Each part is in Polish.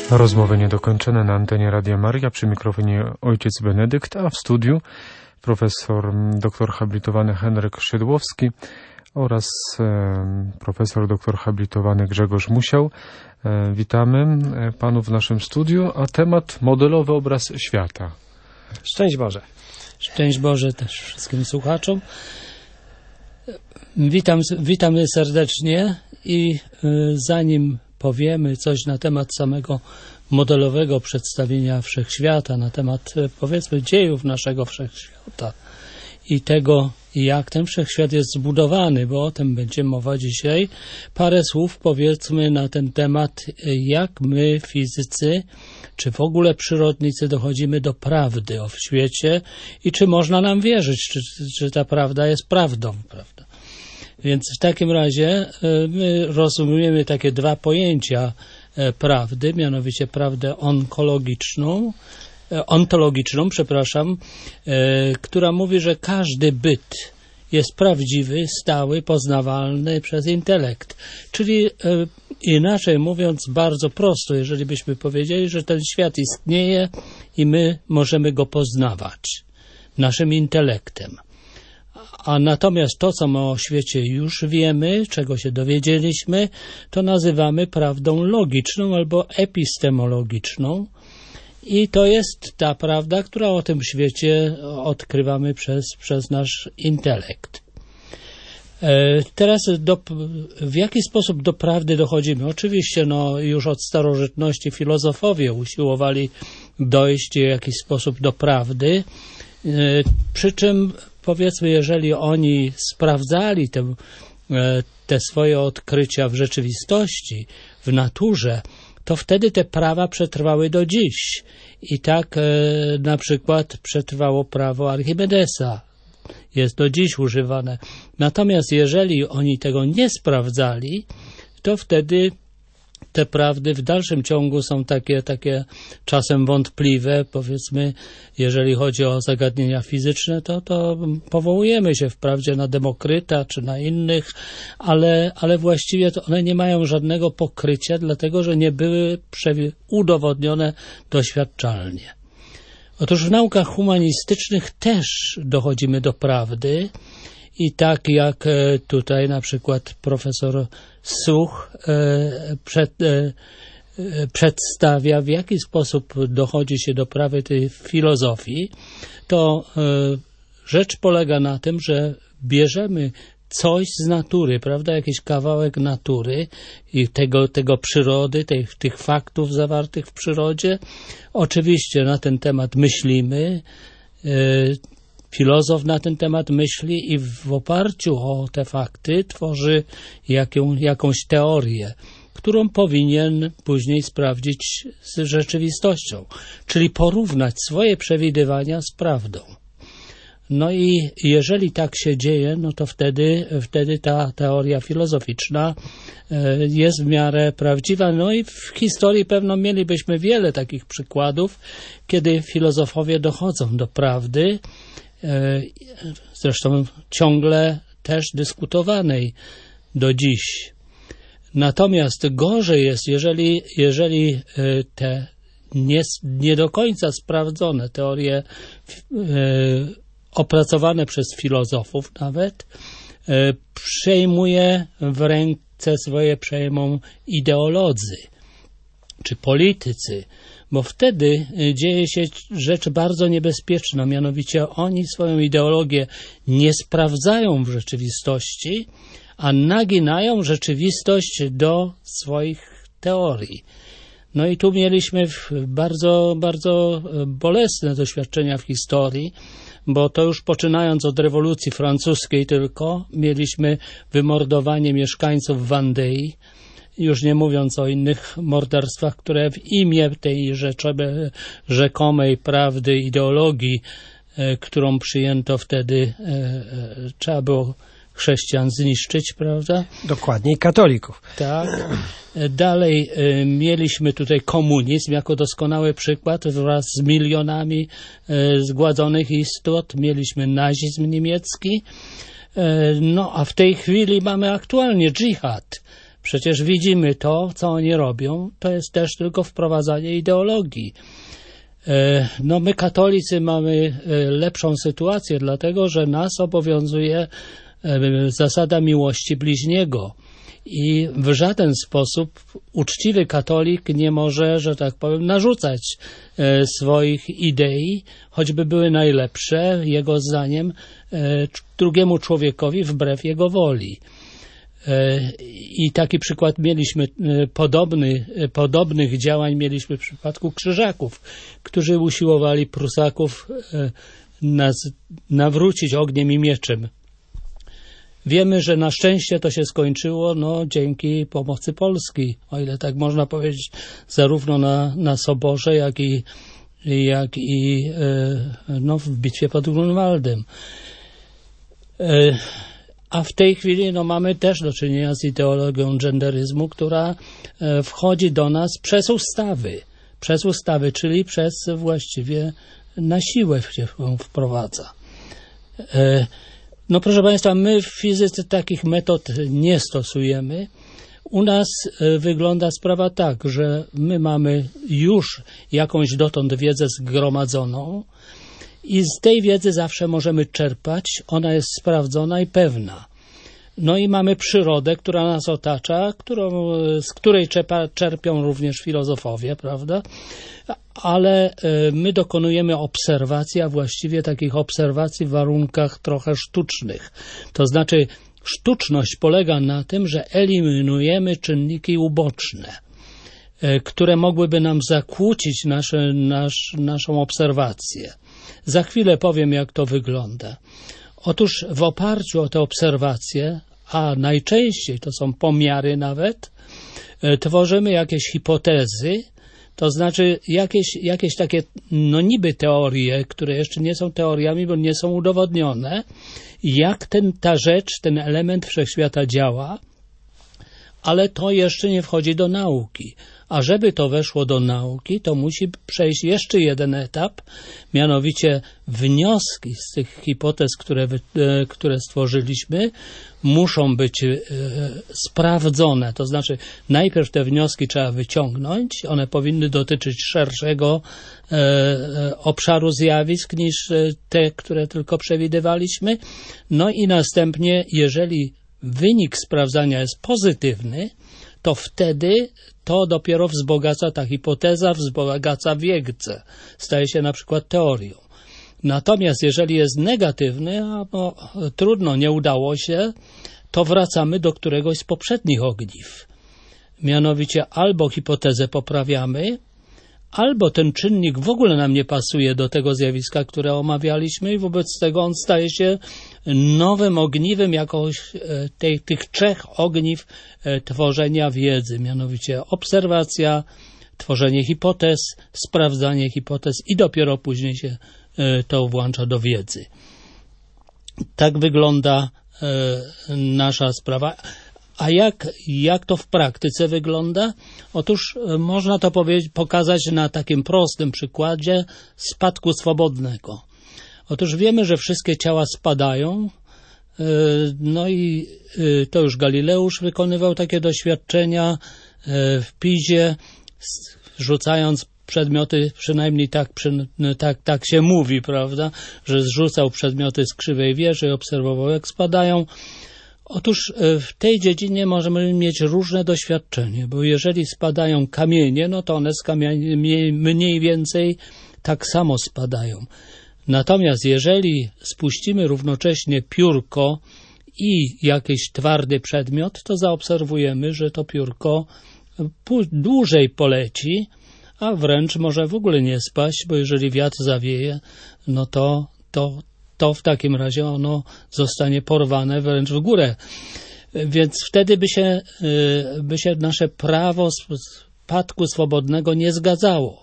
Rozmowy niedokończone na antenie Radia Maria, przy mikrofonie ojciec Benedykt, a w studiu profesor doktor habilitowany Henryk Szydłowski oraz profesor doktor habilitowany Grzegorz Musiał. Witamy panów w naszym studiu, a temat modelowy obraz świata. Szczęść Boże. Szczęść Boże też wszystkim słuchaczom. Witamy serdecznie i zanim powiemy coś na temat samego modelowego przedstawienia wszechświata, na temat, powiedzmy, dziejów naszego wszechświata i tego, jak ten wszechświat jest zbudowany, bo o tym będzie mowa dzisiaj. Parę słów powiedzmy na ten temat, jak my, fizycy, czy w ogóle przyrodnicy, dochodzimy do prawdy o świecie i czy można nam wierzyć, czy ta prawda jest prawdą, prawda? Więc w takim razie my rozumiemy takie dwa pojęcia prawdy, mianowicie prawdę ontologiczną, która mówi, że każdy byt jest prawdziwy, stały, poznawalny przez intelekt. Czyli inaczej mówiąc, bardzo prosto, jeżeli byśmy powiedzieli, że ten świat istnieje i my możemy go poznawać naszym intelektem. A natomiast to, co my o świecie już wiemy, czego się dowiedzieliśmy, to nazywamy prawdą logiczną albo epistemologiczną. I to jest ta prawda, która o tym świecie odkrywamy przez nasz intelekt. Teraz w jaki sposób do prawdy dochodzimy? Oczywiście już od starożytności filozofowie usiłowali dojść w jakiś sposób do prawdy, przy czym powiedzmy, jeżeli oni sprawdzali te swoje odkrycia w rzeczywistości, w naturze, to wtedy te prawa przetrwały do dziś. I tak na przykład przetrwało prawo Archimedesa. Jest do dziś używane. Natomiast jeżeli oni tego nie sprawdzali, to wtedy te prawdy w dalszym ciągu są takie czasem wątpliwe. Powiedzmy, jeżeli chodzi o zagadnienia fizyczne, to powołujemy się wprawdzie na Demokryta czy na innych, ale właściwie to one nie mają żadnego pokrycia, dlatego że nie były udowodnione doświadczalnie. Otóż w naukach humanistycznych też dochodzimy do prawdy i tak jak tutaj na przykład profesor Such przedstawia, w jaki sposób dochodzi się do prawdy tej filozofii, to rzecz polega na tym, że bierzemy coś z natury, prawda, jakiś kawałek natury i tego przyrody, tych faktów zawartych w przyrodzie. Oczywiście na ten temat myślimy, filozof na ten temat myśli i w oparciu o te fakty tworzy jakąś teorię, którą powinien później sprawdzić z rzeczywistością, czyli porównać swoje przewidywania z prawdą. No i jeżeli tak się dzieje, no to wtedy ta teoria filozoficzna jest w miarę prawdziwa. No i w historii pewno mielibyśmy wiele takich przykładów, kiedy filozofowie dochodzą do prawdy, zresztą ciągle też dyskutowanej do dziś. Natomiast gorzej jest, jeżeli te nie do końca sprawdzone teorie opracowane przez filozofów nawet przejmą ideolodzy czy politycy, bo wtedy dzieje się rzecz bardzo niebezpieczna, mianowicie oni swoją ideologię nie sprawdzają w rzeczywistości, a naginają rzeczywistość do swoich teorii. No i tu mieliśmy bardzo, bardzo bolesne doświadczenia w historii, bo to już poczynając od rewolucji francuskiej tylko, mieliśmy wymordowanie mieszkańców Wandei, już nie mówiąc o innych morderstwach, które w imię tej rzekomej prawdy, ideologii, którą przyjęto wtedy, trzeba było chrześcijan zniszczyć, prawda? Dokładniej, katolików. Tak. Dalej mieliśmy tutaj komunizm jako doskonały przykład wraz z milionami zgładzonych istot. Mieliśmy nazizm niemiecki. No a w tej chwili mamy aktualnie dżihad Przecież widzimy to, co oni robią, to jest też tylko wprowadzanie ideologii. No my katolicy mamy lepszą sytuację, dlatego że nas obowiązuje zasada miłości bliźniego i w żaden sposób uczciwy katolik nie może, że tak powiem, narzucać swoich idei, choćby były najlepsze, jego zdaniem, drugiemu człowiekowi wbrew jego woli. I taki przykład mieliśmy, podobnych działań mieliśmy w przypadku Krzyżaków, którzy usiłowali Prusaków nawrócić ogniem i mieczem. Wiemy, że na szczęście to się skończyło dzięki pomocy Polski, o ile tak można powiedzieć, zarówno na Soborze, jak i w bitwie pod Grunwaldem. A w tej chwili mamy też do czynienia z ideologią genderyzmu, która wchodzi do nas przez ustawy, czyli przez właściwie na siłę się wprowadza. Proszę Państwa, my w fizyce takich metod nie stosujemy. U nas wygląda sprawa tak, że my mamy już jakąś dotąd wiedzę zgromadzoną i z tej wiedzy zawsze możemy czerpać, ona jest sprawdzona i pewna. I mamy przyrodę, która nas otacza, z której czerpią również filozofowie, prawda? Ale my dokonujemy obserwacji, a właściwie takich obserwacji w warunkach trochę sztucznych. To znaczy sztuczność polega na tym, że eliminujemy czynniki uboczne, które mogłyby nam zakłócić naszą obserwację. Za chwilę powiem, jak to wygląda. Otóż w oparciu o te obserwacje, a najczęściej to są pomiary nawet, tworzymy jakieś hipotezy, to znaczy jakieś takie niby teorie, które jeszcze nie są teoriami, bo nie są udowodnione, jak ta rzecz, ten element wszechświata działa, ale to jeszcze nie wchodzi do nauki. A żeby to weszło do nauki, to musi przejść jeszcze jeden etap, mianowicie wnioski z tych hipotez, które stworzyliśmy, muszą być sprawdzone. To znaczy najpierw te wnioski trzeba wyciągnąć, one powinny dotyczyć szerszego obszaru zjawisk niż te, które tylko przewidywaliśmy. I następnie, jeżeli wynik sprawdzania jest pozytywny, to wtedy to dopiero wzbogaca ta hipoteza, wzbogaca wiedzę. Staje się na przykład teorią. Natomiast jeżeli jest negatywny, trudno, nie udało się, to wracamy do któregoś z poprzednich ogniw. Mianowicie albo hipotezę poprawiamy, albo ten czynnik w ogóle nam nie pasuje do tego zjawiska, które omawialiśmy i wobec tego on staje się nowym ogniwem tych trzech ogniw tworzenia wiedzy, mianowicie obserwacja, tworzenie hipotez, sprawdzanie hipotez i dopiero później się to włącza do wiedzy. Tak wygląda nasza sprawa. A jak to w praktyce wygląda? Otóż można to pokazać na takim prostym przykładzie spadku swobodnego. Otóż wiemy, że wszystkie ciała spadają, i to już Galileusz wykonywał takie doświadczenia w Pizie, rzucając przedmioty, przynajmniej tak się mówi, prawda, że zrzucał przedmioty z krzywej wieży i obserwował, jak spadają. Otóż w tej dziedzinie możemy mieć różne doświadczenie, bo jeżeli spadają kamienie, to one z kamieni mniej więcej tak samo spadają. Natomiast jeżeli spuścimy równocześnie piórko i jakiś twardy przedmiot, to zaobserwujemy, że to piórko dłużej poleci, a wręcz może w ogóle nie spaść, bo jeżeli wiatr zawieje, to w takim razie ono zostanie porwane wręcz w górę. Więc wtedy by się nasze prawo spadku swobodnego nie zgadzało.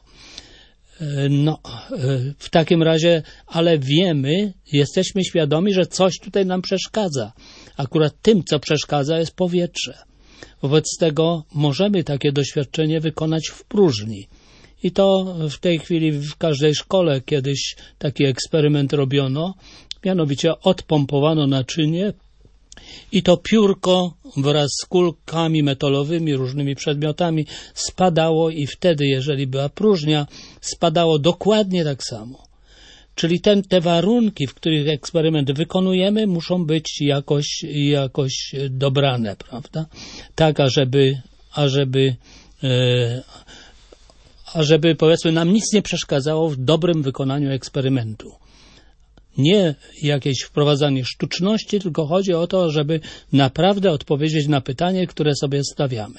W takim razie, ale jesteśmy świadomi, że coś tutaj nam przeszkadza. Akurat tym, co przeszkadza, jest powietrze. Wobec tego możemy takie doświadczenie wykonać w próżni. I to w tej chwili w każdej szkole kiedyś taki eksperyment robiono, mianowicie odpompowano naczynie I to piórko wraz z kulkami metalowymi, różnymi przedmiotami spadało i wtedy, jeżeli była próżnia, spadało dokładnie tak samo. Czyli te warunki, w których eksperyment wykonujemy, muszą być jakoś dobrane, prawda? Tak, ażeby powiedzmy nam nic nie przeszkadzało w dobrym wykonaniu eksperymentu. Nie jakieś wprowadzanie sztuczności, tylko chodzi o to, żeby naprawdę odpowiedzieć na pytanie, które sobie stawiamy.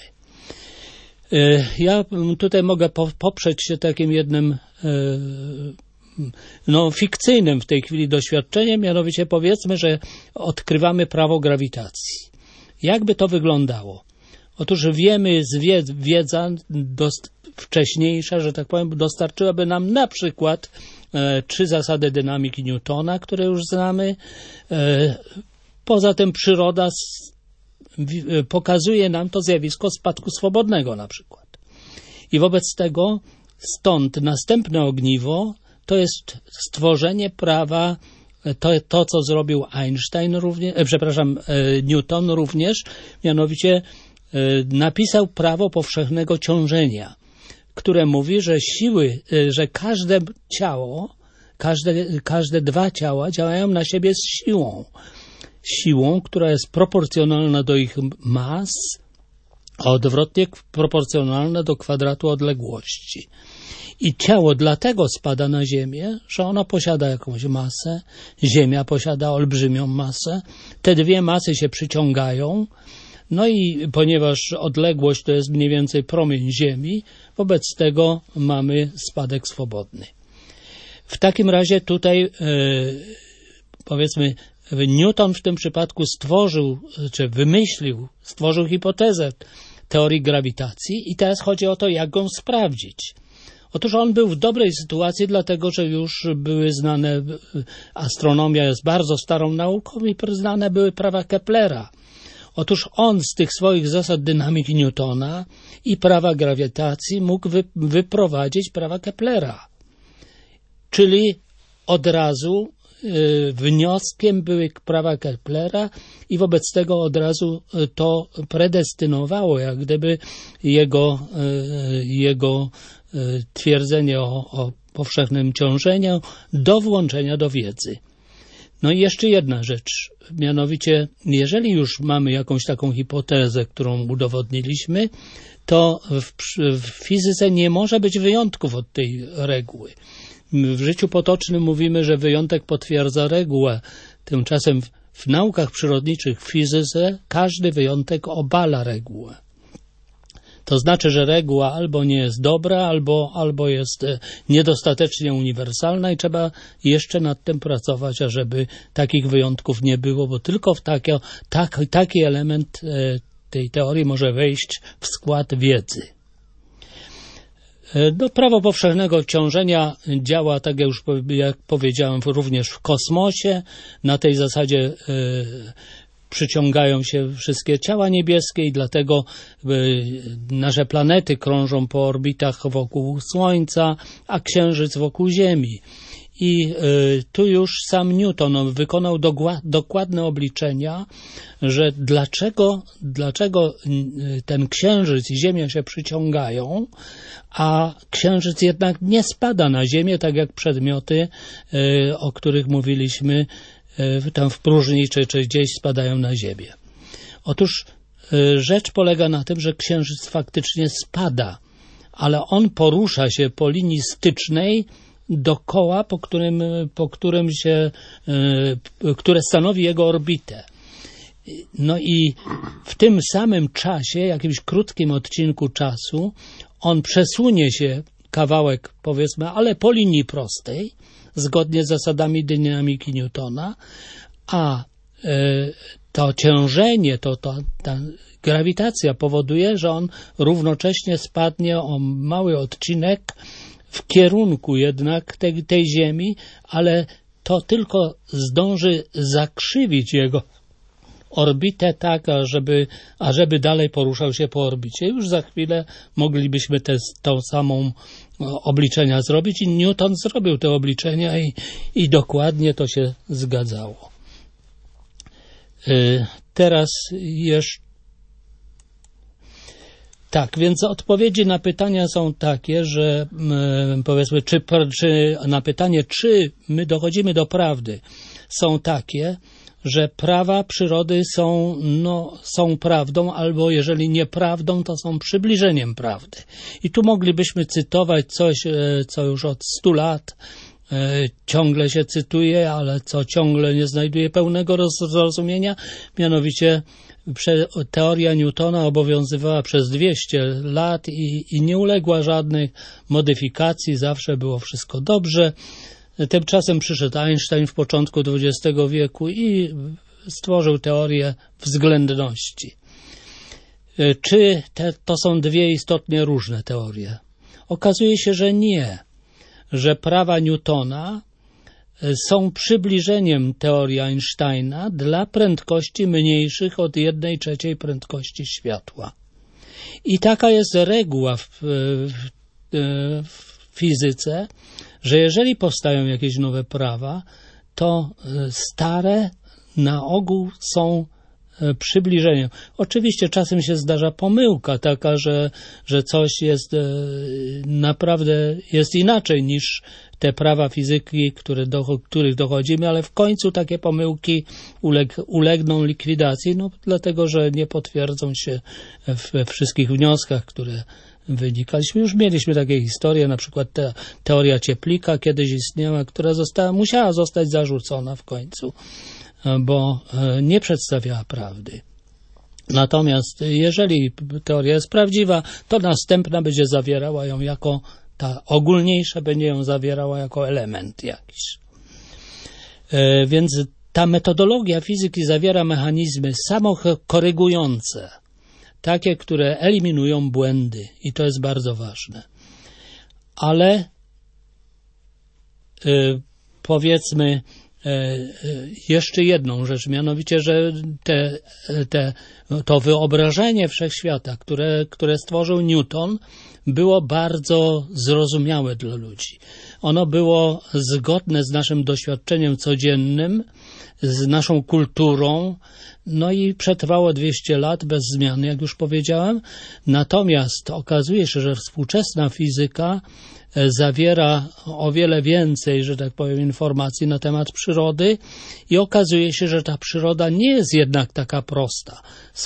Ja tutaj mogę poprzeć się takim jednym fikcyjnym w tej chwili doświadczeniem, mianowicie powiedzmy, że odkrywamy prawo grawitacji. Jakby to wyglądało? Otóż wiemy, wiedza wcześniejsza, że tak powiem, dostarczyłaby nam na przykład 3 zasady dynamiki Newtona, które już znamy. Poza tym przyroda pokazuje nam to zjawisko spadku swobodnego na przykład. I wobec tego stąd następne ogniwo to jest stworzenie prawa, to co zrobił Newton również, mianowicie napisał prawo powszechnego ciążenia, które mówi, że że każde ciało, każde 2 ciała działają na siebie z siłą, która jest proporcjonalna do ich mas, a odwrotnie proporcjonalna do kwadratu odległości. I ciało dlatego spada na Ziemię, że ono posiada jakąś masę, Ziemia posiada olbrzymią masę, te 2 masy się przyciągają, no i ponieważ odległość to jest mniej więcej promień Ziemi, wobec tego mamy spadek swobodny. W takim razie tutaj powiedzmy Newton w tym przypadku stworzył hipotezę teorii grawitacji i teraz chodzi o to, jak ją sprawdzić. Otóż on był w dobrej sytuacji, dlatego że już były znane, astronomia jest bardzo starą nauką i znane były prawa Keplera. Otóż on z tych swoich zasad dynamiki Newtona i prawa grawitacji mógł wyprowadzić prawa Keplera. Czyli od razu wnioskiem były prawa Keplera i wobec tego od razu to predestynowało jak gdyby jego twierdzenie o powszechnym ciążeniu do włączenia do wiedzy. No i jeszcze jedna rzecz, mianowicie jeżeli już mamy jakąś taką hipotezę, którą udowodniliśmy, to w fizyce nie może być wyjątków od tej reguły. W życiu potocznym mówimy, że wyjątek potwierdza regułę. Tymczasem w naukach przyrodniczych, w fizyce, każdy wyjątek obala regułę. To znaczy, że reguła albo nie jest dobra, albo jest niedostatecznie uniwersalna i trzeba jeszcze nad tym pracować, ażeby takich wyjątków nie było, bo tylko taki element tej teorii może wejść w skład wiedzy. Prawo powszechnego ciążenia działa, tak jak powiedziałem, również w kosmosie. Na tej zasadzie przyciągają się wszystkie ciała niebieskie i dlatego nasze planety krążą po orbitach wokół Słońca, a Księżyc wokół Ziemi. I tu już sam Newton wykonał dokładne obliczenia, że dlaczego ten Księżyc i Ziemia się przyciągają, a Księżyc jednak nie spada na Ziemię, tak jak przedmioty, o których mówiliśmy, tam w próżni czy gdzieś spadają na Ziemię. Otóż rzecz polega na tym, że Księżyc faktycznie spada, ale on porusza się po linii stycznej do koła, które stanowi jego orbitę. No i w tym samym czasie, jakimś krótkim odcinku czasu, on przesunie się kawałek, powiedzmy, ale po linii prostej, zgodnie z zasadami dynamiki Newtona, a to ciążenie, ta grawitacja powoduje, że on równocześnie spadnie o mały odcinek w kierunku jednak tej Ziemi, ale to tylko zdąży zakrzywić jego orbitę tak, ażeby dalej poruszał się po orbicie. Już za chwilę moglibyśmy tą samą obliczenia zrobić i Newton zrobił te obliczenia i dokładnie to się zgadzało. Teraz jeszcze tak, więc odpowiedzi na pytania są takie, że powiedzmy, czy na pytanie, czy my dochodzimy do prawdy, są takie, że prawa przyrody są prawdą, albo jeżeli nie prawdą, to są przybliżeniem prawdy. I tu moglibyśmy cytować coś, co już od 100 lat ciągle się cytuje, ale co ciągle nie znajduje pełnego zrozumienia, mianowicie teoria Newtona obowiązywała przez 200 lat i nie uległa żadnych modyfikacji, zawsze było wszystko dobrze. Tymczasem przyszedł Einstein w początku XX wieku i stworzył teorię względności. Czy to są dwie istotnie różne teorie? Okazuje się, że nie, że prawa Newtona są przybliżeniem teorii Einsteina dla prędkości mniejszych od 1/3 prędkości światła. I taka jest reguła w fizyce, że jeżeli powstają jakieś nowe prawa, to stare na ogół są przybliżeniem. Oczywiście czasem się zdarza pomyłka taka, że coś jest naprawdę jest inaczej niż te prawa fizyki, których dochodzimy, ale w końcu takie pomyłki ulegną likwidacji, dlatego, że nie potwierdzą się we wszystkich wnioskach, które wynikaliśmy. Już mieliśmy takie historie, na przykład teoria cieplika kiedyś istniała, która musiała zostać zarzucona w końcu, bo nie przedstawiała prawdy. Natomiast jeżeli teoria jest prawdziwa, to następna będzie zawierała ją jako, ta ogólniejsza będzie ją zawierała jako element jakiś. Więc ta metodologia fizyki zawiera mechanizmy samokorygujące, takie, które eliminują błędy i to jest bardzo ważne. Ale powiedzmy jeszcze jedną rzecz, mianowicie, że to wyobrażenie wszechświata, które stworzył Newton, było bardzo zrozumiałe dla ludzi. Ono było zgodne z naszym doświadczeniem codziennym, z naszą kulturą, i przetrwało 200 lat bez zmian, jak już powiedziałem. Natomiast okazuje się, że współczesna fizyka zawiera o wiele więcej, że tak powiem, informacji na temat przyrody i okazuje się, że ta przyroda nie jest jednak taka prosta.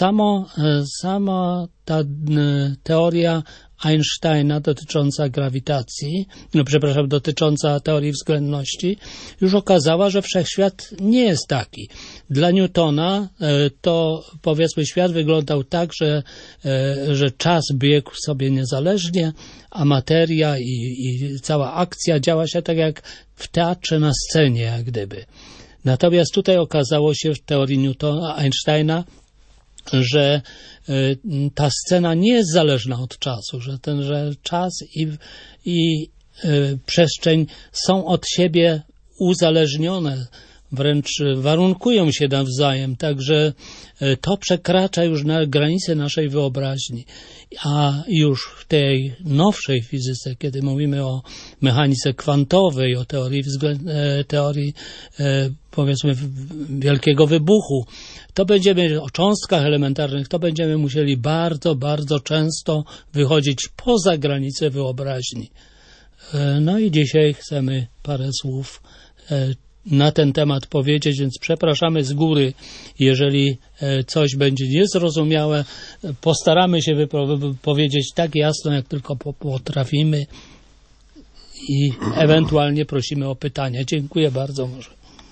Sama ta teoria Einsteina dotycząca grawitacji, dotycząca teorii względności, już okazała, że wszechświat nie jest taki. Dla Newtona to, powiedzmy, świat wyglądał tak, że czas biegł sobie niezależnie, a materia i cała akcja działa się tak jak w teatrze na scenie, jak gdyby. Natomiast tutaj okazało się w teorii Einsteina, że ta scena nie jest zależna od czasu, że czas i przestrzeń są od siebie uzależnione, wręcz warunkują się nawzajem, także to przekracza już na granice naszej wyobraźni. A już w tej nowszej fizyce, kiedy mówimy o mechanice kwantowej, o teorii powiedzmy wielkiego wybuchu, to będziemy o cząstkach elementarnych, to będziemy musieli bardzo, bardzo często wychodzić poza granice wyobraźni. I dzisiaj chcemy parę słów na ten temat powiedzieć, więc przepraszamy z góry, jeżeli coś będzie niezrozumiałe. Postaramy się powiedzieć tak jasno, jak tylko potrafimy i ewentualnie prosimy o pytania. Dziękuję bardzo. Może.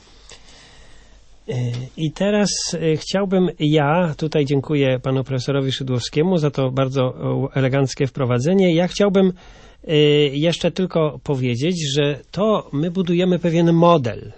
I teraz chciałbym tutaj dziękuję panu profesorowi Szydłowskiemu za to bardzo eleganckie wprowadzenie. Ja chciałbym jeszcze tylko powiedzieć, że to my budujemy pewien model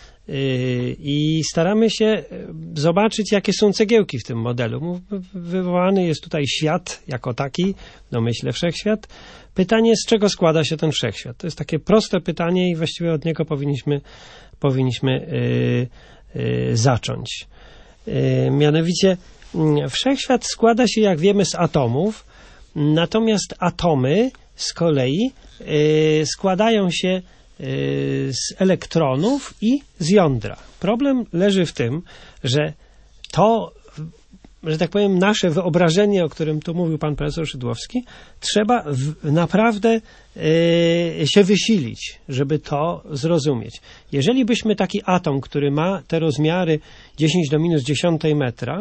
i staramy się zobaczyć, jakie są cegiełki w tym modelu. Wywołany jest tutaj świat jako taki, w domyśle wszechświat. Pytanie, z czego składa się ten wszechświat? To jest takie proste pytanie i właściwie od niego powinniśmy zacząć. Mianowicie wszechświat składa się, jak wiemy, z atomów, natomiast atomy z kolei składają się z elektronów i z jądra. Problem leży w tym, że to, że tak powiem, nasze wyobrażenie, o którym tu mówił pan profesor Szydłowski, trzeba naprawdę się wysilić, żeby to zrozumieć. Jeżeli byśmy taki atom, który ma te rozmiary 10 do minus 10 metra,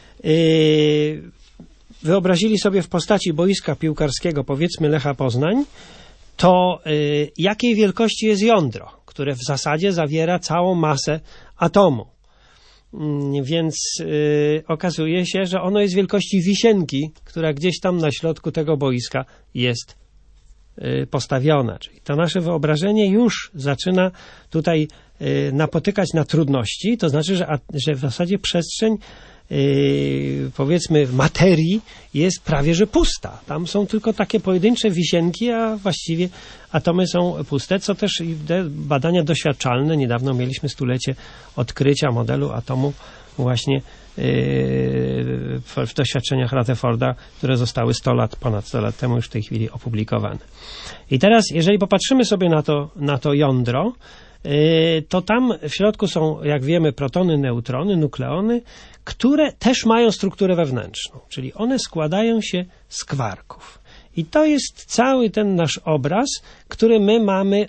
wyobrazili sobie w postaci boiska piłkarskiego, powiedzmy Lecha Poznań, to jakiej wielkości jest jądro, które w zasadzie zawiera całą masę atomu. Więc okazuje się, że ono jest wielkości wisienki, która gdzieś tam na środku tego boiska jest postawiona. Czyli to nasze wyobrażenie już zaczyna tutaj napotykać na trudności, to znaczy, że w zasadzie przestrzeń powiedzmy materii jest prawie że pusta. Tam są tylko takie pojedyncze wisienki, a właściwie atomy są puste, co też badania doświadczalne. Niedawno mieliśmy 100-lecie odkrycia modelu atomu właśnie w doświadczeniach Rutherforda, które zostały ponad 100 lat temu już w tej chwili opublikowane. I teraz, jeżeli popatrzymy sobie na to jądro, to tam w środku są, jak wiemy, protony, neutrony, nukleony, które też mają strukturę wewnętrzną, czyli one składają się z kwarków. I to jest cały ten nasz obraz, który my mamy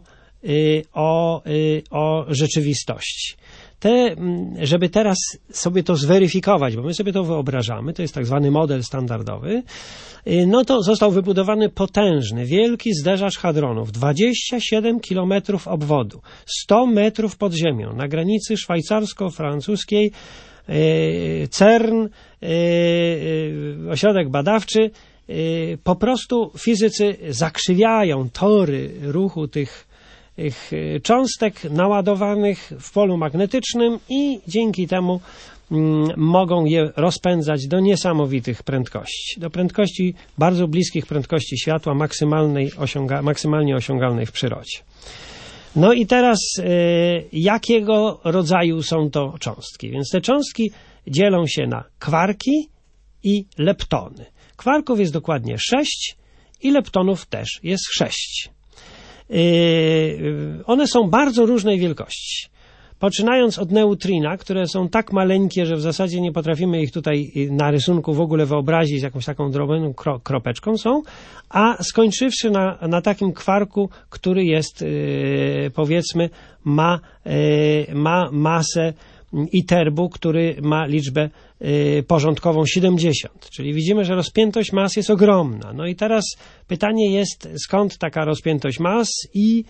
o rzeczywistości. Żeby teraz sobie to zweryfikować, bo my sobie to wyobrażamy, to jest tak zwany model standardowy, no to został wybudowany potężny, wielki zderzacz hadronów, 27 kilometrów obwodu, 100 metrów pod ziemią, na granicy szwajcarsko-francuskiej, CERN, ośrodek badawczy. Po prostu fizycy zakrzywiają tory ruchu tych cząstek naładowanych w polu magnetycznym i dzięki temu mogą je rozpędzać do niesamowitych prędkości. Do prędkości bardzo bliskich prędkości światła, maksymalnie osiągalnej w przyrodzie. No i teraz jakiego rodzaju są to cząstki? Więc te cząstki dzielą się na kwarki i leptony. Kwarków jest dokładnie 6 i leptonów też jest 6. One są bardzo różnej wielkości. Poczynając od neutrina, które są tak maleńkie, że w zasadzie nie potrafimy ich tutaj na rysunku w ogóle wyobrazić jakąś taką drobną kropeczką są, a skończywszy na takim kwarku, który jest, powiedzmy, ma masę iterbu, który ma liczbę porządkową 70. Czyli widzimy, że rozpiętość mas jest ogromna. No i teraz pytanie jest, skąd taka rozpiętość mas i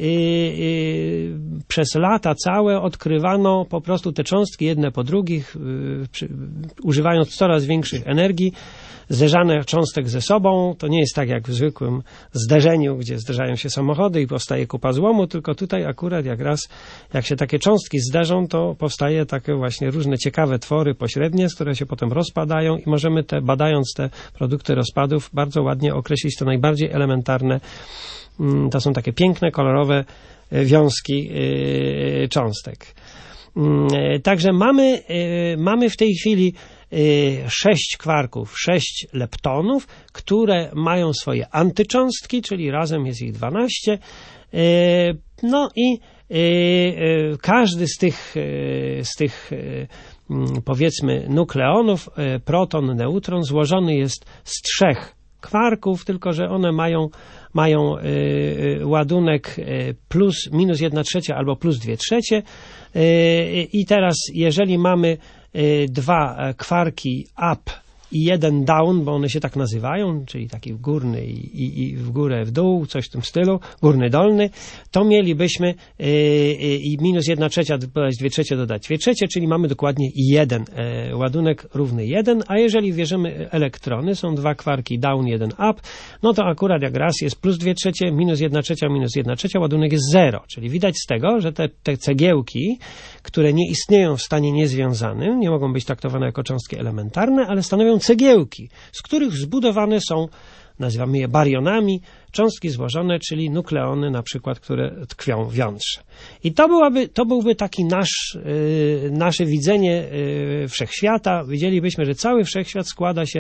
przez lata całe odkrywano po prostu te cząstki jedne po drugich, używając coraz większych energii, zderzane cząstek ze sobą. To nie jest tak jak w zwykłym zderzeniu, gdzie zderzają się samochody i powstaje kupa złomu, tylko tutaj akurat jak się takie cząstki zderzą, to powstaje takie właśnie różne ciekawe twory pośrednie, które się potem rozpadają i możemy badając te produkty rozpadów bardzo ładnie określić to najbardziej elementarne. To są takie piękne, kolorowe wiązki cząstek. Także mamy w tej chwili 6 kwarków, 6 leptonów, które mają swoje antycząstki, czyli razem jest ich 12. No i każdy z tych powiedzmy nukleonów, proton, neutron, złożony jest z 3 kwarków, tylko że one mają ładunek minus 1/3 albo plus 2/3. I teraz jeżeli mamy 2 kwarki up i 1 down, bo one się tak nazywają, czyli taki górny i w górę, w dół, coś w tym stylu, górny, dolny, to mielibyśmy i minus 1/3 dodać 2/3 dodać 2/3, czyli mamy dokładnie 1 ładunek równy 1, a jeżeli wierzymy elektrony, są 2 kwarki down, 1 up, no to akurat jak raz jest plus 2/3, minus 1/3, minus 1/3, ładunek jest 0, czyli widać z tego, że te cegiełki, które nie istnieją w stanie niezwiązanym, nie mogą być traktowane jako cząstki elementarne, ale stanowią cegiełki, z których zbudowane są, nazywamy je barionami, cząstki złożone, czyli nukleony na przykład, które tkwią w jądrze. I to byłby taki nasze widzenie wszechświata. Widzielibyśmy, że cały wszechświat składa się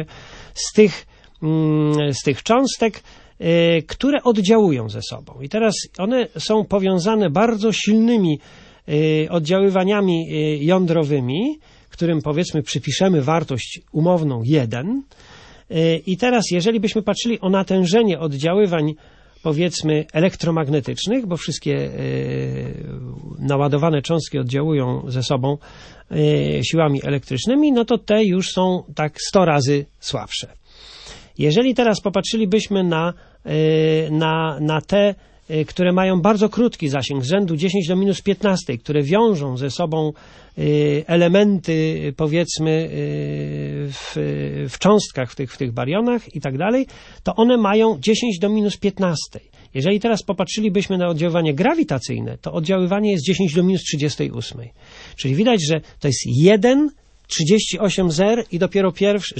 z tych cząstek, które oddziałują ze sobą. I teraz one są powiązane bardzo silnymi oddziaływaniami jądrowymi, którym powiedzmy przypiszemy wartość umowną 1. I teraz, jeżeli byśmy patrzyli o natężenie oddziaływań, powiedzmy, elektromagnetycznych, bo wszystkie naładowane cząstki oddziałują ze sobą siłami elektrycznymi, no to te już są tak 100 razy słabsze. Jeżeli teraz popatrzylibyśmy na te, które mają bardzo krótki zasięg, z rzędu 10 do minus 15, które wiążą ze sobą elementy, powiedzmy, w cząstkach, w tych barionach i tak dalej, to one mają 10 do minus 15. Jeżeli teraz popatrzylibyśmy na oddziaływanie grawitacyjne, to oddziaływanie jest 10 do minus 38. Czyli widać, że to jest 1, 38 zer i dopiero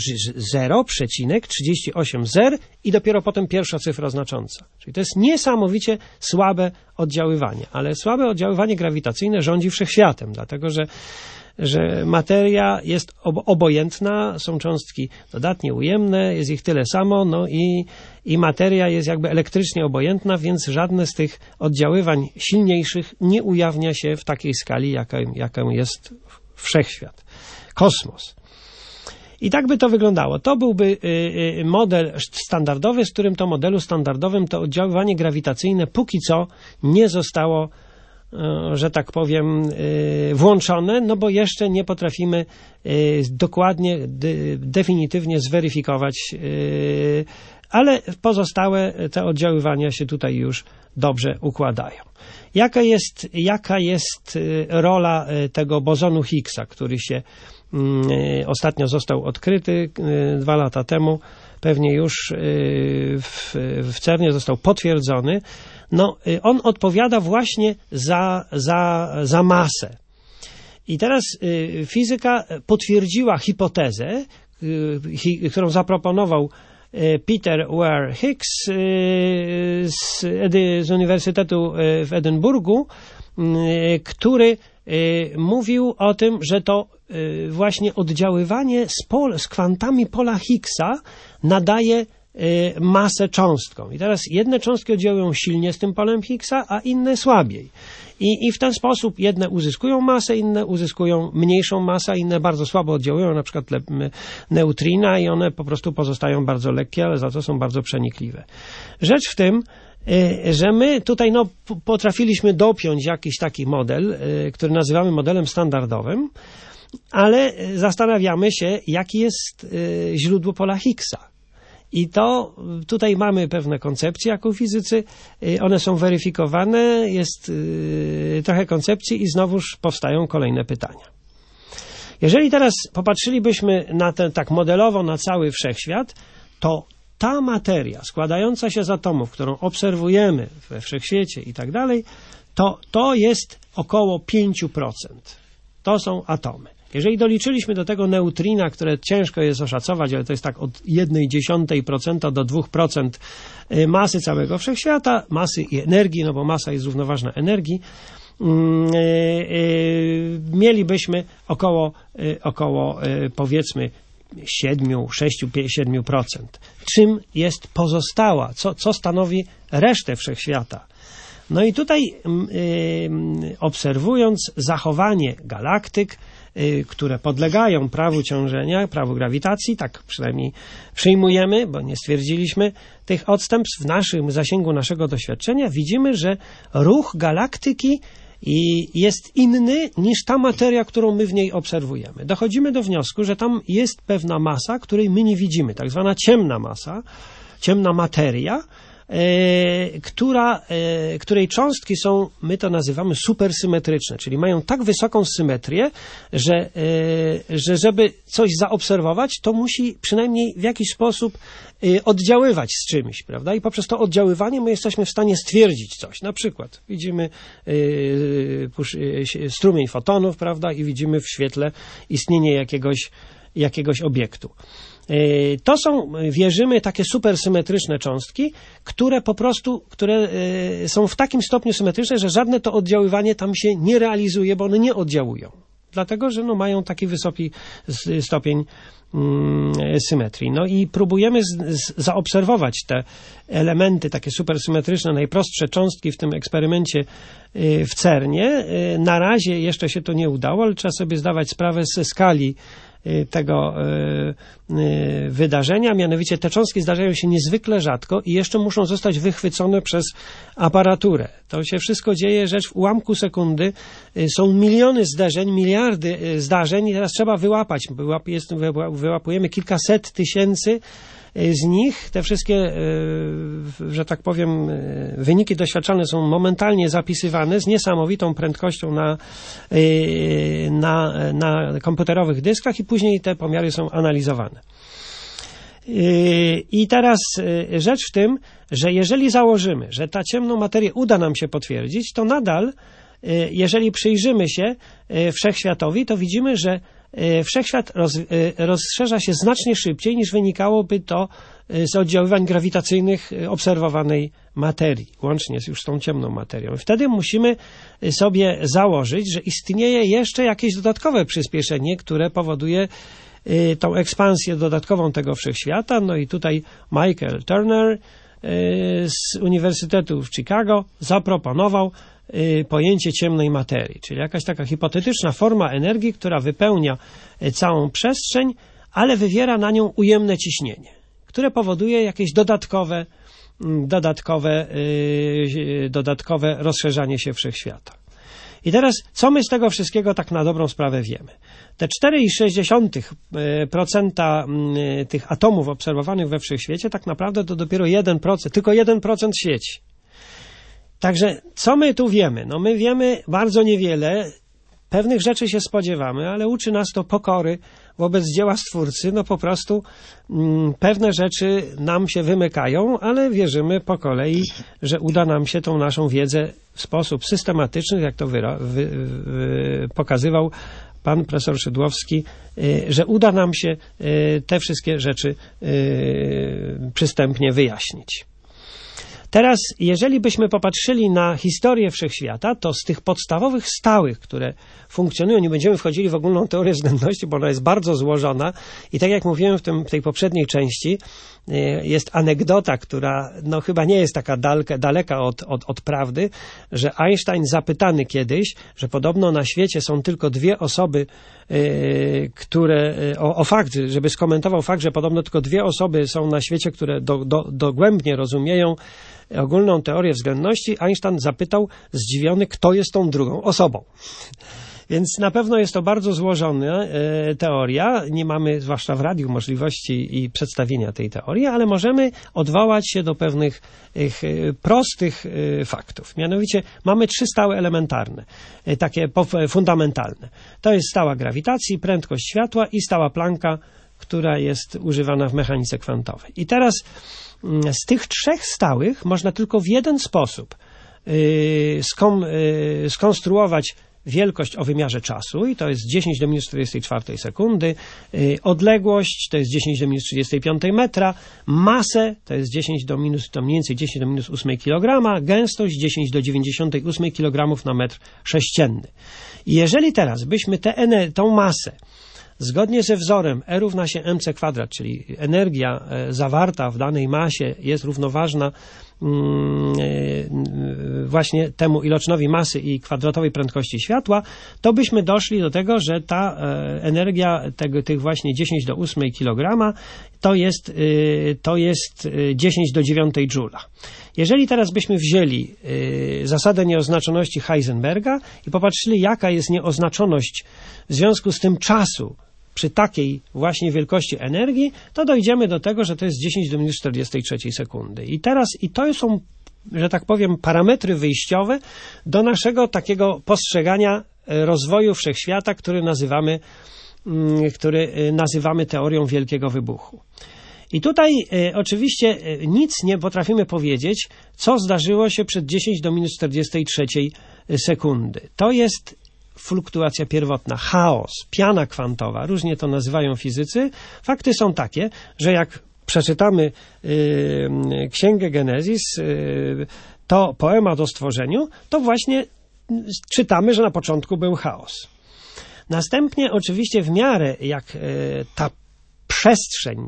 0,38 zer i dopiero potem pierwsza cyfra znacząca. Czyli to jest niesamowicie słabe oddziaływanie, ale słabe oddziaływanie grawitacyjne rządzi wszechświatem, dlatego że materia jest obojętna, są cząstki dodatnie ujemne, jest ich tyle samo, no i materia jest jakby elektrycznie obojętna, więc żadne z tych oddziaływań silniejszych nie ujawnia się w takiej skali, jaką jest wszechświat. Kosmos. I tak by to wyglądało. To byłby model standardowy, z którym to modelu standardowym to oddziaływanie grawitacyjne póki co nie zostało, że tak powiem, włączone, no bo jeszcze nie potrafimy dokładnie, definitywnie zweryfikować, ale pozostałe te oddziaływania się tutaj już dobrze układają. Jaka jest rola tego bozonu Higgsa, który się ostatnio został odkryty 2 lata temu, pewnie już w CERN-ie został potwierdzony. No, on odpowiada właśnie za masę. I teraz fizyka potwierdziła hipotezę, którą zaproponował Peter Ware Higgs z Uniwersytetu w Edynburgu, który mówił o tym, że to właśnie oddziaływanie z kwantami pola Higgsa nadaje masę cząstkom. I teraz jedne cząstki oddziałują silnie z tym polem Higgsa, a inne słabiej. I w ten sposób jedne uzyskują masę, inne uzyskują mniejszą masę, a inne bardzo słabo oddziałują, na przykład neutrina i one po prostu pozostają bardzo lekkie, ale za to są bardzo przenikliwe. Rzecz w tym, że my tutaj potrafiliśmy dopiąć jakiś taki model, który nazywamy modelem standardowym, ale zastanawiamy się, jakie jest źródło pola Higgsa. I to tutaj mamy pewne koncepcje jako fizycy, one są weryfikowane, jest trochę koncepcji i znowuż powstają kolejne pytania. Jeżeli teraz popatrzylibyśmy na tak modelowo na cały wszechświat, to ta materia składająca się z atomów, którą obserwujemy we wszechświecie i tak dalej, to jest około 5%. To są atomy. Jeżeli doliczyliśmy do tego neutrina, które ciężko jest oszacować, ale to jest tak od 0,1% do 2% masy całego wszechświata, masy i energii, no bo masa jest równoważna energii, mielibyśmy około powiedzmy 6-7%. Czym jest pozostała? Co stanowi resztę wszechświata? No i tutaj obserwując zachowanie galaktyk, które podlegają prawu ciążenia, prawu grawitacji, tak przynajmniej przyjmujemy, bo nie stwierdziliśmy tych odstępstw w naszym zasięgu naszego doświadczenia, widzimy, że ruch galaktyki jest inny niż ta materia, którą my w niej obserwujemy. Dochodzimy do wniosku, że tam jest pewna masa, której my nie widzimy, tak zwana ciemna masa, ciemna materia, której cząstki są, my to nazywamy supersymetryczne, czyli mają tak wysoką symetrię, że żeby coś zaobserwować, to musi przynajmniej w jakiś sposób oddziaływać z czymś, prawda? I poprzez to oddziaływanie my jesteśmy w stanie stwierdzić coś. Na przykład widzimy strumień fotonów, prawda? I widzimy w świetle istnienie jakiegoś obiektu. To są, wierzymy, takie supersymetryczne cząstki, które są w takim stopniu symetryczne, że żadne to oddziaływanie tam się nie realizuje, bo one nie oddziałują. Dlatego, że mają taki wysoki stopień symetrii. No i próbujemy zaobserwować te elementy takie supersymetryczne, najprostsze cząstki w tym eksperymencie w CERN-ie. Na razie jeszcze się to nie udało, ale trzeba sobie zdawać sprawę ze skali tego wydarzenia, mianowicie te cząstki zdarzają się niezwykle rzadko i jeszcze muszą zostać wychwycone przez aparaturę. To się wszystko dzieje rzecz w ułamku sekundy. Są miliony zdarzeń, miliardy zdarzeń i teraz trzeba wyłapać. Wyłapujemy kilkaset tysięcy z nich. Te wszystkie, że tak powiem, wyniki doświadczalne są momentalnie zapisywane z niesamowitą prędkością na komputerowych dyskach i później te pomiary są analizowane. I teraz rzecz w tym, że jeżeli założymy, że ta ciemną materię uda nam się potwierdzić, to nadal, jeżeli przyjrzymy się wszechświatowi, to widzimy, że wszechświat rozszerza się znacznie szybciej niż wynikałoby to z oddziaływań grawitacyjnych obserwowanej materii, łącznie już z tą ciemną materią. I wtedy musimy sobie założyć, że istnieje jeszcze jakieś dodatkowe przyspieszenie, które powoduje tą ekspansję dodatkową tego wszechświata. No i tutaj Michael Turner z Uniwersytetu w Chicago zaproponował pojęcie ciemnej materii, czyli jakaś taka hipotetyczna forma energii, która wypełnia całą przestrzeń, ale wywiera na nią ujemne ciśnienie, które powoduje jakieś dodatkowe rozszerzanie się wszechświata. I teraz, co my z tego wszystkiego tak na dobrą sprawę wiemy? Te 4,6% tych atomów obserwowanych we wszechświecie tak naprawdę to dopiero 1%, tylko 1% świeci. Także co my tu wiemy? No my wiemy bardzo niewiele, pewnych rzeczy się spodziewamy, ale uczy nas to pokory wobec dzieła Stwórcy. No po prostu pewne rzeczy nam się wymykają, ale wierzymy po kolei, że uda nam się tą naszą wiedzę w sposób systematyczny, jak to pokazywał pan profesor Szydłowski, że uda nam się te wszystkie rzeczy przystępnie wyjaśnić. Teraz, jeżeli byśmy popatrzyli na historię wszechświata, to z tych podstawowych stałych, które funkcjonują, nie będziemy wchodzili w ogólną teorię względności, bo ona jest bardzo złożona i tak jak mówiłem w tej poprzedniej części, jest anegdota, która no chyba nie jest taka daleka od prawdy, że Einstein zapytany kiedyś, że podobno na świecie są tylko dwie osoby, żeby skomentował fakt, że podobno tylko dwie osoby są na świecie, które dogłębnie rozumieją ogólną teorię względności, Einstein zapytał zdziwiony, kto jest tą drugą osobą. Więc na pewno jest to bardzo złożona teoria. Nie mamy, zwłaszcza w radiu, możliwości i przedstawienia tej teorii, ale możemy odwołać się do pewnych prostych faktów. Mianowicie mamy 3 stałe elementarne, takie fundamentalne. To jest stała grawitacji, prędkość światła i stała Plancka, która jest używana w mechanice kwantowej. I teraz z tych 3 stałych można tylko w jeden sposób skonstruować wielkość o wymiarze czasu i to jest 10 do minus 44 sekundy, odległość to jest 10 do minus 35 metra, masę to jest 10 do minus, to mniej więcej 10 do minus 8 kg, gęstość 10 do 98 kg na metr sześcienny. I jeżeli teraz byśmy tą masę zgodnie ze wzorem E równa się mc kwadrat, czyli energia zawarta w danej masie jest równoważna właśnie temu iloczonowi masy i kwadratowej prędkości światła, to byśmy doszli do tego, że ta energia tych właśnie 10 do 8 kg to jest 10 do 9 joula. Jeżeli teraz byśmy wzięli zasadę nieoznaczoności Heisenberga i popatrzyli, jaka jest nieoznaczoność w związku z tym czasu przy takiej właśnie wielkości energii, to dojdziemy do tego, że to jest 10 do minus 43 sekundy. I to są, że tak powiem, parametry wyjściowe do naszego takiego postrzegania rozwoju wszechświata, który nazywamy teorią Wielkiego Wybuchu. I tutaj oczywiście nic nie potrafimy powiedzieć, co zdarzyło się przed 10 do minus 43 sekundy. To jest fluktuacja pierwotna, chaos, piana kwantowa, różnie to nazywają fizycy. Fakty są takie, że jak przeczytamy Księgę Genezis, to poemat o stworzeniu, to właśnie czytamy, że na początku był chaos. Następnie oczywiście w miarę jak ta przestrzeń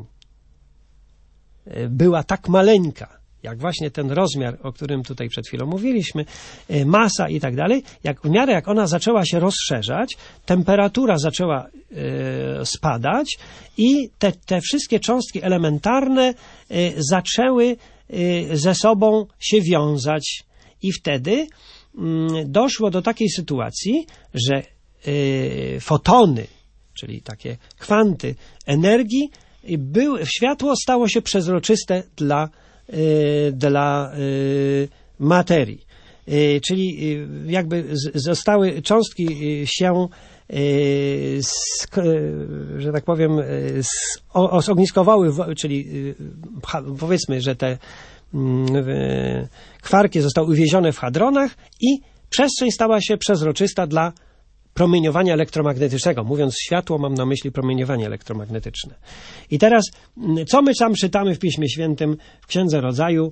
była tak maleńka, jak właśnie ten rozmiar, o którym tutaj przed chwilą mówiliśmy, masa i tak dalej, w miarę jak ona zaczęła się rozszerzać, temperatura zaczęła spadać i te wszystkie cząstki elementarne zaczęły ze sobą się wiązać. I wtedy doszło do takiej sytuacji, że fotony, czyli takie kwanty energii, światło stało się przezroczyste dla materii. Czyli jakby zostały cząstki się, że tak powiem, zogniskowały, czyli powiedzmy, że te kwarki zostały uwiezione w hadronach i przestrzeń stała się przezroczysta dla promieniowania elektromagnetycznego. Mówiąc światło, mam na myśli promieniowanie elektromagnetyczne. I teraz, co my tam czytamy w Piśmie Świętym, w Księdze Rodzaju,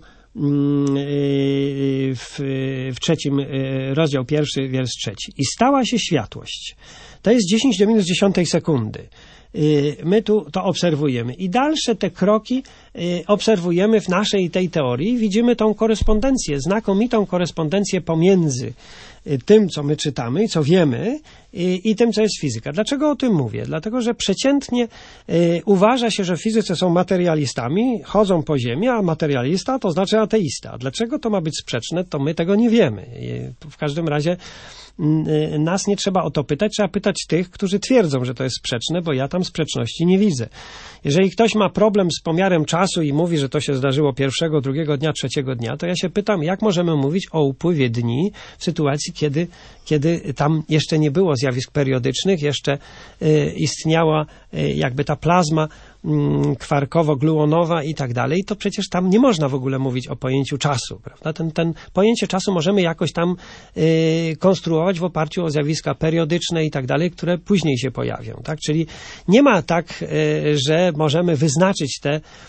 w 3 rozdział 1, wiersz 3. I stała się światłość. To jest 10 do minus 10 sekundy. My tu to obserwujemy. I dalsze te kroki obserwujemy w naszej tej teorii. Widzimy tą korespondencję, znakomitą korespondencję pomiędzy tym, co my czytamy i co wiemy, i tym, co jest fizyka. Dlaczego o tym mówię? Dlatego, że przeciętnie uważa się, że w fizyce są materialistami, chodzą po ziemi, a materialista to znaczy ateista. Dlaczego to ma być sprzeczne, to my tego nie wiemy. W każdym razie nas nie trzeba o to pytać, trzeba pytać tych, którzy twierdzą, że to jest sprzeczne, bo ja tam sprzeczności nie widzę. Jeżeli ktoś ma problem z pomiarem czasu i mówi, że to się zdarzyło pierwszego, drugiego dnia, trzeciego dnia, to ja się pytam, jak możemy mówić o upływie dni w sytuacji, kiedy tam jeszcze nie było zjawisk periodycznych, jeszcze istniała jakby ta plazma kwarkowo-gluonowa i tak dalej, to przecież tam nie można w ogóle mówić o pojęciu czasu, prawda? Ten pojęcie czasu możemy jakoś tam konstruować w oparciu o zjawiska periodyczne i tak dalej, które później się pojawią, tak? Czyli nie ma tak, że możemy wyznaczyć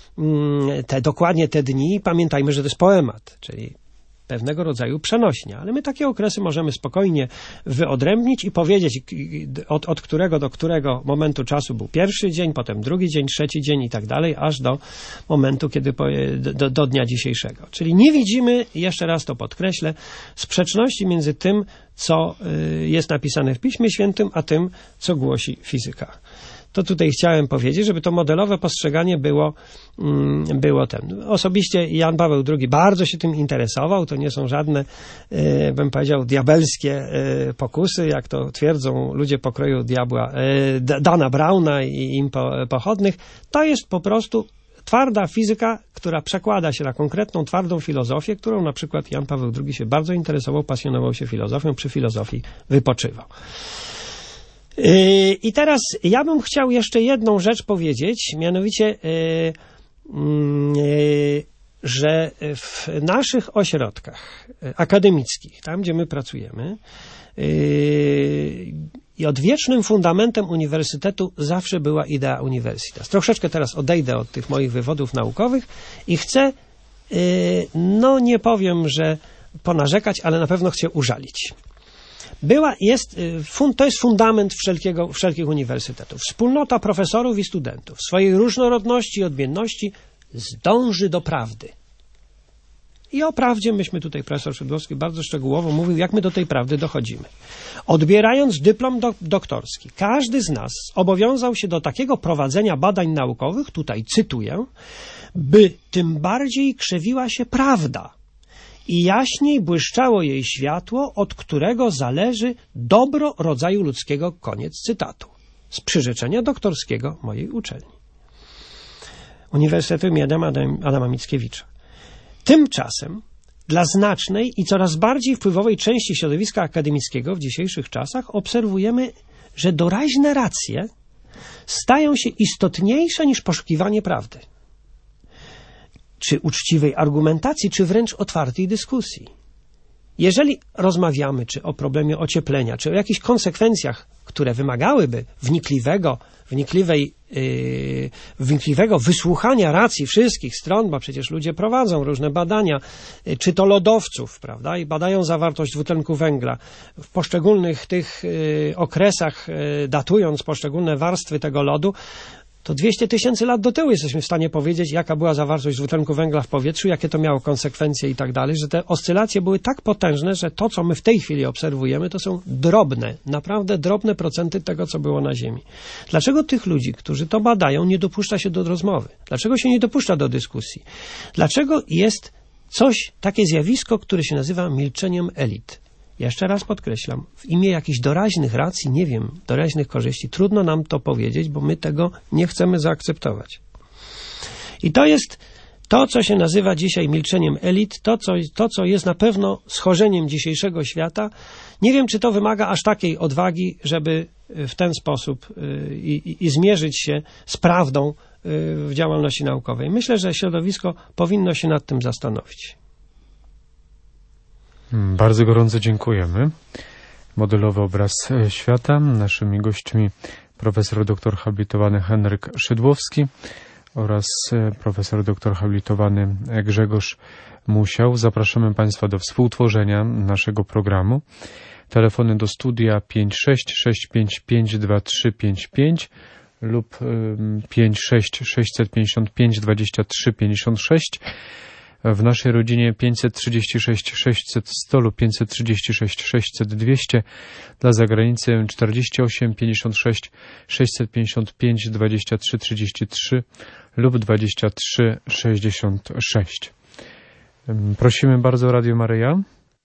dokładnie te dni. Pamiętajmy, że to jest poemat, czyli pewnego rodzaju przenośnia, ale my takie okresy możemy spokojnie wyodrębnić i powiedzieć, od którego do którego momentu czasu był pierwszy dzień, potem drugi dzień, trzeci dzień i tak dalej, aż do momentu, kiedy do dnia dzisiejszego. Czyli nie widzimy, jeszcze raz to podkreślę, sprzeczności między tym, co jest napisane w Piśmie Świętym, a tym, co głosi fizyka. To tutaj chciałem powiedzieć, żeby to modelowe postrzeganie było Osobiście Jan Paweł II bardzo się tym interesował. To nie są żadne, bym powiedział, diabelskie pokusy, jak to twierdzą ludzie pokroju diabła Dana Browna i im pochodnych. To jest po prostu twarda fizyka, która przekłada się na konkretną, twardą filozofię, którą na przykład Jan Paweł II się bardzo interesował, pasjonował się filozofią, przy filozofii wypoczywał. I teraz ja bym chciał jeszcze jedną rzecz powiedzieć, mianowicie, że w naszych ośrodkach akademickich, tam gdzie my pracujemy, i odwiecznym fundamentem uniwersytetu zawsze była idea universitas. Troszeczkę teraz odejdę od tych moich wywodów naukowych i chcę, nie powiem, że ponarzekać, ale na pewno chcę użalić. To jest fundament wszelkich uniwersytetów. Wspólnota profesorów i studentów w swojej różnorodności i odmienności zdąży do prawdy. I o prawdzie myśmy tutaj, profesor Szydłowski bardzo szczegółowo mówił, jak my do tej prawdy dochodzimy. Odbierając dyplom doktorski, każdy z nas obowiązał się do takiego prowadzenia badań naukowych, tutaj cytuję, by tym bardziej krzewiła się prawda i jaśniej błyszczało jej światło, od którego zależy dobro rodzaju ludzkiego. Koniec cytatu. Z przyrzeczenia doktorskiego mojej uczelni. Uniwersytetu im. Adama Mickiewicza. Tymczasem dla znacznej i coraz bardziej wpływowej części środowiska akademickiego w dzisiejszych czasach obserwujemy, że doraźne racje stają się istotniejsze niż poszukiwanie prawdy, czy uczciwej argumentacji, czy wręcz otwartej dyskusji. Jeżeli rozmawiamy czy o problemie ocieplenia, czy o jakichś konsekwencjach, które wymagałyby wnikliwego wysłuchania racji wszystkich stron, bo przecież ludzie prowadzą różne badania, czy to lodowców, prawda, i badają zawartość dwutlenku węgla w poszczególnych tych okresach, datując poszczególne warstwy tego lodu, to 200 000 lat do tyłu jesteśmy w stanie powiedzieć, jaka była zawartość dwutlenku węgla w powietrzu, jakie to miało konsekwencje i tak dalej, że te oscylacje były tak potężne, że to, co my w tej chwili obserwujemy, to są drobne, naprawdę drobne procenty tego, co było na Ziemi. Dlaczego tych ludzi, którzy to badają, nie dopuszcza się do rozmowy? Dlaczego się nie dopuszcza do dyskusji? Dlaczego jest coś, takie zjawisko, które się nazywa milczeniem elit? Jeszcze raz podkreślam, w imię jakichś doraźnych racji, nie wiem, doraźnych korzyści, trudno nam to powiedzieć, bo my tego nie chcemy zaakceptować. I to jest to, co się nazywa dzisiaj milczeniem elit, to, co jest na pewno schorzeniem dzisiejszego świata. Nie wiem, czy to wymaga aż takiej odwagi, żeby w ten sposób i zmierzyć się z prawdą w działalności naukowej. Myślę, że środowisko powinno się nad tym zastanowić. Bardzo gorąco dziękujemy. Modelowy obraz świata. Naszymi gośćmi profesor dr habilitowany Henryk Szydłowski oraz profesor dr habilitowany Grzegorz Musiał. Zapraszamy Państwa do współtworzenia naszego programu. Telefony do studia 566552355 lub 566552356. W naszej rodzinie 536 600 100 lub 536 600 200. Dla zagranicy 48 56 655 23 33 lub 23 66. Prosimy bardzo, Radio Maryja.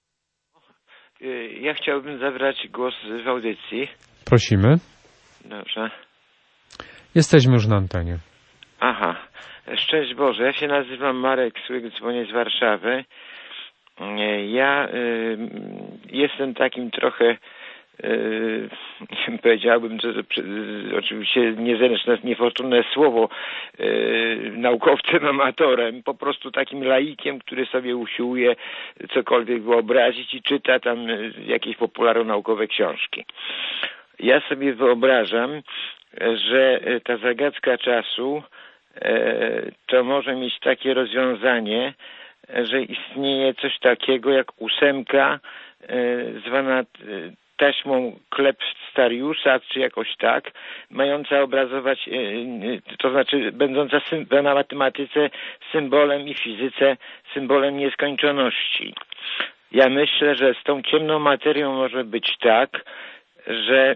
Ja chciałbym zabrać głos w audycji. Prosimy. Dobrze. Jesteśmy już na antenie. Aha. Szczęść Boże. Ja się nazywam Marek Słyk, dzwonię z Warszawy. Ja jestem takim trochę, powiedziałbym, że oczywiście niezręczne, niefortunne słowo, naukowcem amatorem, po prostu takim laikiem, który sobie usiłuje cokolwiek wyobrazić i czyta tam jakieś popularno-naukowe książki. Ja sobie wyobrażam, że ta zagadka czasu to może mieć takie rozwiązanie, że istnieje coś takiego jak 8, zwana taśmą Klebstariusa, czy jakoś tak, mająca obrazować, to znaczy będąca na matematyce symbolem i fizyce symbolem nieskończoności. Ja myślę, że z tą ciemną materią może być tak, że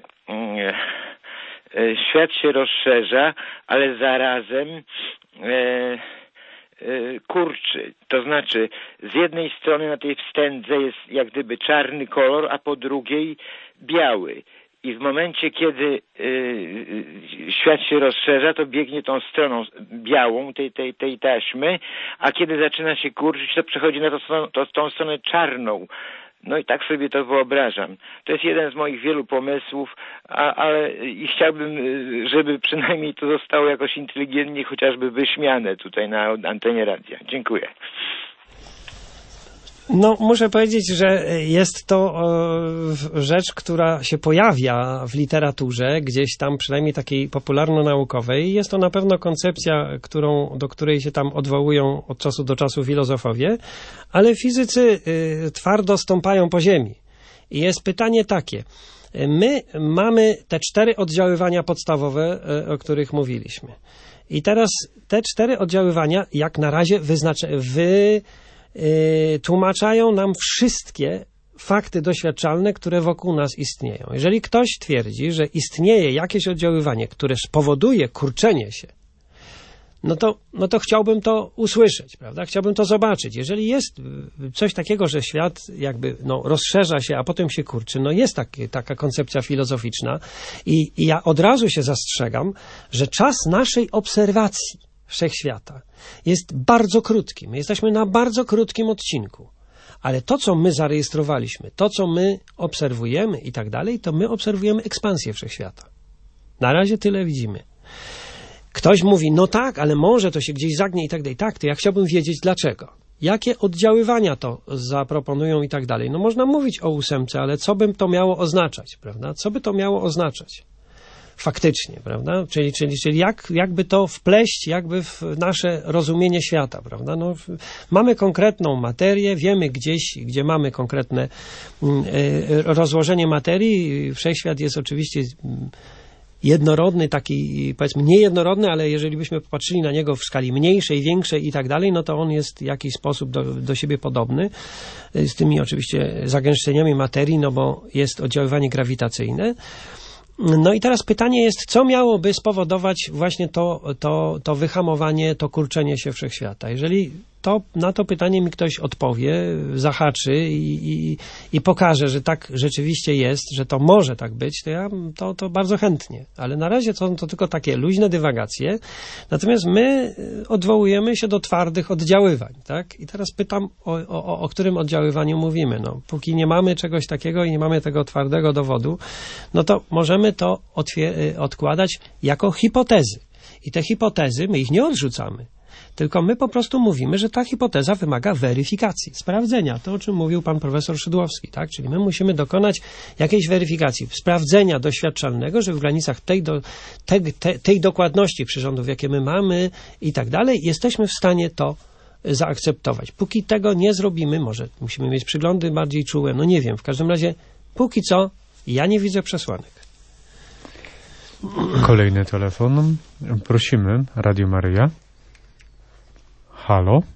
świat się rozszerza, ale zarazem kurczy. To znaczy, z jednej strony na tej wstędze jest jak gdyby czarny kolor, a po drugiej biały. I w momencie, kiedy świat się rozszerza, to biegnie tą stroną białą tej taśmy, a kiedy zaczyna się kurczyć, to przechodzi na tą stronę czarną. No i tak sobie to wyobrażam. To jest jeden z moich wielu pomysłów, ale i chciałbym, żeby przynajmniej to zostało jakoś inteligentnie chociażby wyśmiane tutaj na antenie radia. Dziękuję. No, muszę powiedzieć, że jest to rzecz, która się pojawia w literaturze, gdzieś tam przynajmniej takiej popularno-naukowej. Jest to na pewno koncepcja, do której się tam odwołują od czasu do czasu filozofowie, ale fizycy twardo stąpają po ziemi. I jest pytanie takie. My mamy te 4 oddziaływania podstawowe, o których mówiliśmy. I teraz te 4 oddziaływania, jak na razie tłumaczają nam wszystkie fakty doświadczalne, które wokół nas istnieją. Jeżeli ktoś twierdzi, że istnieje jakieś oddziaływanie, które spowoduje kurczenie się, no to chciałbym to usłyszeć, prawda? Chciałbym to zobaczyć. Jeżeli jest coś takiego, że świat jakby rozszerza się, a potem się kurczy, jest taka koncepcja filozoficzna i ja od razu się zastrzegam, że czas naszej obserwacji wszechświata jest bardzo krótki. My jesteśmy na bardzo krótkim odcinku. Ale to, co my zarejestrowaliśmy, to, co my obserwujemy i tak dalej, to my obserwujemy ekspansję wszechświata. Na razie tyle widzimy. Ktoś mówi, no tak, ale może to się gdzieś zagnie i tak dalej. Tak, to ja chciałbym wiedzieć dlaczego. Jakie oddziaływania to zaproponują i tak dalej. Można mówić o 8, ale co by to miało oznaczać, prawda? Co by to miało oznaczać? Faktycznie, prawda? Czyli jakby to wpleść jakby w nasze rozumienie świata, prawda? Mamy konkretną materię, wiemy gdzieś, gdzie mamy konkretne rozłożenie materii. Wszechświat jest oczywiście jednorodny, taki powiedzmy niejednorodny, ale jeżeli byśmy popatrzyli na niego w skali mniejszej, większej i tak dalej, no to on jest w jakiś sposób do siebie podobny, z tymi oczywiście zagęszczeniami materii, no bo jest oddziaływanie grawitacyjne. No i teraz pytanie jest, co miałoby spowodować właśnie to wyhamowanie, to kurczenie się wszechświata? Jeżeli na to pytanie mi ktoś odpowie, zahaczy i pokaże, że tak rzeczywiście jest, że to może tak być, to ja to bardzo chętnie. Ale na razie to tylko takie luźne dywagacje. Natomiast my odwołujemy się do twardych oddziaływań, tak? I teraz pytam, o którym oddziaływaniu mówimy. No, póki nie mamy czegoś takiego i nie mamy tego twardego dowodu, no to możemy to odkładać jako hipotezy. I te hipotezy, my ich nie odrzucamy. Tylko my po prostu mówimy, że ta hipoteza wymaga weryfikacji, sprawdzenia. To, o czym mówił pan profesor Szydłowski, tak? Czyli my musimy dokonać jakiejś weryfikacji, sprawdzenia doświadczalnego, że w granicach tej dokładności przyrządów, jakie my mamy i tak dalej, jesteśmy w stanie to zaakceptować. Póki tego nie zrobimy, może musimy mieć przyglądy bardziej czułe, no nie wiem. W każdym razie, póki co, ja nie widzę przesłanek. Kolejny telefon. Prosimy, Radio Maryja. Halo.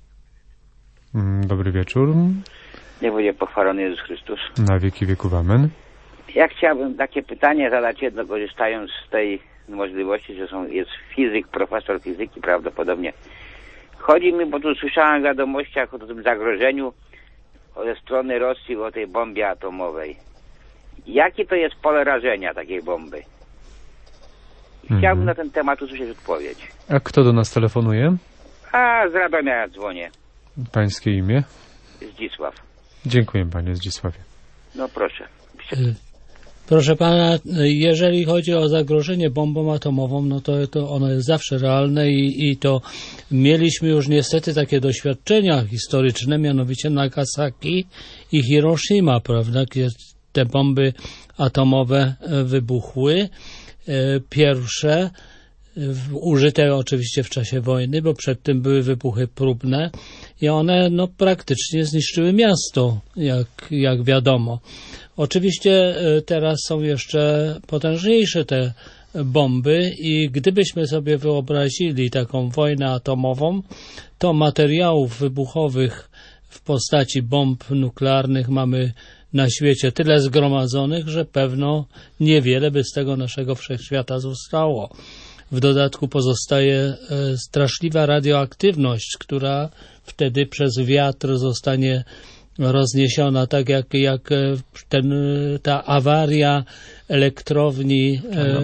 Dobry wieczór. Niech będzie pochwalony Jezus Chrystus. Na wieki wieków amen. Ja chciałbym takie pytanie zadać jedno, korzystając z tej możliwości, że jest fizyk, profesor fizyki prawdopodobnie. Chodzi mi, bo tu słyszałem w wiadomościach o tym zagrożeniu ze strony Rosji, o tej bombie atomowej. Jakie to jest pole rażenia takiej bomby? Chciałbym na ten temat usłyszeć odpowiedź. A kto do nas telefonuje? A z Radomia dzwonię. Pańskie imię? Zdzisław. Dziękuję, panie Zdzisławie. No proszę. Proszę pana, jeżeli chodzi o zagrożenie bombą atomową, no to ono jest zawsze realne i to mieliśmy już niestety takie doświadczenia historyczne, mianowicie Nagasaki i Hiroshima, prawda, gdzie te bomby atomowe wybuchły. Pierwsze, użyte oczywiście w czasie wojny, bo przed tym były wybuchy próbne i one praktycznie zniszczyły miasto, jak wiadomo. Oczywiście teraz są jeszcze potężniejsze te bomby i gdybyśmy sobie wyobrazili taką wojnę atomową, to materiałów wybuchowych w postaci bomb nuklearnych mamy na świecie tyle zgromadzonych, że pewno niewiele by z tego naszego wszechświata zostało. W dodatku pozostaje straszliwa radioaktywność, która wtedy przez wiatr zostanie rozniesiona, tak jak ta awaria elektrowni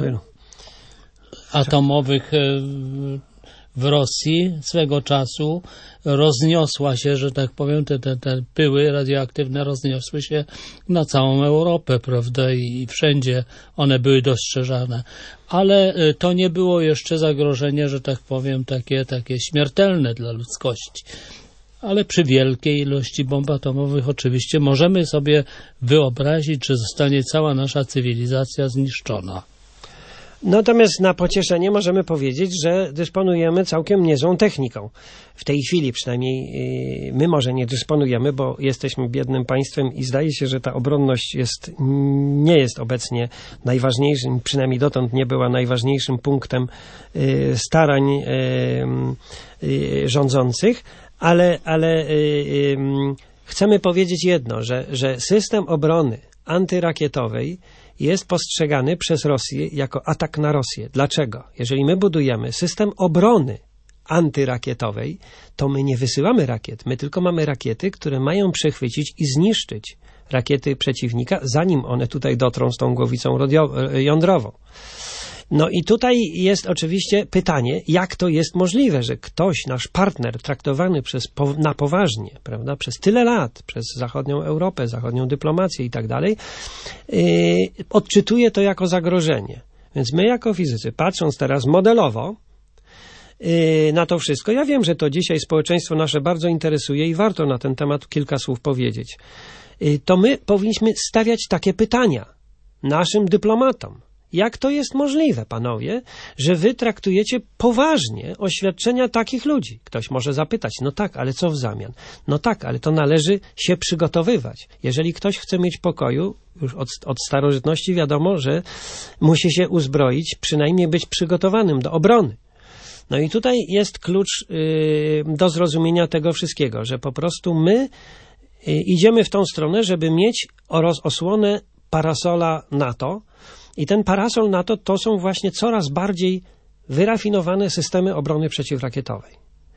atomowych w Rosji swego czasu rozniosła się, że tak powiem, te pyły radioaktywne rozniosły się na całą Europę, prawda, i wszędzie one były dostrzeżane. Ale to nie było jeszcze zagrożenie, że tak powiem, takie śmiertelne dla ludzkości. Ale przy wielkiej ilości bomb atomowych oczywiście możemy sobie wyobrazić, że zostanie cała nasza cywilizacja zniszczona. Natomiast na pocieszenie możemy powiedzieć, że dysponujemy całkiem niezłą techniką. W tej chwili przynajmniej my może nie dysponujemy, bo jesteśmy biednym państwem i zdaje się, że ta obronność nie jest obecnie najważniejszym, przynajmniej dotąd nie była najważniejszym punktem starań rządzących, ale chcemy powiedzieć jedno, że system obrony antyrakietowej jest postrzegany przez Rosję jako atak na Rosję. Dlaczego? Jeżeli my budujemy system obrony antyrakietowej, to my nie wysyłamy rakiet. My tylko mamy rakiety, które mają przechwycić i zniszczyć rakiety przeciwnika, zanim one tutaj dotrą z tą głowicą jądrową. No i tutaj jest oczywiście pytanie, jak to jest możliwe, że ktoś, nasz partner, traktowany na poważnie, prawda, przez tyle lat, przez zachodnią Europę, zachodnią dyplomację i tak dalej, odczytuje to jako zagrożenie. Więc my jako fizycy, patrząc teraz modelowo na to wszystko, ja wiem, że to dzisiaj społeczeństwo nasze bardzo interesuje i warto na ten temat kilka słów powiedzieć, to my powinniśmy stawiać takie pytania naszym dyplomatom. jak to jest możliwe, panowie, że wy traktujecie poważnie oświadczenia takich ludzi? Ktoś może zapytać, no tak, ale co w zamian? No tak, ale to należy się przygotowywać. Jeżeli ktoś chce mieć pokoju, już od starożytności wiadomo, że musi się uzbroić, przynajmniej być przygotowanym do obrony. No i tutaj jest klucz do zrozumienia tego wszystkiego, że po prostu my idziemy w tą stronę, żeby mieć osłonę parasola NATO i ten parasol NATO to są właśnie coraz bardziej wyrafinowane systemy obrony przeciwrakietowej.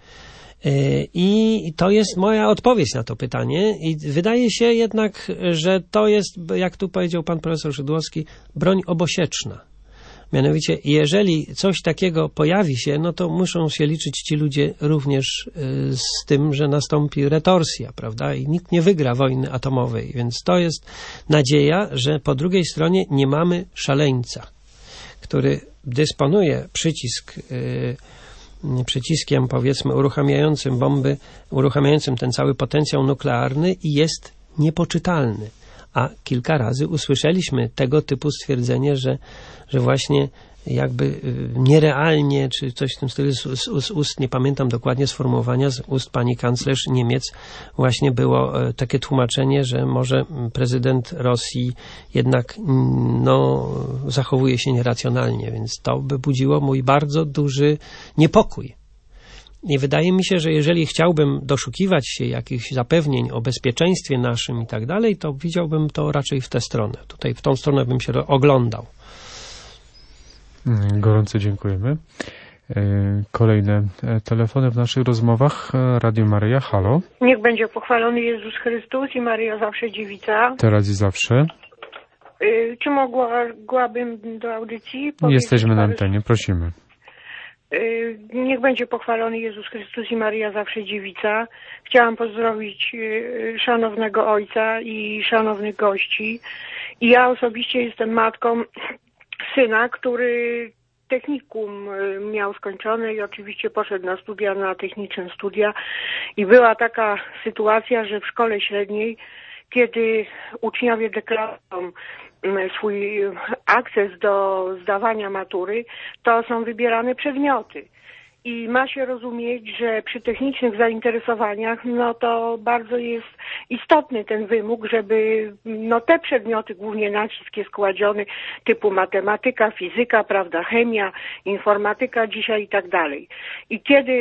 I to jest moja odpowiedź na to pytanie i wydaje się jednak, że to jest, jak tu powiedział pan profesor Szydłowski, broń obosieczna. Mianowicie, jeżeli coś takiego pojawi się, no to muszą się liczyć ci ludzie również z tym, że nastąpi retorsja, prawda? I nikt nie wygra wojny atomowej, więc to jest nadzieja, że po drugiej stronie nie mamy szaleńca, który dysponuje przyciskiem, powiedzmy, uruchamiającym bomby, uruchamiającym ten cały potencjał nuklearny i jest niepoczytalny. A kilka razy usłyszeliśmy tego typu stwierdzenie, że właśnie jakby nierealnie, czy coś w tym stylu z ust, nie pamiętam dokładnie sformułowania, z ust pani kanclerz Niemiec właśnie było takie tłumaczenie, że może prezydent Rosji jednak zachowuje się nieracjonalnie, więc to by budziło mój bardzo duży niepokój. I wydaje mi się, że jeżeli chciałbym doszukiwać się jakichś zapewnień o bezpieczeństwie naszym i tak dalej, to widziałbym to raczej w tę stronę. Tutaj w tą stronę bym się oglądał. Gorąco dziękujemy. Kolejne telefony w naszych rozmowach. Radio Maryja, halo. Niech będzie pochwalony Jezus Chrystus i Maryja zawsze dziewica. Teraz i zawsze. Czy mogłabym do audycji? Jesteśmy na antenie, prosimy. Niech będzie pochwalony Jezus Chrystus i Maryja zawsze dziewica. Chciałam pozdrowić szanownego ojca i szanownych gości. I ja osobiście jestem matką syna, który technikum miał skończone i oczywiście poszedł na studia, na techniczne studia. I była taka sytuacja, że w szkole średniej, kiedy uczniowie deklarują swój akces do zdawania matury, to są wybierane przedmioty. I ma się rozumieć, że przy technicznych zainteresowaniach, no to bardzo jest istotny ten wymóg, żeby te przedmioty, głównie nacisk jest kładziony, typu matematyka, fizyka, prawda, chemia, informatyka dzisiaj i tak dalej. I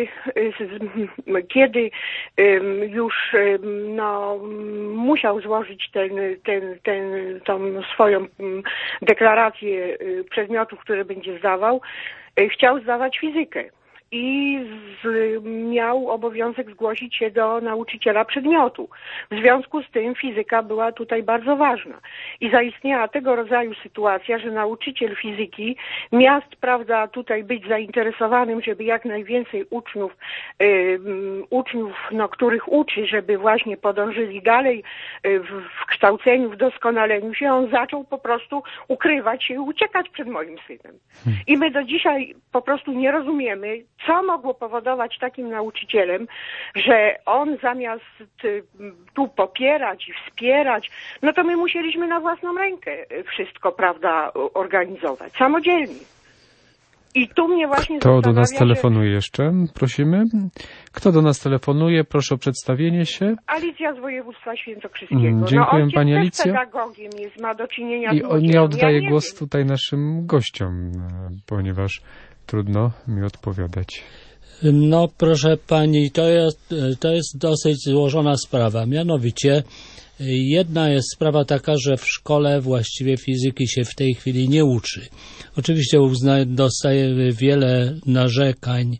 kiedy już musiał złożyć tą swoją deklarację przedmiotów, które będzie zdawał, chciał zdawać fizykę. I miał obowiązek zgłosić się do nauczyciela przedmiotu. W związku z tym fizyka była tutaj bardzo ważna. I zaistniała tego rodzaju sytuacja, że nauczyciel fizyki miast, prawda, tutaj być zainteresowanym, żeby jak najwięcej uczniów, których uczy, żeby właśnie podążyli dalej w kształceniu, w doskonaleniu się, on zaczął po prostu ukrywać się i uciekać przed moim synem. I my do dzisiaj po prostu nie rozumiemy, co mogło powodować takim nauczycielem, że on zamiast tu popierać i wspierać, no to my musieliśmy na własną rękę wszystko, prawda, organizować, samodzielnie. I tu mnie właśnie Kto do nas telefonuje jeszcze? Prosimy. Kto do nas telefonuje? Proszę o przedstawienie się. Alicja z województwa świętokrzyskiego. Dziękuję Pani Alicjo. Pedagogiem jest, ma do czynienia z I nie oddaję głos tutaj naszym gościom, ponieważ trudno mi odpowiadać. No proszę pani, to jest dosyć złożona sprawa. Mianowicie jedna jest sprawa taka, że w szkole właściwie fizyki się w tej chwili nie uczy. Oczywiście dostaje wiele narzekań,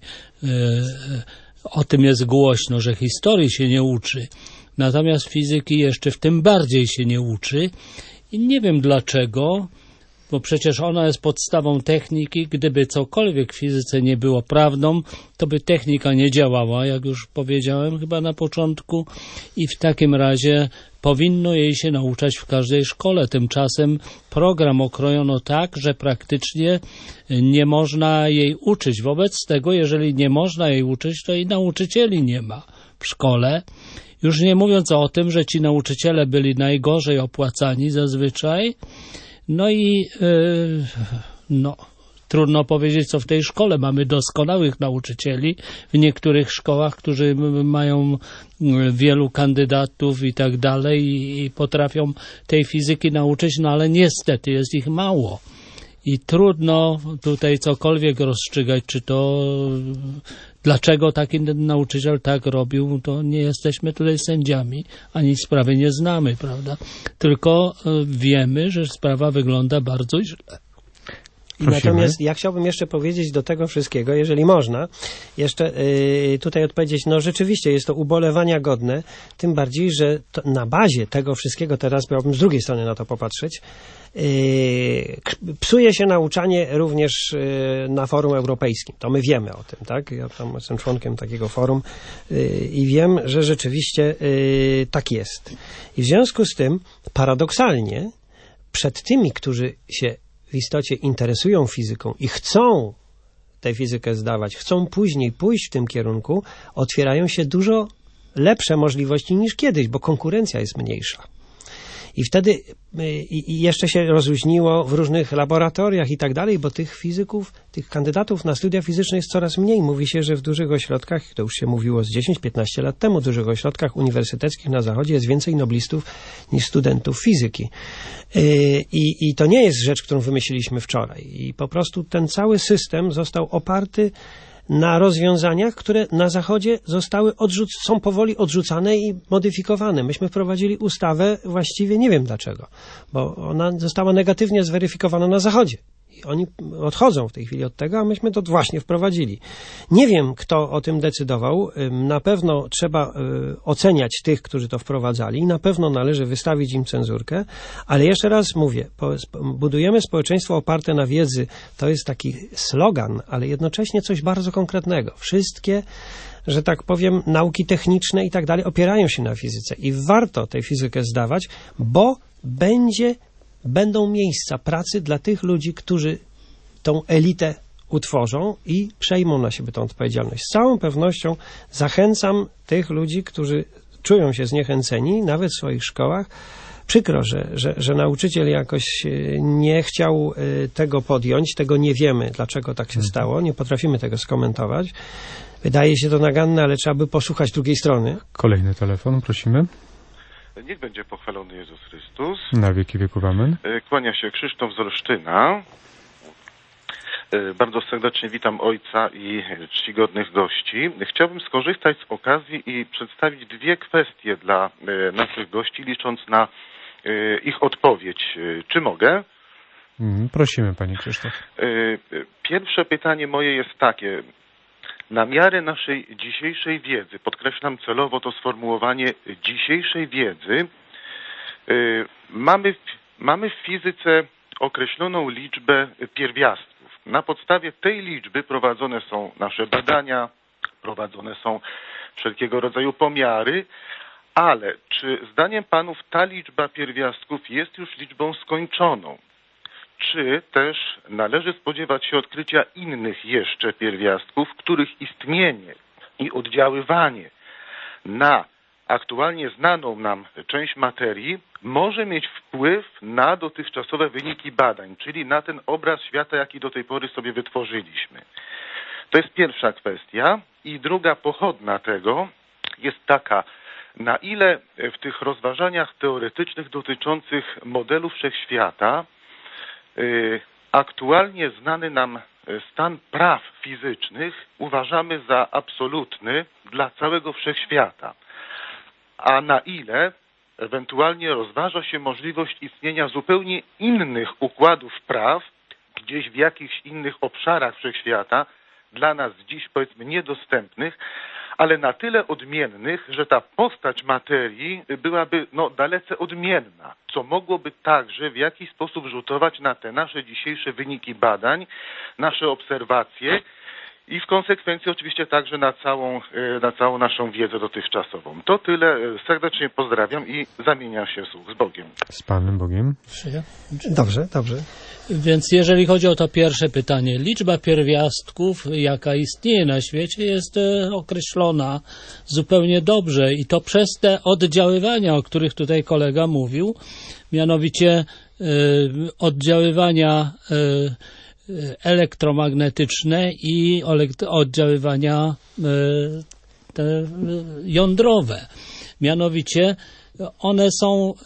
o tym jest głośno, że historii się nie uczy. Natomiast fizyki jeszcze w tym bardziej się nie uczy i nie wiem dlaczego, bo przecież ona jest podstawą techniki. Gdyby cokolwiek w fizyce nie było prawdą, to by technika nie działała, jak już powiedziałem chyba na początku, i w takim razie powinno jej się nauczać w każdej szkole. Tymczasem program okrojono tak, że praktycznie nie można jej uczyć. Wobec tego, jeżeli nie można jej uczyć, to i nauczycieli nie ma w szkole. Już nie mówiąc o tym, że ci nauczyciele byli najgorzej opłacani zazwyczaj. No i trudno powiedzieć, co w tej szkole. Mamy doskonałych nauczycieli w niektórych szkołach, którzy mają wielu kandydatów i tak dalej i potrafią tej fizyki nauczyć, no ale niestety jest ich mało. I trudno tutaj cokolwiek rozstrzygać, czy to dlaczego taki nauczyciel tak robił, to nie jesteśmy tutaj sędziami, ani sprawy nie znamy, prawda? Tylko wiemy, że sprawa wygląda bardzo źle. Natomiast ja chciałbym jeszcze powiedzieć do tego wszystkiego, jeżeli można, jeszcze tutaj odpowiedzieć, no rzeczywiście jest to ubolewania godne, tym bardziej, że na bazie tego wszystkiego, teraz miałbym z drugiej strony na to popatrzeć, psuje się nauczanie również na forum europejskim. To my wiemy o tym, tak? Ja tam jestem członkiem takiego forum i wiem, że rzeczywiście tak jest. I w związku z tym, paradoksalnie, przed tymi, którzy się w istocie interesują fizyką i chcą tę fizykę zdawać, chcą później pójść w tym kierunku, otwierają się dużo lepsze możliwości niż kiedyś, bo konkurencja jest mniejsza. I wtedy i jeszcze się rozluźniło w różnych laboratoriach i tak dalej, bo tych fizyków, tych kandydatów na studia fizyczne jest coraz mniej. Mówi się, że w dużych ośrodkach, to już się mówiło z 10-15 lat temu, w dużych ośrodkach uniwersyteckich na zachodzie jest więcej noblistów niż studentów fizyki. I to nie jest rzecz, którą wymyśliliśmy wczoraj. I po prostu ten cały system został oparty na rozwiązaniach, które na Zachodzie są powoli odrzucane i modyfikowane. Myśmy wprowadzili ustawę właściwie nie wiem dlaczego, bo ona została negatywnie zweryfikowana na Zachodzie. I oni odchodzą w tej chwili od tego, a myśmy to właśnie wprowadzili. Nie wiem, kto o tym decydował. Na pewno trzeba oceniać tych, którzy to wprowadzali. Na pewno należy wystawić im cenzurkę. Ale jeszcze raz mówię, budujemy społeczeństwo oparte na wiedzy. To jest taki slogan, ale jednocześnie coś bardzo konkretnego. Wszystkie, że tak powiem, nauki techniczne i tak dalej opierają się na fizyce. I warto tę fizykę zdawać, bo będą miejsca pracy dla tych ludzi, którzy tą elitę utworzą i przejmą na siebie tę odpowiedzialność. Z całą pewnością zachęcam tych ludzi, którzy czują się zniechęceni, nawet w swoich szkołach. Przykro, że nauczyciel jakoś nie chciał tego podjąć, tego nie wiemy, dlaczego tak się stało, nie potrafimy tego skomentować. Wydaje się to naganne, ale trzeba by posłuchać drugiej strony. Kolejny telefon, prosimy. Niech będzie pochwalony Jezus Chrystus. Na wieki wieków, amen. Kłania się Krzysztof z Olsztyna. Bardzo serdecznie witam ojca i czcigodnych gości. Chciałbym skorzystać z okazji i przedstawić dwie kwestie dla naszych gości, licząc na ich odpowiedź. Czy mogę? Prosimy, panie Krzysztof. Pierwsze pytanie moje jest takie. Na miarę naszej dzisiejszej wiedzy, podkreślam celowo to sformułowanie dzisiejszej wiedzy, mamy w fizyce określoną liczbę pierwiastków. Na podstawie tej liczby prowadzone są nasze badania, prowadzone są wszelkiego rodzaju pomiary, ale czy zdaniem panów ta liczba pierwiastków jest już liczbą skończoną? Czy też należy spodziewać się odkrycia innych jeszcze pierwiastków, których istnienie i oddziaływanie na aktualnie znaną nam część materii może mieć wpływ na dotychczasowe wyniki badań, czyli na ten obraz świata, jaki do tej pory sobie wytworzyliśmy? To jest pierwsza kwestia. I druga, pochodna tego, jest taka: na ile w tych rozważaniach teoretycznych dotyczących modelu wszechświata aktualnie znany nam stan praw fizycznych uważamy za absolutny dla całego wszechświata, a na ile ewentualnie rozważa się możliwość istnienia zupełnie innych układów praw gdzieś w jakichś innych obszarach wszechświata, dla nas dziś powiedzmy niedostępnych, ale na tyle odmiennych, że ta postać materii byłaby dalece odmienna, co mogłoby także w jakiś sposób rzutować na te nasze dzisiejsze wyniki badań, nasze obserwacje i w konsekwencji oczywiście także na całą naszą wiedzę dotychczasową. To tyle. Serdecznie pozdrawiam i zamieniam się z Bogiem. Z Panem Bogiem. Dobrze, dobrze. Więc jeżeli chodzi o to pierwsze pytanie, liczba pierwiastków, jaka istnieje na świecie, jest określona zupełnie dobrze i to przez te oddziaływania, o których tutaj kolega mówił, mianowicie oddziaływania elektromagnetyczne i oddziaływania te jądrowe. Mianowicie one są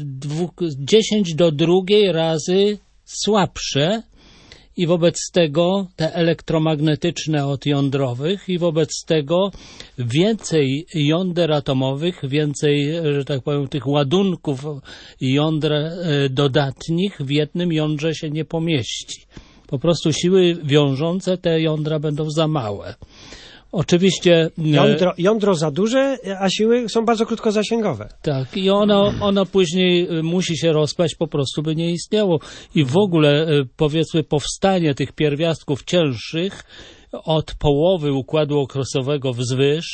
10 do 2 razy słabsze i wobec tego te elektromagnetyczne od jądrowych i wobec tego więcej jąder atomowych, więcej, że tak powiem, tych ładunków jądr dodatnich w jednym jądrze się nie pomieści. Po prostu siły wiążące te jądra będą za małe. Oczywiście... Jądro za duże, a siły są bardzo krótkozasięgowe. Tak, i ono później musi się rozpaść, po prostu by nie istniało. I w ogóle, powiedzmy, powstanie tych pierwiastków cięższych od połowy układu okresowego wzwyż,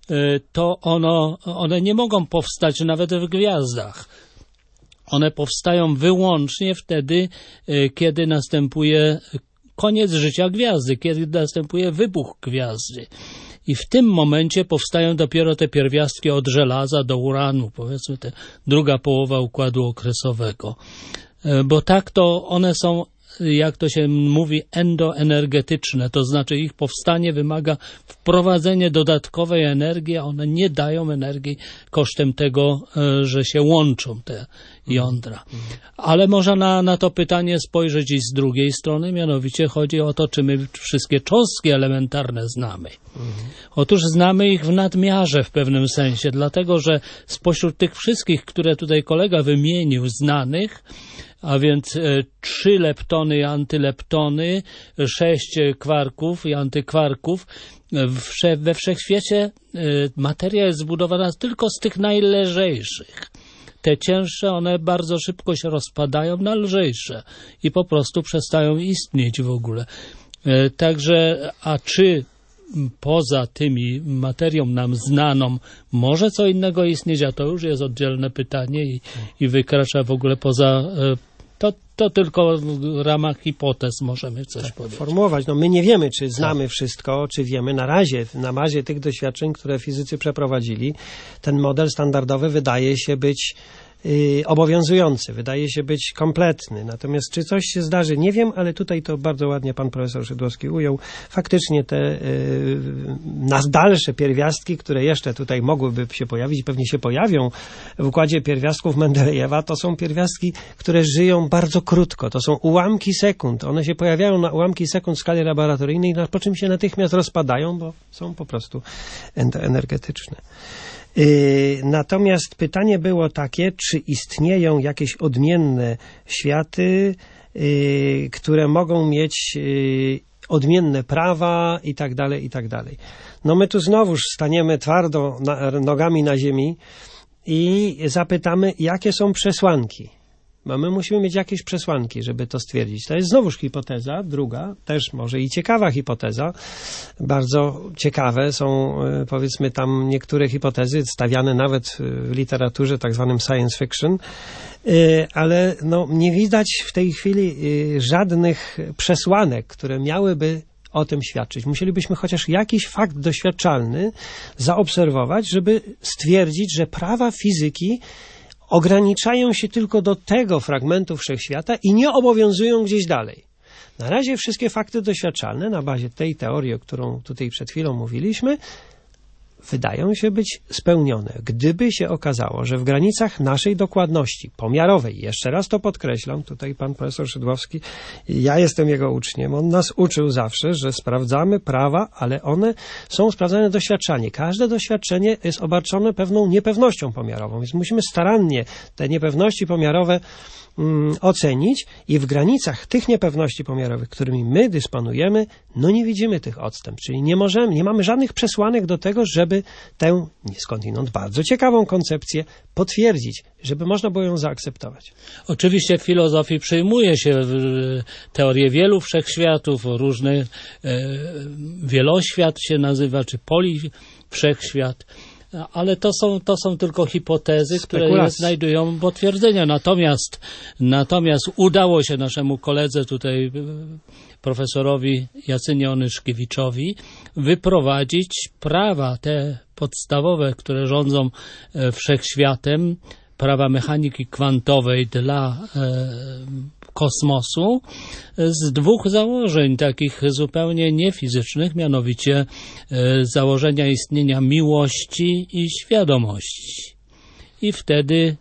to one nie mogą powstać nawet w gwiazdach. One powstają wyłącznie wtedy, kiedy następuje koniec życia gwiazdy, kiedy następuje wybuch gwiazdy. I w tym momencie powstają dopiero te pierwiastki od żelaza do uranu, powiedzmy te druga połowa układu okresowego. Bo tak to one są, jak to się mówi, endoenergetyczne, to znaczy ich powstanie wymaga wprowadzenia dodatkowej energii, a one nie dają energii kosztem tego, że się łączą te jądra. Ale można na to pytanie spojrzeć i z drugiej strony, mianowicie chodzi o to, czy my wszystkie cząstki elementarne znamy. Otóż znamy ich w nadmiarze w pewnym sensie, dlatego że spośród tych wszystkich, które tutaj kolega wymienił, znanych, a więc 3 leptony i antyleptony, 6 kwarków i antykwarków. We wszechświecie materia jest zbudowana tylko z tych najlżejszych. Te cięższe, one bardzo szybko się rozpadają na lżejsze i po prostu przestają istnieć w ogóle. Także, a czy poza tymi materią nam znaną może co innego istnieć, a to już jest oddzielne pytanie i wykracza w ogóle poza... To tylko w ramach hipotez możemy coś powiedzieć. Formułować. No my nie wiemy, czy znamy wszystko, czy wiemy. Na bazie tych doświadczeń, które fizycy przeprowadzili, ten model standardowy wydaje się być obowiązujący, wydaje się być kompletny. Natomiast czy coś się zdarzy, nie wiem, ale tutaj to bardzo ładnie pan profesor Szydłowski ujął. Faktycznie te dalsze pierwiastki, które jeszcze tutaj mogłyby się pojawić, pewnie się pojawią w układzie pierwiastków Mendelejewa, to są pierwiastki, które żyją bardzo krótko. To są ułamki sekund. One się pojawiają na ułamki sekund w skali laboratoryjnej, po czym się natychmiast rozpadają, bo są po prostu endoenergetyczne. Natomiast pytanie było takie, czy istnieją jakieś odmienne światy, które mogą mieć odmienne prawa i tak dalej, i tak dalej. No my tu znowuż staniemy twardo nogami na ziemi i zapytamy, jakie są przesłanki. Bo my musimy mieć jakieś przesłanki, żeby to stwierdzić. To jest znowuż hipoteza, druga, też może i ciekawa hipoteza. Bardzo ciekawe są, powiedzmy, tam niektóre hipotezy stawiane nawet w literaturze, tak zwanym science fiction, ale no, nie widać w tej chwili żadnych przesłanek, które miałyby o tym świadczyć. Musielibyśmy chociaż jakiś fakt doświadczalny zaobserwować, żeby stwierdzić, że prawa fizyki ograniczają się tylko do tego fragmentu wszechświata i nie obowiązują gdzieś dalej. Na razie wszystkie fakty doświadczalne na bazie tej teorii, o którą tutaj przed chwilą mówiliśmy, wydają się być spełnione. Gdyby się okazało, że w granicach naszej dokładności pomiarowej, jeszcze raz to podkreślam, tutaj pan profesor Szydłowski, ja jestem jego uczniem, on nas uczył zawsze, że sprawdzamy prawa, ale one są sprawdzane doświadczalnie. Każde doświadczenie jest obarczone pewną niepewnością pomiarową, więc musimy starannie te niepewności pomiarowe ocenić i w granicach tych niepewności pomiarowych, którymi my dysponujemy, no nie widzimy tych odstępstw, czyli nie mamy żadnych przesłanek do tego, żeby tę skądinąd bardzo ciekawą koncepcję potwierdzić, żeby można było ją zaakceptować. Oczywiście w filozofii przyjmuje się teorię wielu wszechświatów, różne wieloświat się nazywa, czy poliwszechświat. Ale to są tylko hipotezy, które nie znajdują potwierdzenia. Natomiast udało się naszemu koledze tutaj, profesorowi Jacynie Onyszkiewiczowi, wyprowadzić prawa te podstawowe, które rządzą wszechświatem, prawa mechaniki kwantowej dla kosmosu z dwóch założeń, takich zupełnie niefizycznych, mianowicie założenia istnienia miłości i świadomości. I wtedy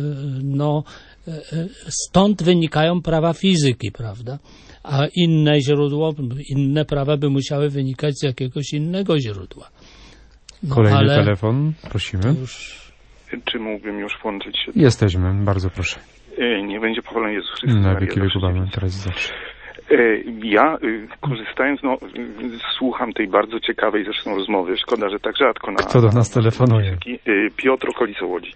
stąd wynikają prawa fizyki, prawda? A inne źródło, inne prawa by musiały wynikać z jakiegoś innego źródła. Kolejny telefon, prosimy. Czy mógłbym już włączyć się? Jesteśmy, bardzo proszę. Nie będzie pochwalony Jezus Chrystus. Na wieki wieków amen, teraz zawsze. Ja, korzystając, słucham tej bardzo ciekawej zresztą rozmowy. Szkoda, że tak rzadko. Kto do nas telefonuje? Piotr, okolica Łodzi.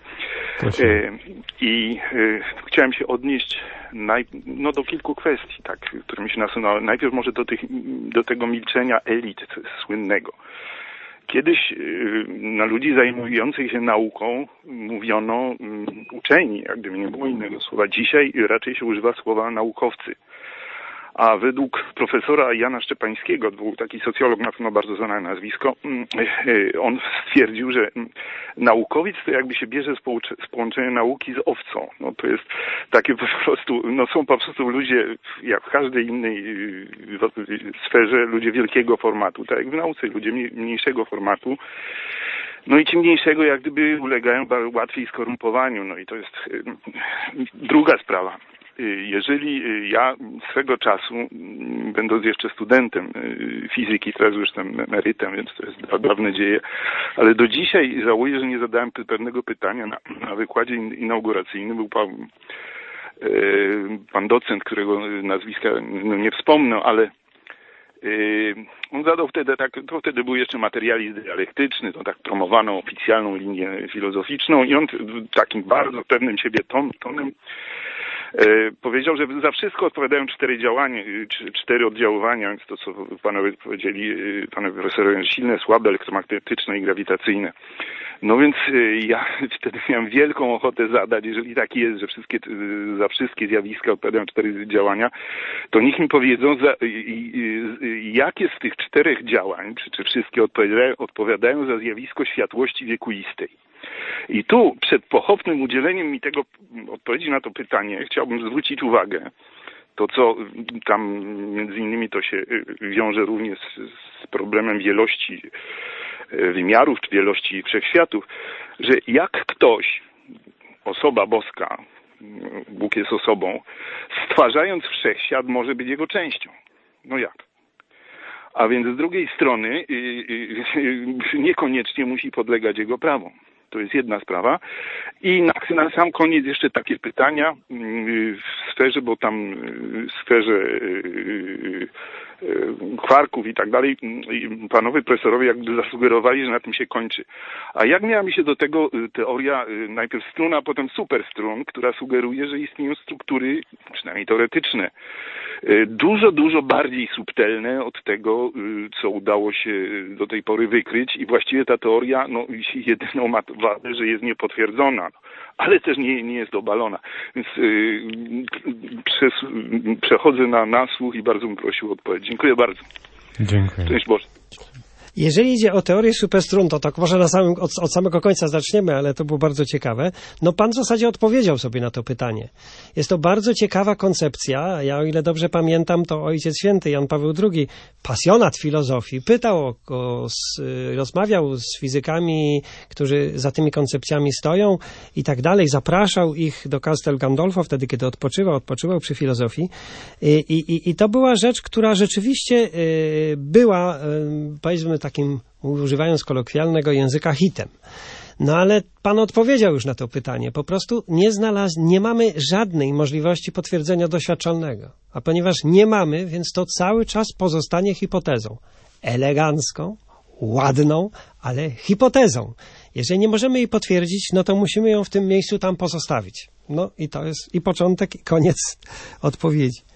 I chciałem się odnieść do kilku kwestii, tak, które mi się nasunęły. Najpierw może do tego milczenia elit słynnego. Kiedyś na ludzi zajmujących się nauką mówiono uczeni, jak gdyby nie było innego słowa. Dzisiaj raczej się używa słowa naukowcy. A według profesora Jana Szczepańskiego, był taki socjolog, na pewno bardzo znane nazwisko, on stwierdził, że naukowiec to jakby się bierze z połączenia nauki z owcą. No to jest takie po prostu, są po prostu ludzie, jak w każdej innej sferze, ludzie wielkiego formatu, tak jak w nauce, ludzie mniejszego formatu. No i ci mniejszego jak gdyby ulegają łatwiej skorumpowaniu. No i to jest druga sprawa. Jeżeli ja swego czasu, będąc jeszcze studentem fizyki, teraz już jestem emerytem, więc to jest dawne dzieje, ale do dzisiaj żałuję, że nie zadałem pewnego pytania na wykładzie inauguracyjnym. Był pan docent, którego nazwiska nie wspomnę, ale on zadał wtedy był jeszcze materializm dialektyczny, to tak promowano oficjalną linię filozoficzną i on takim bardzo pewnym siebie tonem powiedział, że za wszystko odpowiadają 4 oddziaływania, więc to, co panowie powiedzieli, panowie profesorowie, silne, słabe, elektromagnetyczne i grawitacyjne. No więc ja wtedy miałem wielką ochotę zadać, jeżeli tak jest, że za wszystkie zjawiska odpowiadają 4 działania, to niech mi powiedzą, jakie z tych 4 działań, czy wszystkie odpowiadają za zjawisko światłości wiekuistej. I tu przed pochopnym udzieleniem mi tego odpowiedzi na to pytanie chciałbym zwrócić uwagę, to co tam między innymi to się wiąże również z problemem wielości wymiarów czy wielości wszechświatów, że jak ktoś, osoba boska, Bóg jest osobą, stwarzając wszechświat może być jego częścią. No jak? A więc z drugiej strony niekoniecznie musi podlegać jego prawom. To jest jedna sprawa. I na sam koniec jeszcze takie pytania w sferze, bo tam w sferze kwarków i tak dalej, panowie profesorowie jakby zasugerowali, że na tym się kończy. A jak miała mi się do tego teoria najpierw strun, a potem superstrun, która sugeruje, że istnieją struktury, przynajmniej teoretyczne, dużo bardziej subtelne od tego, co udało się do tej pory wykryć i właściwie ta teoria, jedyną ma wadę, że jest niepotwierdzona, ale też nie jest obalona. Więc przechodzę na nasłuch i bardzo bym prosił o odpowiedź. Dziękuję bardzo. Dziękuję. Szczęść Boże. Jeżeli idzie o teorię superstrun, to tak może od samego końca zaczniemy, ale to było bardzo ciekawe. Pan w zasadzie odpowiedział sobie na to pytanie. Jest to bardzo ciekawa koncepcja. Ja, o ile dobrze pamiętam, to Ojciec Święty Jan Paweł II, pasjonat filozofii, rozmawiał z fizykami, którzy za tymi koncepcjami stoją i tak dalej. Zapraszał ich do Castel Gandolfo, wtedy kiedy odpoczywał przy filozofii. I to była rzecz, która rzeczywiście była, powiedzmy, takim, używając kolokwialnego języka, hitem. No ale pan odpowiedział już na to pytanie. Po prostu nie mamy żadnej możliwości potwierdzenia doświadczalnego. A ponieważ nie mamy, więc to cały czas pozostanie hipotezą. Elegancką, ładną, ale hipotezą. Jeżeli nie możemy jej potwierdzić, no to musimy ją w tym miejscu tam pozostawić. No i to jest i początek, i koniec odpowiedzi.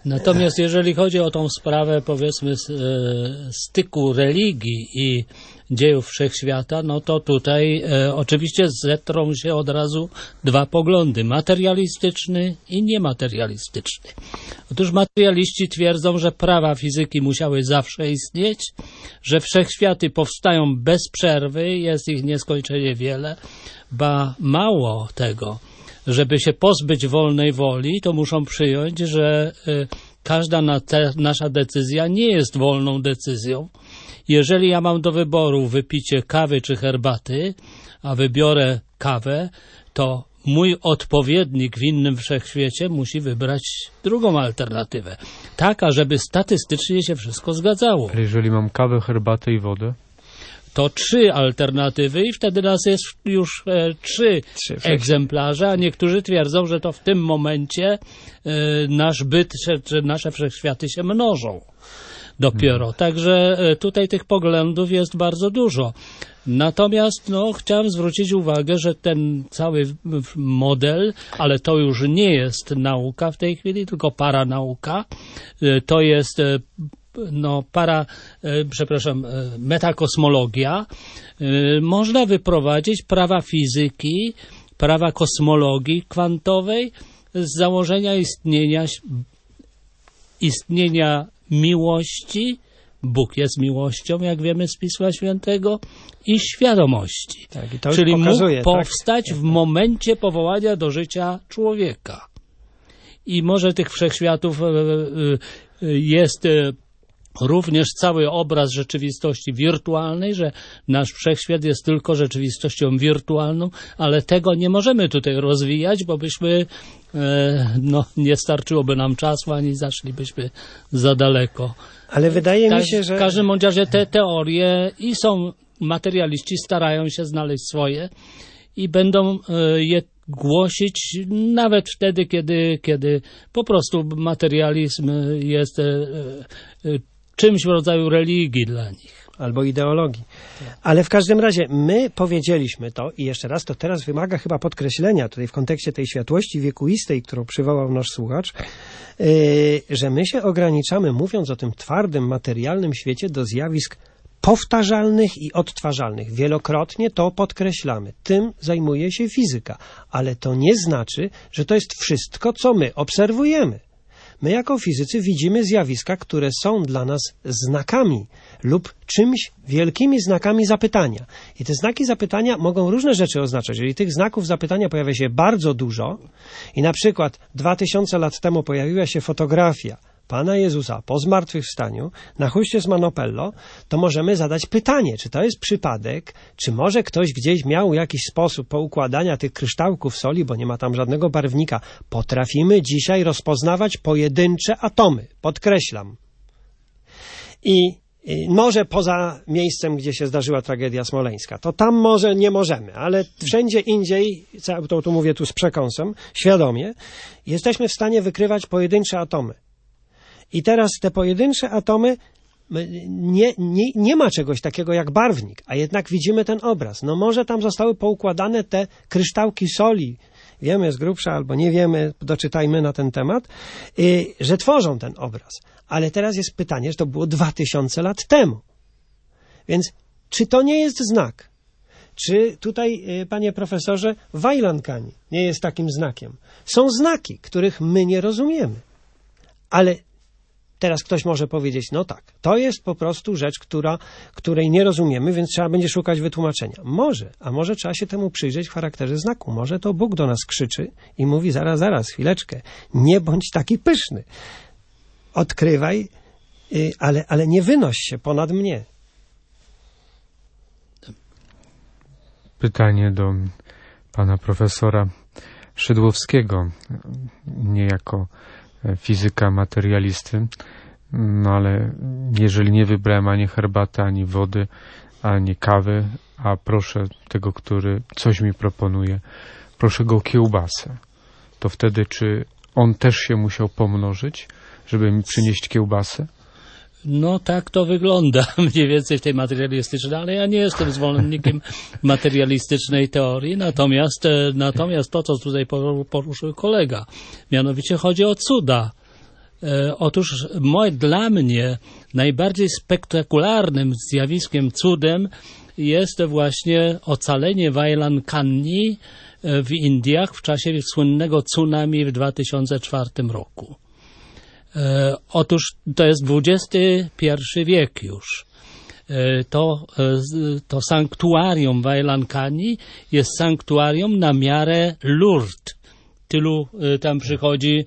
Natomiast jeżeli chodzi o tą sprawę, powiedzmy, styku religii i dziejów wszechświata, no to tutaj oczywiście zetrą się od razu dwa poglądy, materialistyczny i niematerialistyczny. Otóż materialiści twierdzą, że prawa fizyki musiały zawsze istnieć, że wszechświaty powstają bez przerwy, jest ich nieskończenie wiele, ba mało tego. Żeby się pozbyć wolnej woli, to muszą przyjąć, że każda nasza decyzja nie jest wolną decyzją. Jeżeli ja mam do wyboru wypicie kawy czy herbaty, a wybiorę kawę, to mój odpowiednik w innym wszechświecie musi wybrać drugą alternatywę. Taka, żeby statystycznie się wszystko zgadzało. Ale jeżeli mam kawę, herbatę i wodę? To 3 alternatywy i wtedy nas jest już 3 egzemplarze, a niektórzy twierdzą, że to w tym momencie nasz byt, że nasze wszechświaty się mnożą dopiero. Także tutaj tych poglądów jest bardzo dużo. Natomiast chciałem zwrócić uwagę, że ten cały model, ale to już nie jest nauka w tej chwili, tylko paranauka, to jest metakosmologia, można wyprowadzić prawa fizyki, prawa kosmologii kwantowej z założenia istnienia miłości, Bóg jest miłością, jak wiemy z Pisma Świętego, i świadomości. Tak, i to czyli pokazuje, mógł powstać w momencie powołania do życia człowieka. I może tych wszechświatów jest również cały obraz rzeczywistości wirtualnej, że nasz wszechświat jest tylko rzeczywistością wirtualną, ale tego nie możemy tutaj rozwijać, bo byśmy nie starczyłoby nam czasu, ani zaszlibyśmy za daleko. Ale wydaje mi się, że... W każdym razie te teorie i są materialiści, starają się znaleźć swoje i będą je głosić nawet wtedy, kiedy po prostu materializm jest czymś w rodzaju religii dla nich. Albo ideologii. Ale w każdym razie my powiedzieliśmy to i jeszcze raz to teraz wymaga chyba podkreślenia tutaj w kontekście tej światłości wiekuistej, którą przywołał nasz słuchacz, że my się ograniczamy, mówiąc o tym twardym, materialnym świecie, do zjawisk powtarzalnych i odtwarzalnych. Wielokrotnie to podkreślamy. Tym zajmuje się fizyka. Ale to nie znaczy, że to jest wszystko, co my obserwujemy. My jako fizycy widzimy zjawiska, które są dla nas znakami lub czymś wielkimi znakami zapytania. I te znaki zapytania mogą różne rzeczy oznaczać. Jeżeli tych znaków zapytania pojawia się bardzo dużo i na przykład 2000 lat temu pojawiła się fotografia Pana Jezusa po zmartwychwstaniu na chuście z Manopello, to możemy zadać pytanie, czy to jest przypadek, czy może ktoś gdzieś miał jakiś sposób poukładania tych kryształków soli, bo nie ma tam żadnego barwnika. Potrafimy dzisiaj rozpoznawać pojedyncze atomy, podkreślam. I może poza miejscem, gdzie się zdarzyła tragedia smoleńska. To tam może nie możemy, ale wszędzie indziej, to mówię tu z przekąsem, świadomie, jesteśmy w stanie wykrywać pojedyncze atomy. I teraz te pojedyncze atomy, nie ma czegoś takiego jak barwnik, a jednak widzimy ten obraz. No może tam zostały poukładane te kryształki soli, wiemy z grubsza albo nie wiemy, doczytajmy na ten temat, że tworzą ten obraz. Ale teraz jest pytanie, że to było 2000 lat temu. Więc czy to nie jest znak? Czy tutaj, panie profesorze, Wajlankani nie jest takim znakiem? Są znaki, których my nie rozumiemy. Ale teraz ktoś może powiedzieć, no tak, to jest po prostu rzecz, której nie rozumiemy, więc trzeba będzie szukać wytłumaczenia. Może, a może trzeba się temu przyjrzeć w charakterze znaku. Może to Bóg do nas krzyczy i mówi, zaraz, chwileczkę, nie bądź taki pyszny. Odkrywaj, ale nie wynoś się ponad mnie. Pytanie do pana profesora Szydłowskiego, niejako fizyka materialisty, no ale jeżeli nie wybrałem ani herbaty, ani wody, ani kawy, a proszę tego, który coś mi proponuje, proszę go o kiełbasę, to wtedy czy on też się musiał pomnożyć, żeby mi przynieść kiełbasę? No tak to wygląda mniej więcej w tej materialistycznej, ale ja nie jestem zwolennikiem materialistycznej teorii, natomiast to, co tutaj poruszył kolega, mianowicie chodzi o cuda. Otóż dla mnie najbardziej spektakularnym zjawiskiem, cudem jest właśnie ocalenie Vailankanni w Indiach w czasie słynnego tsunami w 2004 roku. Otóż to jest XXI wiek już. To sanktuarium Vailankanni jest sanktuarium na miarę Lourdes. Tylu tam przychodzi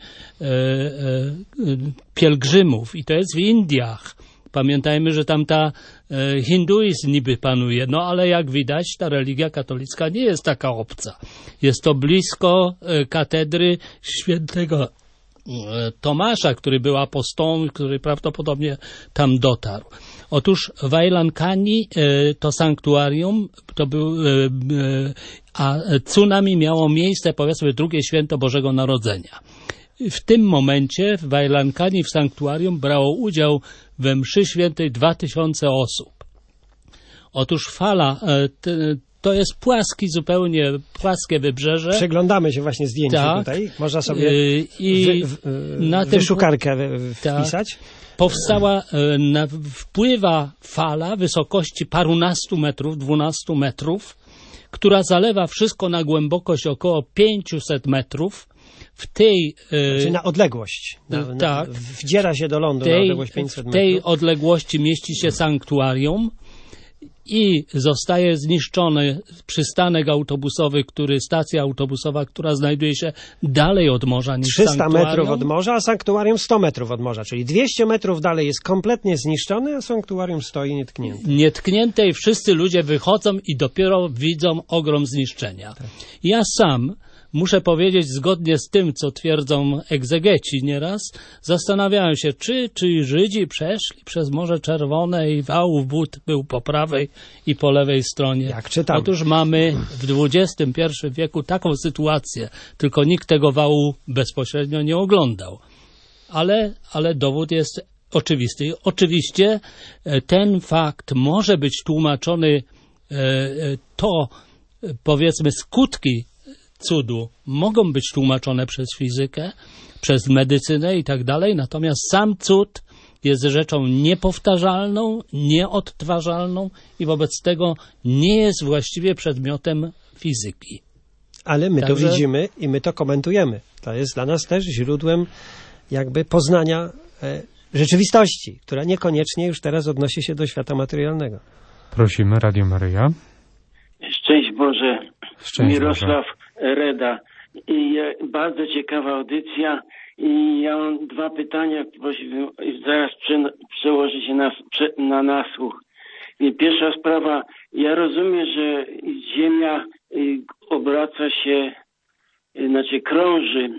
pielgrzymów i to jest w Indiach. Pamiętajmy, że tam hinduizm niby panuje, no ale jak widać ta religia katolicka nie jest taka obca. Jest to blisko katedry świętego Tomasza, który był apostołem, który prawdopodobnie tam dotarł. Otóż Vailankanni to sanktuarium, to był, a tsunami miało miejsce, powiedzmy, drugie święto Bożego Narodzenia. W tym momencie w Vailankanni w sanktuarium brało udział we mszy świętej 2000 osób. Otóż fala, to jest zupełnie płaskie wybrzeże. Przeglądamy się właśnie zdjęciu tutaj. Można sobie na wyszukarkę wpisać. Powstała, wpływa fala wysokości parunastu metrów, 12 metrów, która zalewa wszystko na głębokość około 500 metrów. Czyli na odległość. Wdziera się do lądu na odległość 500 metrów. W tej odległości mieści się sanktuarium i zostaje zniszczony przystanek autobusowy, stacja autobusowa, która znajduje się dalej od morza niż 300 metrów od morza, a sanktuarium 100 metrów od morza, czyli 200 metrów dalej jest kompletnie zniszczone, a sanktuarium stoi nietknięte. Nietknięte i wszyscy ludzie wychodzą i dopiero widzą ogrom zniszczenia. Tak. Ja sam muszę powiedzieć, zgodnie z tym, co twierdzą egzegeci nieraz, zastanawiałem się, czy Żydzi przeszli przez Morze Czerwone i wał wód był po prawej i po lewej stronie. Jak czytam. Otóż mamy w XXI wieku taką sytuację, tylko nikt tego wału bezpośrednio nie oglądał. Ale dowód jest oczywisty. Oczywiście ten fakt może być tłumaczony, powiedzmy, skutki cudu mogą być tłumaczone przez fizykę, przez medycynę i tak dalej, natomiast sam cud jest rzeczą niepowtarzalną, nieodtwarzalną i wobec tego nie jest właściwie przedmiotem fizyki. Ale my to widzimy i my to komentujemy. To jest dla nas też źródłem jakby poznania rzeczywistości, która niekoniecznie już teraz odnosi się do świata materialnego. Prosimy, Radio Maryja. Szczęść Boże. Szczęść Mirosław Boże. Reda. Bardzo ciekawa audycja i ja mam dwa pytania, prosiłbym zaraz przełożyć się na nasłuch. Pierwsza sprawa, ja rozumiem, że Ziemia obraca się, krąży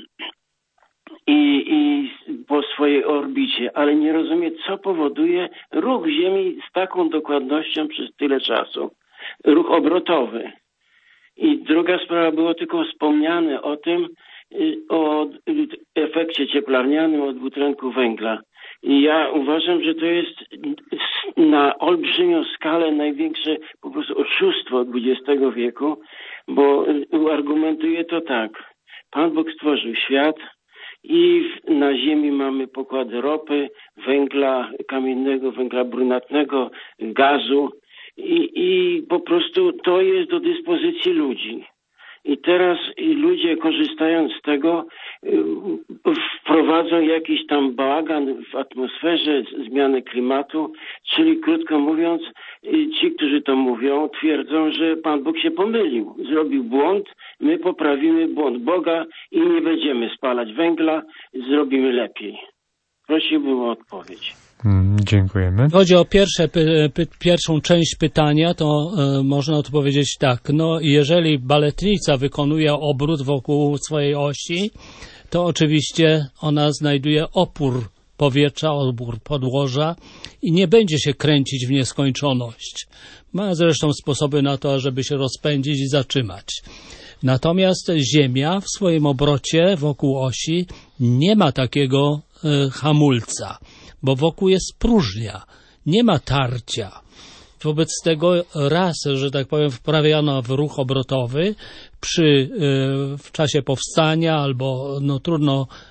i po swojej orbicie, ale nie rozumiem, co powoduje ruch Ziemi z taką dokładnością przez tyle czasu. Ruch obrotowy. I druga sprawa, było tylko wspomniane o efekcie cieplarnianym od dwutlenku węgla. I ja uważam, że to jest na olbrzymią skalę największe po prostu oszustwo XX wieku, bo argumentuje to tak. Pan Bóg stworzył świat i na Ziemi mamy pokłady ropy, węgla kamiennego, węgla brunatnego, gazu. I po prostu to jest do dyspozycji ludzi. I teraz ludzie, korzystając z tego, wprowadzą jakiś tam bałagan w atmosferze, zmianę klimatu, czyli krótko mówiąc, ci, którzy to mówią, twierdzą, że Pan Bóg się pomylił, zrobił błąd, my poprawimy błąd Boga i nie będziemy spalać węgla, zrobimy lepiej. Prosiłbym o odpowiedź. Dziękujemy. Chodzi o pierwszą część pytania, to można odpowiedzieć tak. No, jeżeli baletnica wykonuje obrót wokół swojej osi, to oczywiście ona znajduje opór powietrza, opór podłoża i nie będzie się kręcić w nieskończoność. Ma zresztą sposoby na to, żeby się rozpędzić i zatrzymać. Natomiast Ziemia w swoim obrocie wokół osi nie ma takiego hamulca, bo wokół jest próżnia, nie ma tarcia. Wobec tego raz, że tak powiem, wprawiano w ruch obrotowy w czasie powstania albo trudno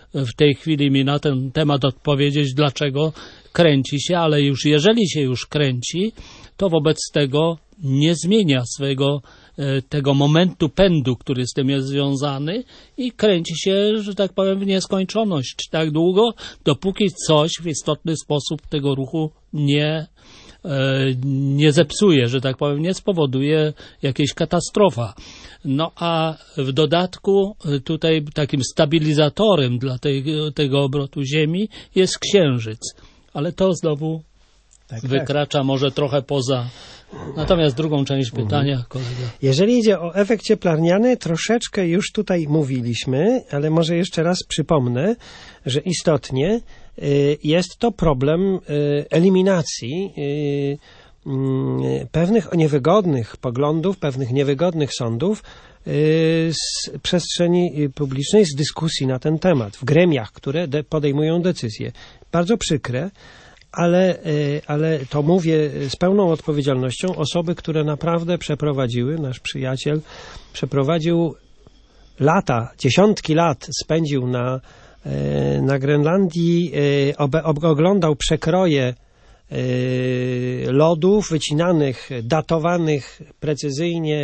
w tej chwili mi na ten temat odpowiedzieć, dlaczego kręci się, ale już jeżeli się już kręci, to wobec tego nie zmienia swojego tego momentu pędu, który z tym jest związany i kręci się, że tak powiem, w nieskończoność tak długo, dopóki coś w istotny sposób tego ruchu nie zepsuje, że tak powiem, nie spowoduje jakiejś katastrofa. No a w dodatku tutaj takim stabilizatorem dla tego obrotu Ziemi jest Księżyc. Ale to znowu wykracza może trochę poza. Natomiast drugą część pytania, kolega. Jeżeli idzie o efekt cieplarniany, troszeczkę już tutaj mówiliśmy, ale może jeszcze raz przypomnę, że istotnie jest to problem eliminacji pewnych niewygodnych poglądów, pewnych niewygodnych sądów z przestrzeni publicznej, z dyskusji na ten temat, w gremiach, które podejmują decyzje. Bardzo przykre, ale to mówię z pełną odpowiedzialnością, osoby, które naprawdę przeprowadziły, nasz przyjaciel przeprowadził lata, dziesiątki lat spędził na Grenlandii, oglądał przekroje lodów wycinanych, datowanych precyzyjnie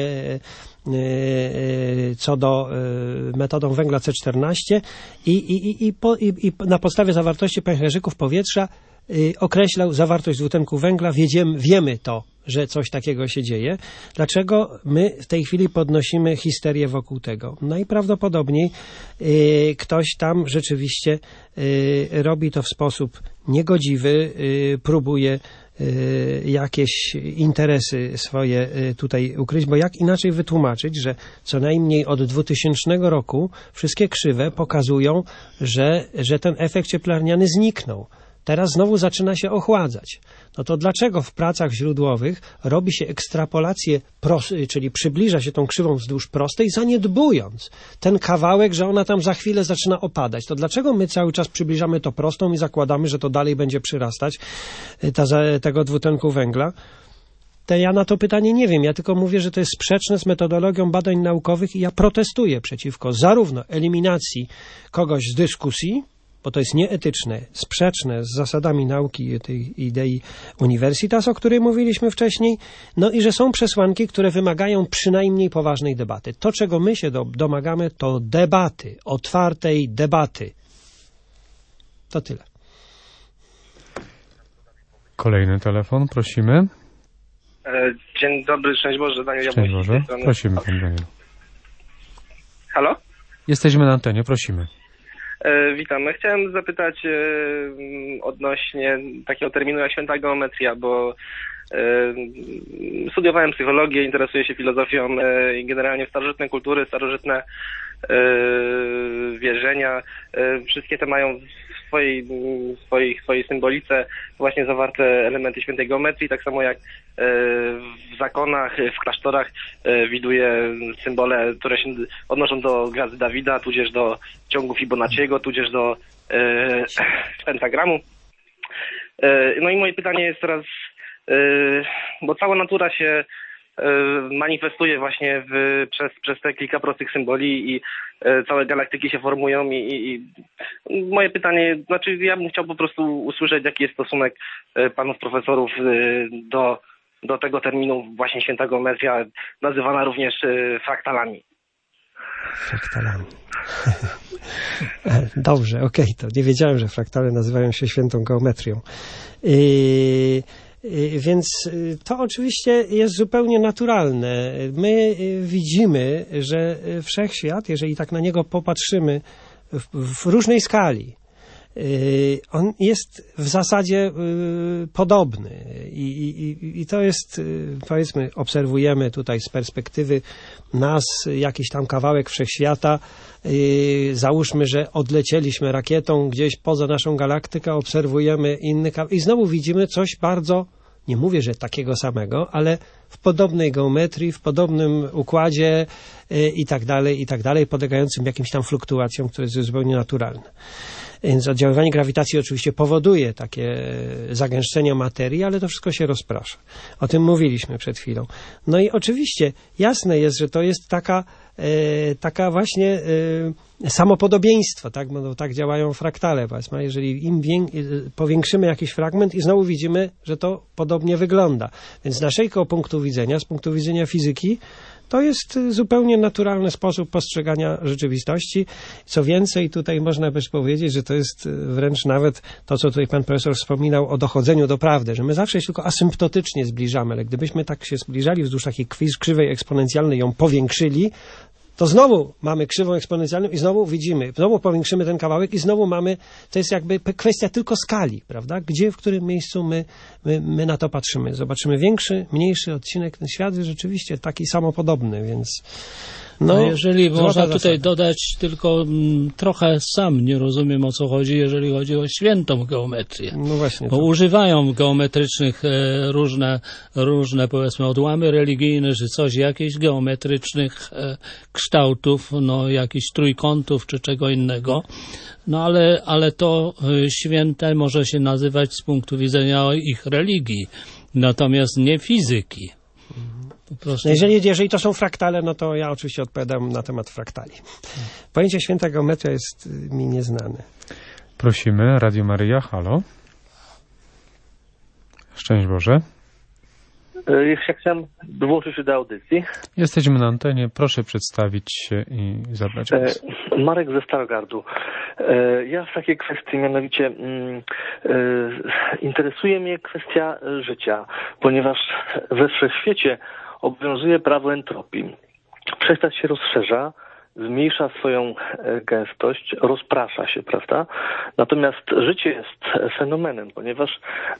co do metodą węgla C14 i na podstawie zawartości pęcherzyków powietrza określał zawartość dwutlenku węgla. Wiemy to, że coś takiego się dzieje. Dlaczego my w tej chwili podnosimy histerię wokół tego? Najprawdopodobniej ktoś tam rzeczywiście robi to w sposób niegodziwy, próbuje jakieś interesy swoje tutaj ukryć, bo jak inaczej wytłumaczyć, że co najmniej od 2000 roku wszystkie krzywe pokazują, że ten efekt cieplarniany zniknął. Teraz znowu zaczyna się ochładzać. No to dlaczego w pracach źródłowych robi się ekstrapolację, czyli przybliża się tą krzywą wzdłuż prostej, zaniedbując ten kawałek, że ona tam za chwilę zaczyna opadać? To dlaczego my cały czas przybliżamy to prostą i zakładamy, że to dalej będzie przyrastać tego dwutlenku węgla? Ja na to pytanie nie wiem. Ja tylko mówię, że to jest sprzeczne z metodologią badań naukowych i ja protestuję przeciwko zarówno eliminacji kogoś z dyskusji, bo to jest nieetyczne, sprzeczne z zasadami nauki tej idei Universitas, o której mówiliśmy wcześniej, no i że są przesłanki, które wymagają przynajmniej poważnej debaty. To, czego my się domagamy, to debaty, otwartej debaty. To tyle. Kolejny telefon, prosimy. Dzień dobry, szczęść Boże, Daniel Szczęść Boże, prosimy, pan Daniel. Halo? Jesteśmy na antenie, prosimy. Witam. Chciałem zapytać odnośnie takiego terminu jak święta geometria, bo studiowałem psychologię, interesuję się filozofią i generalnie starożytne kultury, starożytne wierzenia, wszystkie te mają w swojej symbolice właśnie zawarte elementy świętej geometrii, tak samo jak w zakonach, w klasztorach widuję symbole, które się odnoszą do gwiazdy Dawida, tudzież do ciągu Fibonacciego, tudzież do pentagramu. No i moje pytanie jest teraz, bo cała natura się manifestuje właśnie przez te kilka prostych symboli i całe galaktyki się formują i moje pytanie, znaczy ja bym chciał po prostu usłyszeć, jaki jest stosunek panów profesorów do tego terminu właśnie święta geometria, nazywana również fraktalami. Fraktalami. Dobrze, okej, to nie wiedziałem, że fraktale nazywają się świętą geometrią. Więc to oczywiście jest zupełnie naturalne. My widzimy, że wszechświat, jeżeli tak na niego popatrzymy w różnej skali, on jest w zasadzie podobny i to jest, powiedzmy, obserwujemy tutaj z perspektywy nas jakiś tam kawałek wszechświata, załóżmy, że odlecieliśmy rakietą gdzieś poza naszą galaktykę, obserwujemy inny kawałek i znowu widzimy coś bardzo, nie mówię, że takiego samego, ale w podobnej geometrii, w podobnym układzie i tak dalej, podlegającym jakimś tam fluktuacjom, które jest zupełnie naturalne. Więc oddziaływanie grawitacji oczywiście powoduje takie zagęszczenia materii, ale to wszystko się rozprasza. O tym mówiliśmy przed chwilą. No i oczywiście jasne jest, że to jest taka taka właśnie samopodobieństwo, tak? Bo tak działają fraktale, powiedzmy. Jeżeli im powiększymy jakiś fragment i znowu widzimy, że to podobnie wygląda. Więc z naszego punktu widzenia, z punktu widzenia fizyki, to jest zupełnie naturalny sposób postrzegania rzeczywistości. Co więcej, tutaj można by powiedzieć, że to jest wręcz nawet to, co tutaj pan profesor wspominał o dochodzeniu do prawdy, że my zawsze się tylko asymptotycznie zbliżamy, ale gdybyśmy tak się zbliżali wzdłuż takiej krzywej eksponencjalnej, ją powiększyli, to znowu mamy krzywą eksponencjalną i znowu widzimy, znowu powiększymy ten kawałek i znowu mamy, to jest jakby kwestia tylko skali, prawda? Gdzie, w którym miejscu my na to patrzymy. Zobaczymy większy, mniejszy odcinek, ten świat jest rzeczywiście taki samopodobny, więc no jeżeli można tutaj dodać, tylko trochę sam nie rozumiem, o co chodzi, jeżeli chodzi o świętą geometrię. No właśnie. Bo używają geometrycznych różne powiedzmy odłamy religijne, czy coś, jakichś geometrycznych kształtów, no jakichś trójkątów, czy czego innego. No ale to święte może się nazywać z punktu widzenia ich religii, natomiast nie fizyki. No jeżeli to są fraktale, no to ja oczywiście odpowiadam na temat fraktali. Pojęcie święta geometria jest mi nieznane. Prosimy, Radio Maryja, halo. Szczęść Boże. Ja chciałem dołączyć się do audycji. Jesteśmy na antenie, proszę przedstawić się i zabrać głos. Marek ze Starogardu. Ja w takiej kwestii, mianowicie interesuje mnie kwestia życia, ponieważ we wszechświecie obowiązuje prawo entropii. Wszechświat się rozszerza, zmniejsza swoją gęstość, rozprasza się, prawda? Natomiast życie jest fenomenem, ponieważ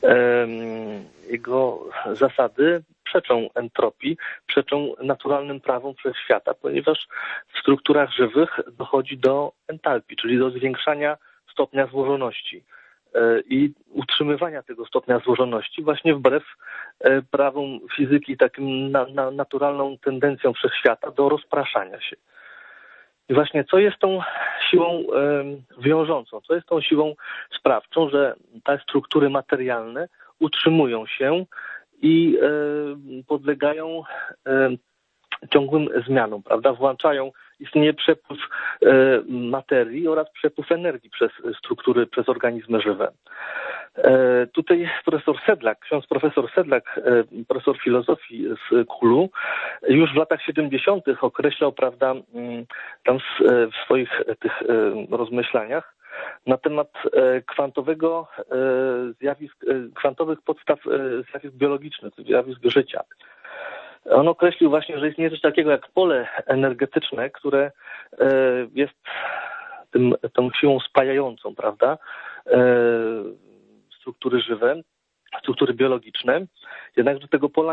jego zasady przeczą entropii, przeczą naturalnym prawom wszechświata, ponieważ w strukturach żywych dochodzi do entalpii, czyli do zwiększania stopnia złożoności i utrzymywania tego stopnia złożoności właśnie wbrew prawom fizyki, takim naturalną tendencją wszechświata do rozpraszania się. I właśnie co jest tą siłą wiążącą, co jest tą siłą sprawczą, że te struktury materialne utrzymują się i podlegają ciągłym zmianom, prawda? Włączają, istnieje przepływ materii oraz przepływ energii przez struktury, przez organizmy żywe. Tutaj ksiądz profesor Sedlak, profesor filozofii z KUL-u, już w latach 70. określał, prawda, tam w swoich tych rozmyślaniach na temat kwantowych podstaw zjawisk biologicznych, zjawisk życia. On określił właśnie, że istnieje coś takiego jak pole energetyczne, które jest tą siłą spajającą, prawda, struktury żywe, struktury biologiczne, jednakże tego pola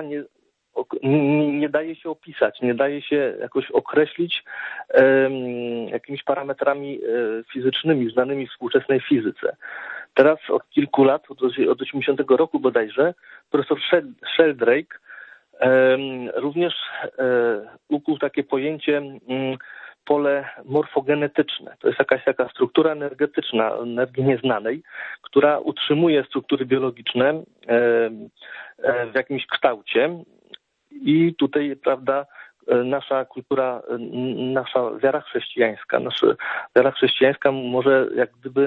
nie daje się opisać, nie daje się jakoś określić jakimiś parametrami fizycznymi znanymi w współczesnej fizyce. Teraz od kilku lat, od 80 roku bodajże, profesor Sheldrake również ukuł takie pojęcie pole morfogenetyczne. To jest jakaś taka struktura energetyczna, energii nieznanej, która utrzymuje struktury biologiczne w jakimś kształcie i tutaj, prawda, nasza kultura, nasza wiara chrześcijańska może jak gdyby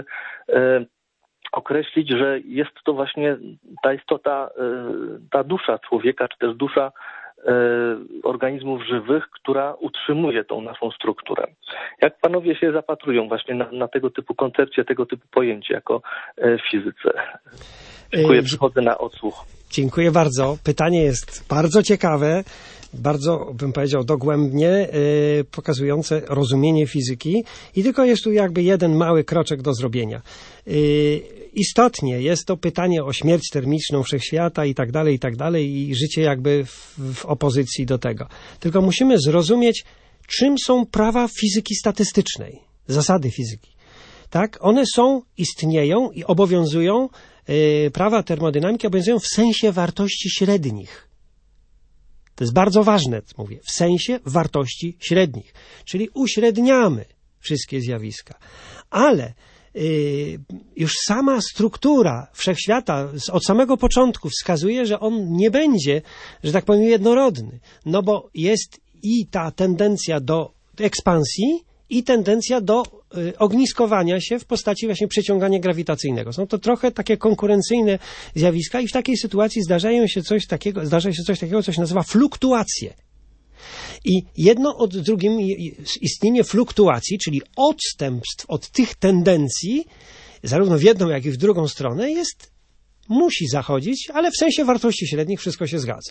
określić, że jest to właśnie ta istota, ta dusza człowieka, czy też dusza organizmów żywych, która utrzymuje tą naszą strukturę. Jak panowie się zapatrują właśnie na tego typu koncepcje, tego typu pojęcie jako w fizyce? Dziękuję, przychodzę na odsłuch. Dziękuję bardzo. Pytanie jest bardzo ciekawe, bardzo, bym powiedział, dogłębnie pokazujące rozumienie fizyki i tylko jest tu jakby jeden mały kroczek do zrobienia. Istotnie jest to pytanie o śmierć termiczną wszechświata i tak dalej, i życie jakby w opozycji do tego. Tylko musimy zrozumieć, czym są prawa fizyki statystycznej, zasady fizyki. Tak? One istnieją i obowiązują, prawa termodynamiki obowiązują w sensie wartości średnich. To jest bardzo ważne, mówię, w sensie wartości średnich. Czyli uśredniamy wszystkie zjawiska. Ale już sama struktura wszechświata od samego początku wskazuje, że on nie będzie, że tak powiem, jednorodny. No bo jest i ta tendencja do ekspansji i tendencja do ogniskowania się w postaci właśnie przyciągania grawitacyjnego. Są to trochę takie konkurencyjne zjawiska i w takiej sytuacji zdarza się coś takiego, co się nazywa fluktuacje. I jedno od drugim istnienie fluktuacji, czyli odstępstw od tych tendencji, zarówno w jedną, jak i w drugą stronę, musi zachodzić, ale w sensie wartości średnich wszystko się zgadza.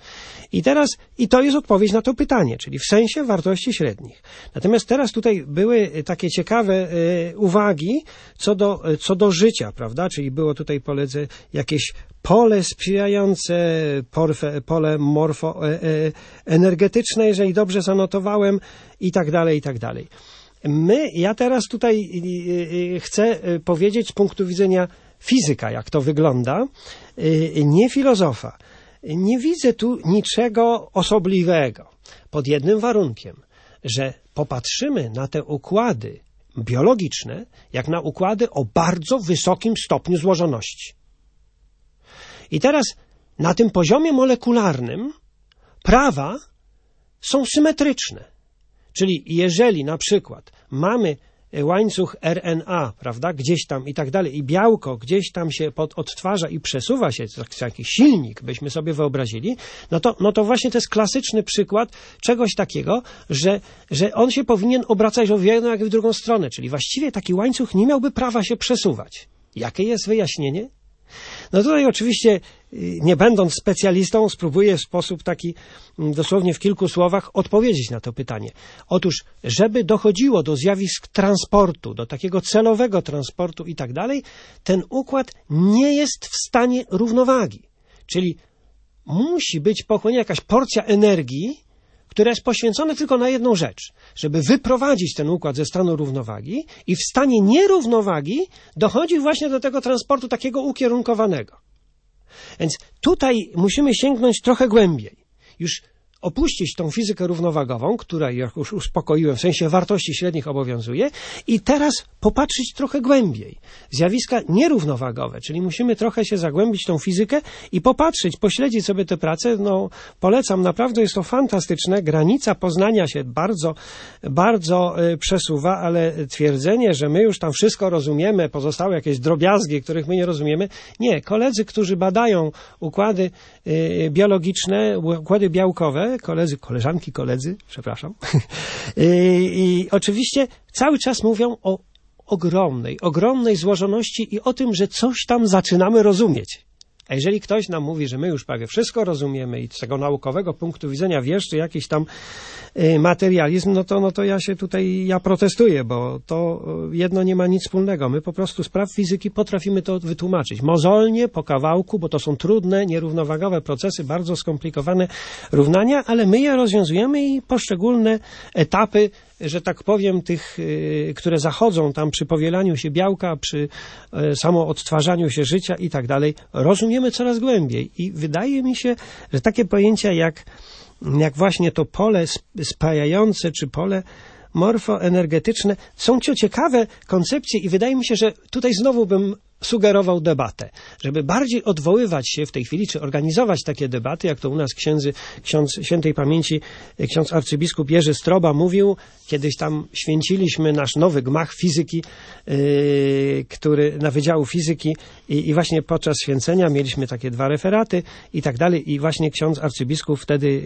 I to jest odpowiedź na to pytanie, czyli w sensie wartości średnich. Natomiast teraz tutaj były takie ciekawe uwagi co do życia, prawda? Czyli było tutaj jakieś pole sprzyjające, pole morfoenergetyczne, jeżeli dobrze zanotowałem, i tak dalej, i tak dalej. Ja teraz tutaj chcę powiedzieć z punktu widzenia fizyka, jak to wygląda, nie filozofa. Nie widzę tu niczego osobliwego, pod jednym warunkiem, że popatrzymy na te układy biologiczne, jak na układy o bardzo wysokim stopniu złożoności. I teraz na tym poziomie molekularnym prawa są symetryczne. Czyli jeżeli na przykład mamy łańcuch RNA, prawda, gdzieś tam i tak dalej, i białko gdzieś tam się odtwarza i przesuwa się, jakiś silnik byśmy sobie wyobrazili, no to właśnie to jest klasyczny przykład czegoś takiego, że on się powinien obracać o w jedną, jak i w drugą stronę, czyli właściwie taki łańcuch nie miałby prawa się przesuwać. Jakie jest wyjaśnienie? No tutaj oczywiście, nie będąc specjalistą, spróbuję w sposób taki dosłownie w kilku słowach odpowiedzieć na to pytanie. Otóż, żeby dochodziło do zjawisk transportu, do takiego celowego transportu i tak dalej, ten układ nie jest w stanie równowagi. Czyli musi być pochłonięta jakaś porcja energii, która jest poświęcona tylko na jedną rzecz, żeby wyprowadzić ten układ ze stanu równowagi i w stanie nierównowagi dochodzi właśnie do tego transportu takiego ukierunkowanego. Więc tutaj musimy sięgnąć trochę głębiej. Już opuścić tą fizykę równowagową, która, jak już uspokoiłem, w sensie wartości średnich obowiązuje, i teraz popatrzeć trochę głębiej. Zjawiska nierównowagowe, czyli musimy trochę się zagłębić w tą fizykę i popatrzeć, pośledzić sobie te prace. No, polecam, naprawdę jest to fantastyczne. Granica poznania się bardzo, bardzo przesuwa, ale twierdzenie, że my już tam wszystko rozumiemy, pozostały jakieś drobiazgi, których my nie rozumiemy. Nie, koledzy, którzy badają układy biologiczne, układy białkowe, koleżanki, przepraszam. I oczywiście cały czas mówią o ogromnej złożoności i o tym, że coś tam zaczynamy rozumieć. A jeżeli ktoś nam mówi, że my już prawie wszystko rozumiemy i z tego naukowego punktu widzenia wieszczy jakiś tam materializm, no to ja protestuję, bo to jedno nie ma nic wspólnego. My po prostu z praw fizyki potrafimy to wytłumaczyć. Mozolnie, po kawałku, bo to są trudne, nierównowagowe procesy, bardzo skomplikowane równania, ale my je rozwiązujemy i poszczególne etapy, że tak powiem, tych, które zachodzą tam przy powielaniu się białka, przy samoodtwarzaniu się życia i tak dalej, rozumiemy coraz głębiej. I wydaje mi się, że takie pojęcia jak właśnie to pole spajające, czy pole morfoenergetyczne, są ciekawe koncepcje i wydaje mi się, że tutaj znowu bym sugerował debatę, żeby bardziej odwoływać się w tej chwili, czy organizować takie debaty, jak to u nas ksiądz świętej pamięci, ksiądz arcybiskup Jerzy Stroba mówił, kiedyś tam święciliśmy nasz nowy gmach fizyki, który na Wydziału Fizyki i właśnie podczas święcenia mieliśmy takie 2 referaty i tak dalej i właśnie ksiądz arcybiskup wtedy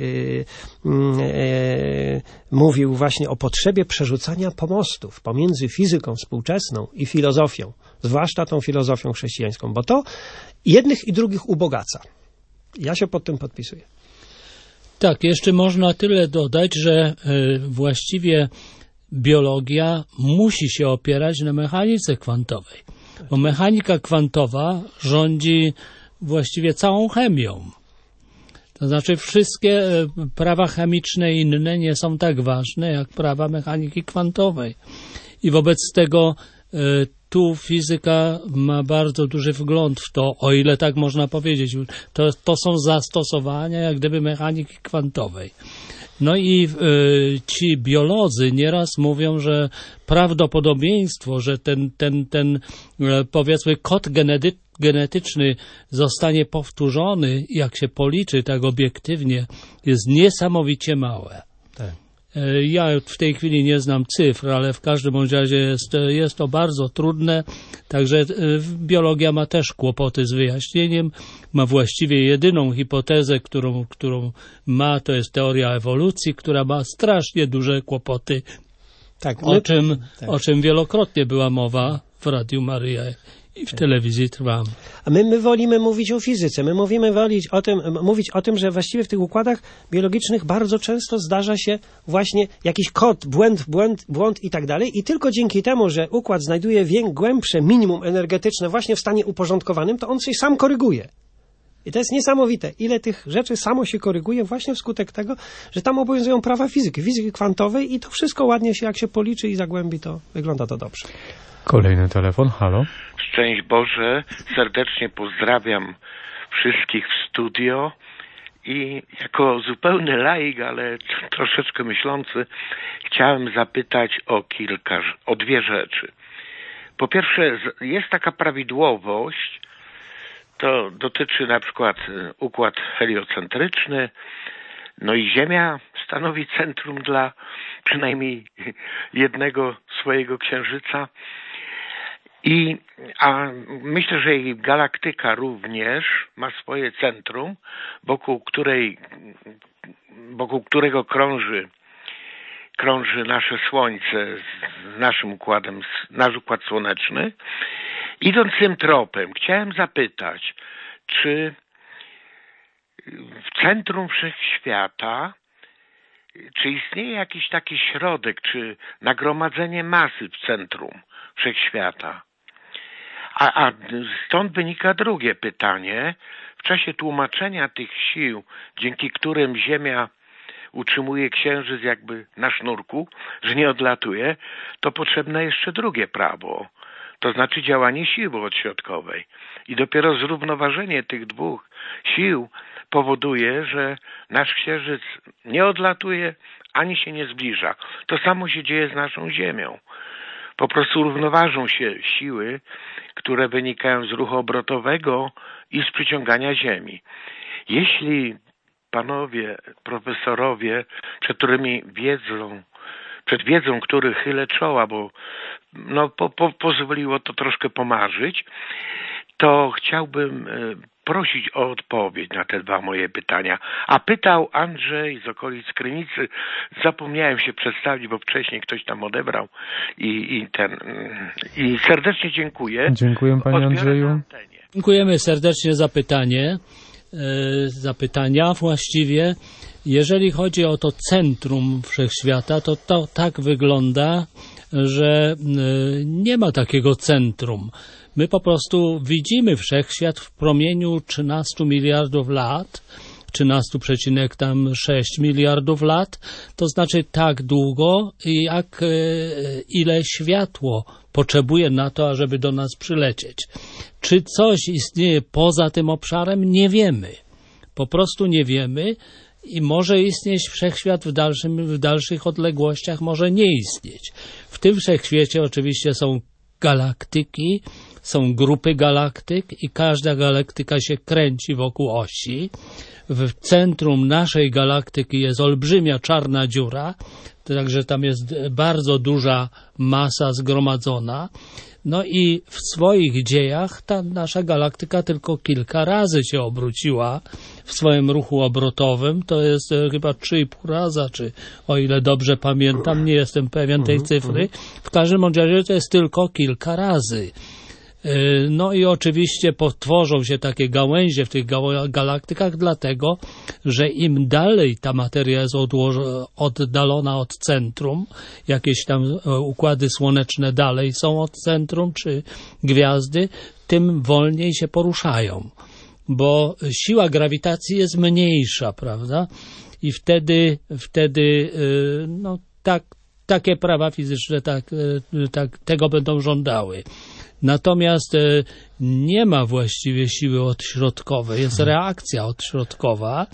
mówił właśnie o potrzebie przerzucania pomostów pomiędzy fizyką współczesną i filozofią, zwłaszcza tą filozofią chrześcijańską, bo to jednych i drugich ubogaca. Ja się pod tym podpisuję. Tak, jeszcze można tyle dodać, że właściwie biologia musi się opierać na mechanice kwantowej, bo mechanika kwantowa rządzi właściwie całą chemią. To znaczy wszystkie prawa chemiczne i inne nie są tak ważne jak prawa mechaniki kwantowej. I wobec tego tu fizyka ma bardzo duży wgląd w to, o ile tak można powiedzieć. To są zastosowania jak gdyby mechaniki kwantowej. No i ci biolodzy nieraz mówią, że prawdopodobieństwo, że ten powiedzmy kod genetyczny zostanie powtórzony, jak się policzy tak obiektywnie, jest niesamowicie małe. Tak. Ja w tej chwili nie znam cyfr, ale w każdym razie jest to bardzo trudne, także biologia ma też kłopoty z wyjaśnieniem. Ma właściwie jedyną hipotezę, którą ma, to jest teoria ewolucji, która ma strasznie duże kłopoty, tak, o czym wielokrotnie była mowa w Radiu Maryja i w telewizji Trwam. A my wolimy mówić o fizyce, my mówimy mówić o tym, że właściwie w tych układach biologicznych bardzo często zdarza się właśnie jakiś kod, błąd i tak dalej i tylko dzięki temu, że układ znajduje głębsze minimum energetyczne właśnie w stanie uporządkowanym, to on się sam koryguje. I to jest niesamowite, ile tych rzeczy samo się koryguje właśnie wskutek tego, że tam obowiązują prawa fizyki kwantowej i to wszystko ładnie się, jak się policzy i zagłębi, to wygląda to dobrze. Kolejny telefon, halo. Szczęść Boże, serdecznie pozdrawiam wszystkich w studio i jako zupełny laik, ale troszeczkę myślący, chciałem zapytać o dwie rzeczy. Po pierwsze, jest taka prawidłowość, to dotyczy na przykład układ heliocentryczny, no i Ziemia stanowi centrum dla przynajmniej jednego swojego księżyca. A myślę, że i galaktyka również ma swoje centrum, wokół którego krąży nasze Słońce z naszym układem, nasz układ słoneczny. Idąc tym tropem, chciałem zapytać, czy w centrum wszechświata, czy istnieje jakiś taki środek, czy nagromadzenie masy w centrum wszechświata? A stąd wynika drugie pytanie. W czasie tłumaczenia tych sił, dzięki którym Ziemia utrzymuje Księżyc jakby na sznurku, że nie odlatuje, to potrzebne jeszcze drugie prawo. To znaczy działanie siły odśrodkowej. I dopiero zrównoważenie tych dwóch sił powoduje, że nasz Księżyc nie odlatuje, ani się nie zbliża. To samo się dzieje z naszą Ziemią. Po prostu równoważą się siły, które wynikają z ruchu obrotowego i z przyciągania Ziemi. Jeśli panowie profesorowie, przed wiedzą, których chylę czoła, bo pozwoliło to troszkę pomarzyć, to chciałbym prosić o odpowiedź na te dwa moje pytania. A pytał Andrzej z okolic Krynicy. Zapomniałem się przedstawić, bo wcześniej ktoś tam odebrał i serdecznie dziękuję. Dziękuję, panie Andrzeju. Dziękujemy serdecznie za zapytania właściwie. Jeżeli chodzi o to centrum wszechświata, to tak wygląda, że nie ma takiego centrum. My po prostu widzimy wszechświat w promieniu 13 miliardów lat, 13,6 miliardów lat, to znaczy tak długo, ile światło potrzebuje na to, ażeby do nas przylecieć. Czy coś istnieje poza tym obszarem? Nie wiemy. Po prostu nie wiemy i może istnieć wszechświat w dalszych odległościach, może nie istnieć. W tym wszechświecie oczywiście są galaktyki, są grupy galaktyk i każda galaktyka się kręci wokół osi. W centrum naszej galaktyki jest olbrzymia czarna dziura, także tam jest bardzo duża masa zgromadzona. No i w swoich dziejach ta nasza galaktyka tylko kilka razy się obróciła w swoim ruchu obrotowym. To jest chyba 3,5 raza, czy o ile dobrze pamiętam, nie jestem pewien tej cyfry. W każdym razie to jest tylko kilka razy. No i oczywiście potworzą się takie gałęzie w tych galaktykach, dlatego, że im dalej ta materia jest oddalona od centrum, jakieś tam układy słoneczne dalej są od centrum, czy gwiazdy, tym wolniej się poruszają, bo siła grawitacji jest mniejsza, prawda? I wtedy no, takie prawa fizyczne tego będą żądały. Natomiast nie ma właściwie siły odśrodkowej, jest reakcja odśrodkowa,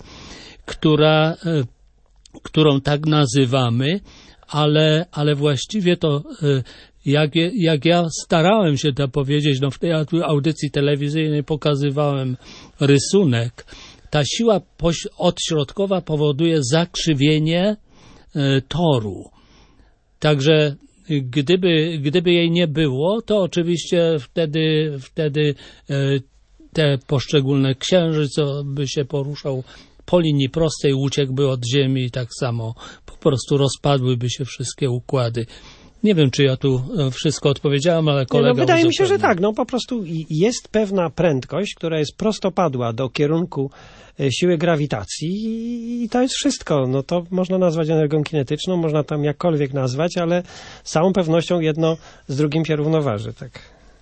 którą tak nazywamy, ale właściwie to, jak ja starałem się to powiedzieć, w tej audycji telewizyjnej pokazywałem rysunek, ta siła odśrodkowa powoduje zakrzywienie toru. Także gdyby jej nie było, to oczywiście wtedy te poszczególne księżyc by się poruszał po linii prostej, uciekłby od Ziemi i tak samo po prostu rozpadłyby się wszystkie układy. Nie wiem, czy ja tu wszystko odpowiedziałem, ale kolega... wydaje mi się, że tak. Po prostu jest pewna prędkość, która jest prostopadła do kierunku siły grawitacji i to jest wszystko. To można nazwać energią kinetyczną, można tam jakkolwiek nazwać, ale z całą pewnością jedno z drugim się równoważy. Tak.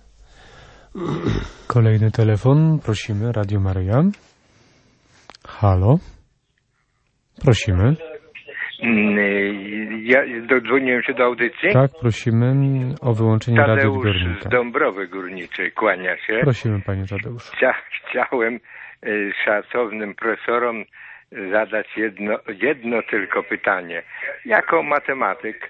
Kolejny telefon. Prosimy. Radio Maryja. Halo. Prosimy. Ja dodzwoniłem się do audycji. Tak, prosimy o wyłączenie radioodbiornika. Tadeusz z Dąbrowy Górniczej kłania się. Prosimy, panie Tadeuszu. Chciałem szacownym profesorom zadać jedno tylko pytanie. Jako matematyk,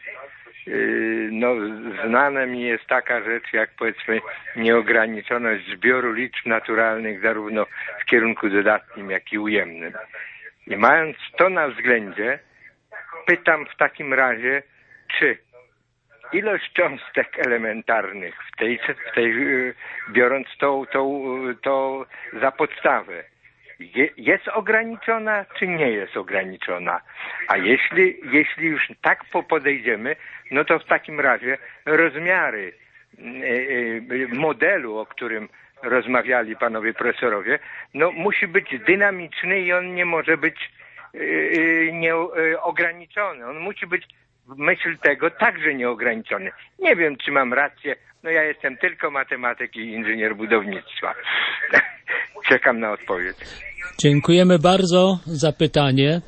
znana mi jest taka rzecz jak, powiedzmy, nieograniczoność zbioru liczb naturalnych zarówno w kierunku dodatnim, jak i ujemnym. I mając to na względzie, pytam w takim razie, czy ilość cząstek elementarnych w tej biorąc to za podstawę, jest ograniczona, czy nie jest ograniczona? A jeśli już tak podejdziemy, no to w takim razie rozmiary modelu, o którym rozmawiali panowie profesorowie, musi być dynamiczny i on nie może być nieograniczony. On musi być w myśl tego także nieograniczony. Nie wiem, czy mam rację. Ja jestem tylko matematyk i inżynier budownictwa. Czekam na odpowiedź. Dziękujemy bardzo za pytanie.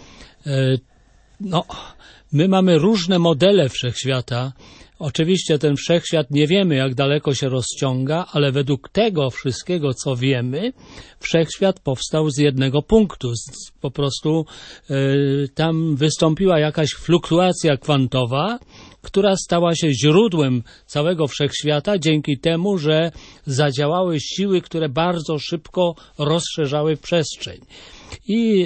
My mamy różne modele wszechświata. Oczywiście ten wszechświat nie wiemy, jak daleko się rozciąga, ale według tego wszystkiego, co wiemy, wszechświat powstał z jednego punktu. Po prostu tam wystąpiła jakaś fluktuacja kwantowa, która stała się źródłem całego wszechświata dzięki temu, że zadziałały siły, które bardzo szybko rozszerzały przestrzeń. I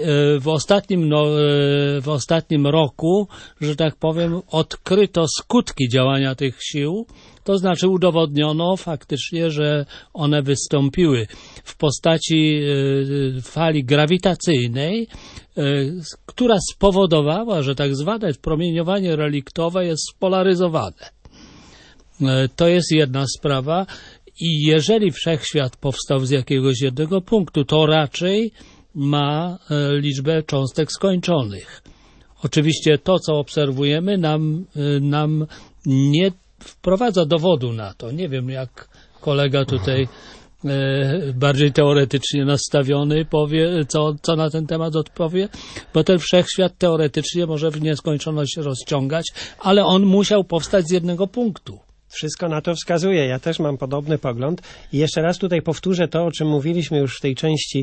w ostatnim roku, że tak powiem, odkryto skutki działania tych sił, to znaczy udowodniono faktycznie, że one wystąpiły w postaci fali grawitacyjnej, która spowodowała, że tak zwane promieniowanie reliktowe jest spolaryzowane. To jest jedna sprawa i jeżeli wszechświat powstał z jakiegoś jednego punktu, to raczej ma liczbę cząstek skończonych. Oczywiście to, co obserwujemy, nam nie wprowadza dowodu na to. Nie wiem, jak kolega tutaj bardziej teoretycznie nastawiony powie, co na ten temat odpowie, bo ten wszechświat teoretycznie może w nieskończoność się rozciągać, ale on musiał powstać z jednego punktu. Wszystko na to wskazuje. Ja też mam podobny pogląd. I jeszcze raz tutaj powtórzę to, o czym mówiliśmy już w tej części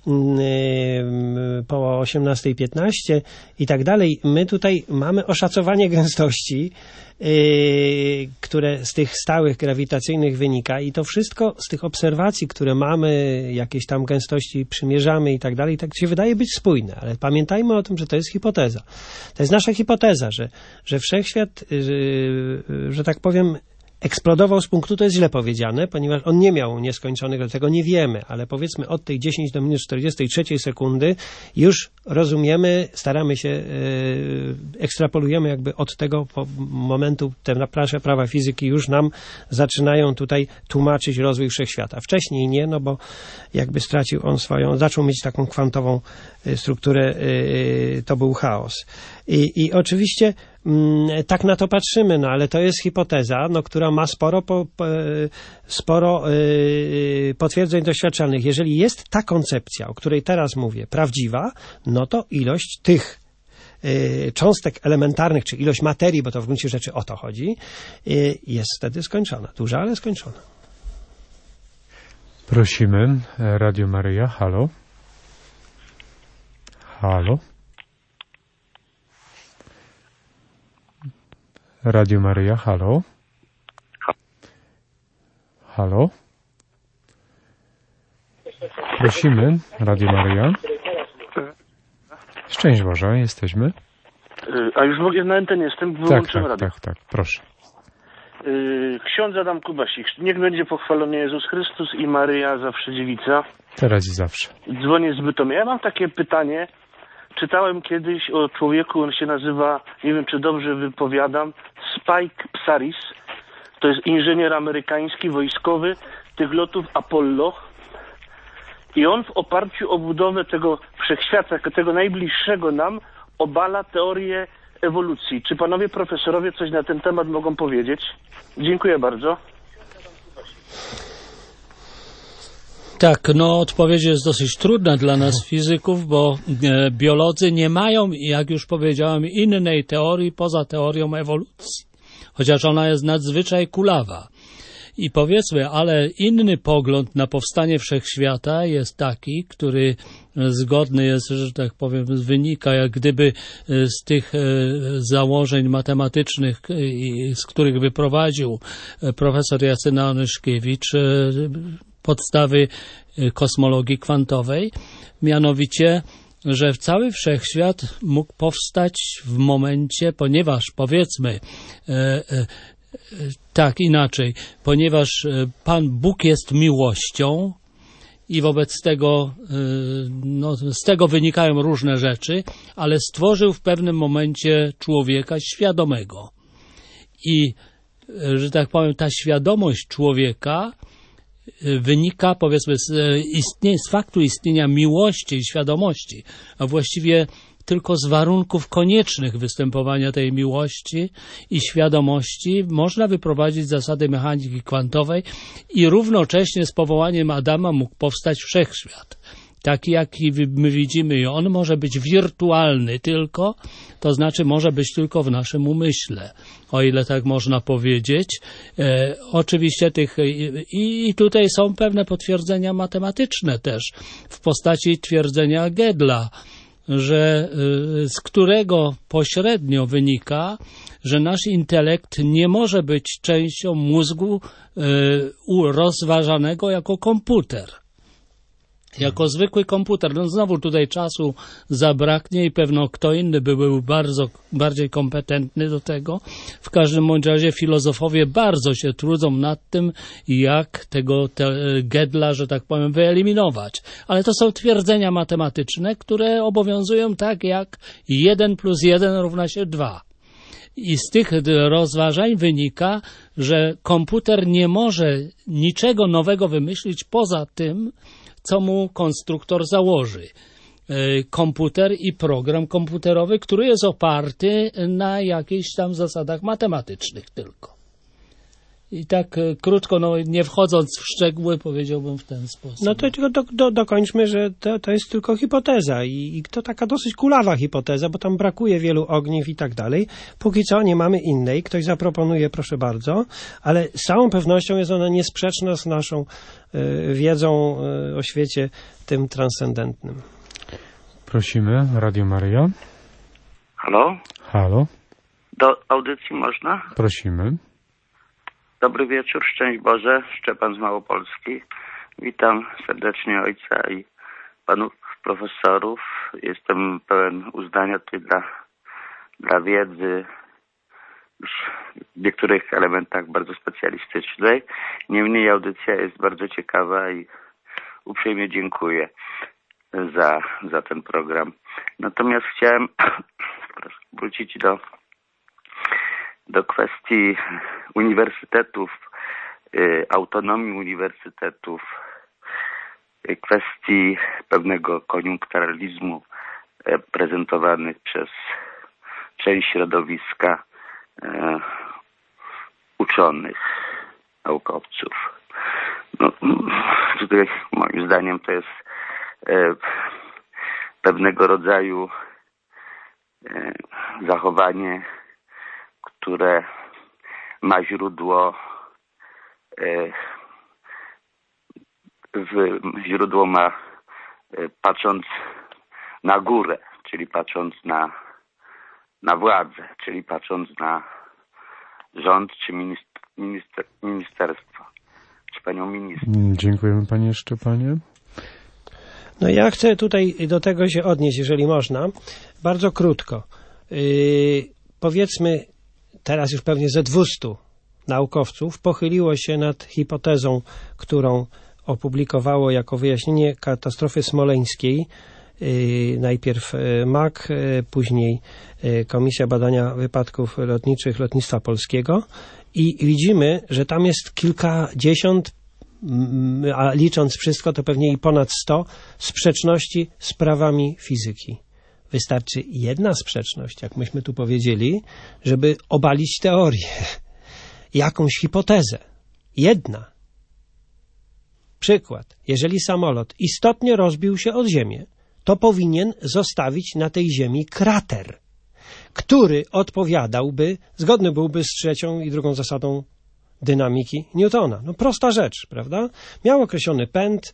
po 18:15 i tak dalej. My tutaj mamy oszacowanie gęstości, które z tych stałych grawitacyjnych wynika i to wszystko z tych obserwacji, które mamy, jakieś tam gęstości przymierzamy i tak dalej, tak się wydaje być spójne, ale pamiętajmy o tym, że to jest hipoteza. To jest nasza hipoteza, że wszechświat, że tak powiem, eksplodował z punktu, to jest źle powiedziane, ponieważ on nie miał nieskończonych, tego nie wiemy, ale powiedzmy od tej 10 do minus 43 sekundy już rozumiemy, staramy się, ekstrapolujemy jakby od tego momentu, te nasze prawa fizyki już nam zaczynają tutaj tłumaczyć rozwój wszechświata. Wcześniej nie, bo jakby stracił on zaczął mieć taką kwantową strukturę, to był chaos. I oczywiście tak na to patrzymy, ale to jest hipoteza, która ma sporo potwierdzeń doświadczalnych. Jeżeli jest ta koncepcja, o której teraz mówię, prawdziwa, to ilość tych cząstek elementarnych, czy ilość materii, bo to w gruncie rzeczy o to chodzi, jest wtedy skończona. Duża, ale skończona. Prosimy, Radio Maryja, halo. Halo. Radio Maryja, halo. Halo. Prosimy, Radio Maryja. Szczęść Boże, jesteśmy. A już mogę na antenie jestem, wyłączyłem radio. Tak, proszę. Ksiądz Adam Kubasik, niech będzie pochwalony Jezus Chrystus i Maryja zawsze dziewica. Teraz i zawsze. Dzwonię z Bytomia. Ja mam takie pytanie. Czytałem kiedyś o człowieku, on się nazywa, nie wiem czy dobrze wypowiadam, Spike Psaris. To jest inżynier amerykański, wojskowy tych lotów Apollo. I on w oparciu o budowę tego wszechświata, tego najbliższego nam, obala teorię ewolucji. Czy panowie profesorowie coś na ten temat mogą powiedzieć? Dziękuję bardzo. Tak, odpowiedź jest dosyć trudna dla nas fizyków, bo biolodzy nie mają, jak już powiedziałem, innej teorii poza teorią ewolucji. Chociaż ona jest nadzwyczaj kulawa. I powiedzmy, ale inny pogląd na powstanie wszechświata jest taki, który zgodny jest, że tak powiem, wynika jak gdyby z tych założeń matematycznych, z których wyprowadził profesor Jacyna Onyszkiewicz podstawy kosmologii kwantowej, mianowicie, że cały wszechświat mógł powstać w momencie, ponieważ powiedzmy tak inaczej, ponieważ Pan Bóg jest miłością i wobec tego z tego wynikają różne rzeczy, ale stworzył w pewnym momencie człowieka świadomego. I, że tak powiem, ta świadomość człowieka wynika, powiedzmy, z faktu istnienia miłości i świadomości, a właściwie tylko z warunków koniecznych występowania tej miłości i świadomości można wyprowadzić zasady mechaniki kwantowej i równocześnie z powołaniem Adama mógł powstać wszechświat. Taki, jaki my widzimy, i on może być wirtualny tylko, to znaczy może być tylko w naszym umyśle, o ile tak można powiedzieć. Oczywiście i tutaj są pewne potwierdzenia matematyczne też w postaci twierdzenia Gödela, z którego pośrednio wynika, że nasz intelekt nie może być częścią mózgu rozważanego jako komputer. Jako zwykły komputer. Znowu tutaj czasu zabraknie i pewno kto inny by był bardziej kompetentny do tego. W każdym bądź razie filozofowie bardzo się trudzą nad tym, jak tego Gödela, że tak powiem, wyeliminować. Ale to są twierdzenia matematyczne, które obowiązują tak jak 1 + 1 równa się 2. I z tych rozważań wynika, że komputer nie może niczego nowego wymyślić poza tym, co mu konstruktor założy. Komputer i program komputerowy, który jest oparty na jakichś tam zasadach matematycznych tylko. I tak krótko, nie wchodząc w szczegóły, powiedziałbym w ten sposób. No to tylko dokończmy, że to jest tylko hipoteza i to taka dosyć kulawa hipoteza, bo tam brakuje wielu ogniw i tak dalej. Póki co nie mamy innej. Ktoś zaproponuje, proszę bardzo, ale z całą pewnością jest ona niesprzeczna z naszą wiedzą o świecie tym transcendentnym. Prosimy, Radio Maryja. Halo? Halo. Do audycji można? Prosimy. Dobry wieczór, szczęść Boże, Szczepan z Małopolski. Witam serdecznie ojca i panów profesorów. Jestem pełen uznania tutaj dla wiedzy, już w niektórych elementach bardzo specjalistycznej. Niemniej audycja jest bardzo ciekawa i uprzejmie dziękuję za ten program. Natomiast chciałem wrócić do kwestii uniwersytetów, autonomii uniwersytetów, kwestii pewnego koniunkturalizmu prezentowanych przez część środowiska uczonych, naukowców. Tutaj moim zdaniem to jest pewnego rodzaju zachowanie, które ma źródło ma patrząc na górę, czyli patrząc na władzę, czyli patrząc na rząd czy ministerstwo, czy panią minister. Dziękujemy panie Szczepanie. No ja chcę tutaj do tego się odnieść, jeżeli można, bardzo krótko. powiedzmy teraz już pewnie ze 200 naukowców pochyliło się nad hipotezą, którą opublikowało jako wyjaśnienie katastrofy smoleńskiej najpierw MAK, później Komisja Badania Wypadków Lotniczych Lotnictwa Polskiego i widzimy, że tam jest kilkadziesiąt, a licząc wszystko to pewnie i ponad 100 sprzeczności z prawami fizyki. Wystarczy jedna sprzeczność, jak myśmy tu powiedzieli, żeby obalić teorię, jakąś hipotezę. Jedna. Przykład. Jeżeli samolot istotnie rozbił się od ziemi, to powinien zostawić na tej ziemi krater, który odpowiadałby, zgodny byłby z trzecią i drugą zasadą dynamiki Newtona. No prosta rzecz, prawda? Miał określony pęd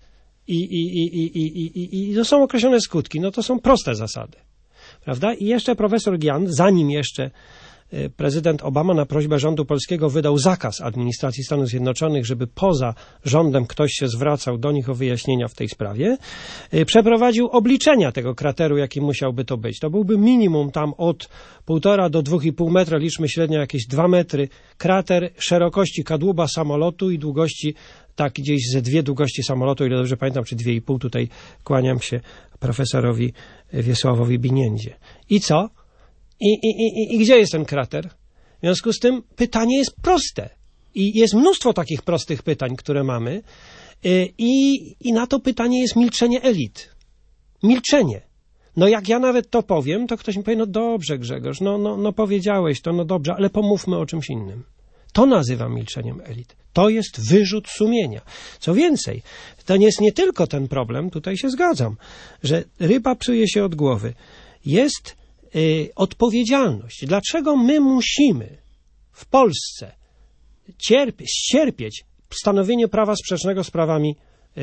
i to są określone skutki. No to są proste zasady, prawda? I jeszcze profesor Gian, zanim jeszcze prezydent Obama na prośbę rządu polskiego wydał zakaz administracji Stanów Zjednoczonych, żeby poza rządem ktoś się zwracał do nich o wyjaśnienia w tej sprawie, przeprowadził obliczenia tego krateru, jaki musiałby to być. To byłby minimum tam od 1,5 do 2,5 metra, liczmy średnio jakieś 2 metry, krater szerokości kadłuba samolotu i długości, tak gdzieś ze 2 długości samolotu, ile dobrze pamiętam, czy 2,5, tutaj kłaniam się profesorowi Wiesławowi Biniendzie. I co? I gdzie jest ten krater? W związku z tym pytanie jest proste. I jest mnóstwo takich prostych pytań, które mamy. I na to pytanie jest milczenie elit. Milczenie. No jak ja nawet to powiem, to ktoś mi powie, no dobrze Grzegorz, no powiedziałeś to, no dobrze, ale pomówmy o czymś innym. To nazywam milczeniem elit. To jest wyrzut sumienia. Co więcej, to jest nie tylko ten problem, tutaj się zgadzam, że ryba psuje się od głowy. Jest odpowiedzialność. Dlaczego my musimy w Polsce ścierpieć stanowienie prawa sprzecznego z prawami,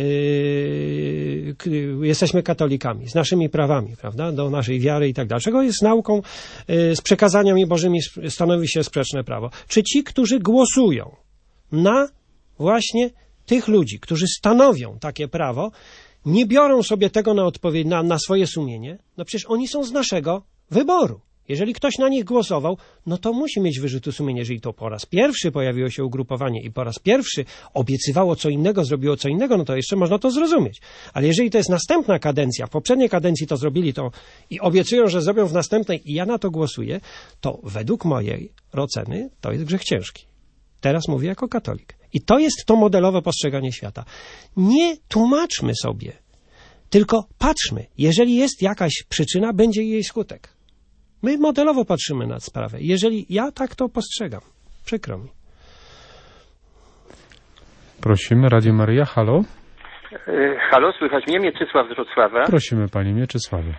jesteśmy katolikami, z naszymi prawami, prawda, do naszej wiary i tak dalej. Dlaczego jest nauką, z przekazaniami bożymi stanowi się sprzeczne prawo? Czy ci, którzy głosują na właśnie tych ludzi, którzy stanowią takie prawo, nie biorą sobie tego na odpowiedź, na swoje sumienie? No przecież oni są z naszego wyboru. Jeżeli ktoś na nich głosował, no to musi mieć wyrzuty sumienia. Jeżeli to po raz pierwszy pojawiło się ugrupowanie i po raz pierwszy obiecywało co innego, zrobiło co innego, no to jeszcze można to zrozumieć. Ale jeżeli to jest następna kadencja, w poprzedniej kadencji to zrobili to i obiecują, że zrobią w następnej i ja na to głosuję, to według mojej oceny to jest grzech ciężki. Teraz mówię jako katolik. I to jest to modelowe postrzeganie świata. Nie tłumaczmy sobie, tylko patrzmy. Jeżeli jest jakaś przyczyna, będzie jej skutek. My modelowo patrzymy na sprawę. Jeżeli ja tak to postrzegam, przykro mi. Prosimy, Radio Maryja, halo? Halo, słychać mnie? Mieczysław z Wrocławia. Prosimy, panie Mieczysławie.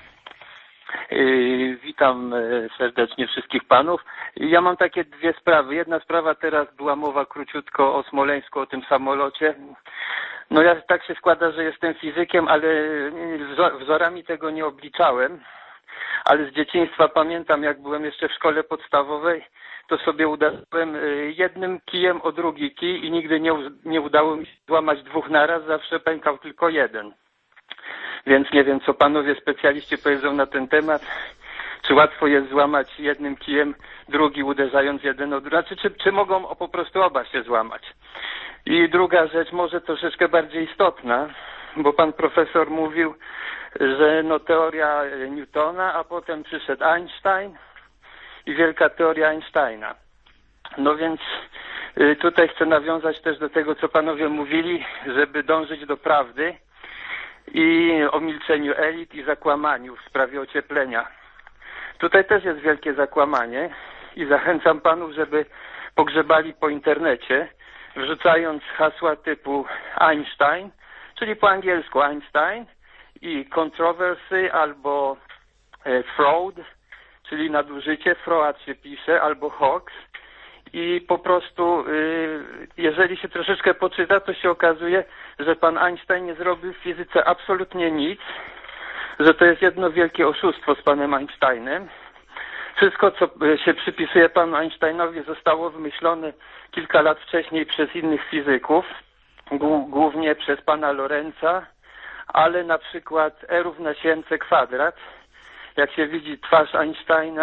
Witam serdecznie wszystkich panów. Ja mam takie dwie sprawy. Jedna sprawa, teraz była mowa króciutko o Smoleńsku, o tym samolocie. No ja tak się składa, że jestem fizykiem, ale wzorami tego nie obliczałem. Ale z dzieciństwa pamiętam, jak byłem jeszcze w szkole podstawowej, to sobie uderzyłem jednym kijem o drugi kij i nigdy nie udało mi się złamać dwóch naraz, zawsze pękał tylko jeden. Więc nie wiem, co panowie specjaliści powiedzą na ten temat. Czy łatwo jest złamać jednym kijem drugi, uderzając jeden o drugi? Znaczy, czy mogą po prostu oba się złamać? I druga rzecz, może troszeczkę bardziej istotna, bo pan profesor mówił, że no teoria Newtona, a potem przyszedł Einstein i wielka teoria Einsteina. No więc tutaj chcę nawiązać też do tego, co panowie mówili, żeby dążyć do prawdy i o milczeniu elit i zakłamaniu w sprawie ocieplenia. Tutaj też jest wielkie zakłamanie i zachęcam panów, żeby pogrzebali po internecie, wrzucając hasła typu Einstein, czyli po angielsku Einstein i controversy albo fraud, czyli nadużycie, fraud się pisze, albo hoax. I po prostu, jeżeli się troszeczkę poczyta, to się okazuje, że pan Einstein nie zrobił w fizyce absolutnie nic, że to jest jedno wielkie oszustwo z panem Einsteinem. Wszystko, co się przypisuje panu Einsteinowi, zostało wymyślone kilka lat wcześniej przez innych fizyków, głównie przez pana Lorenza, ale na przykład E równa się mc kwadrat. Jak się widzi twarz Einsteina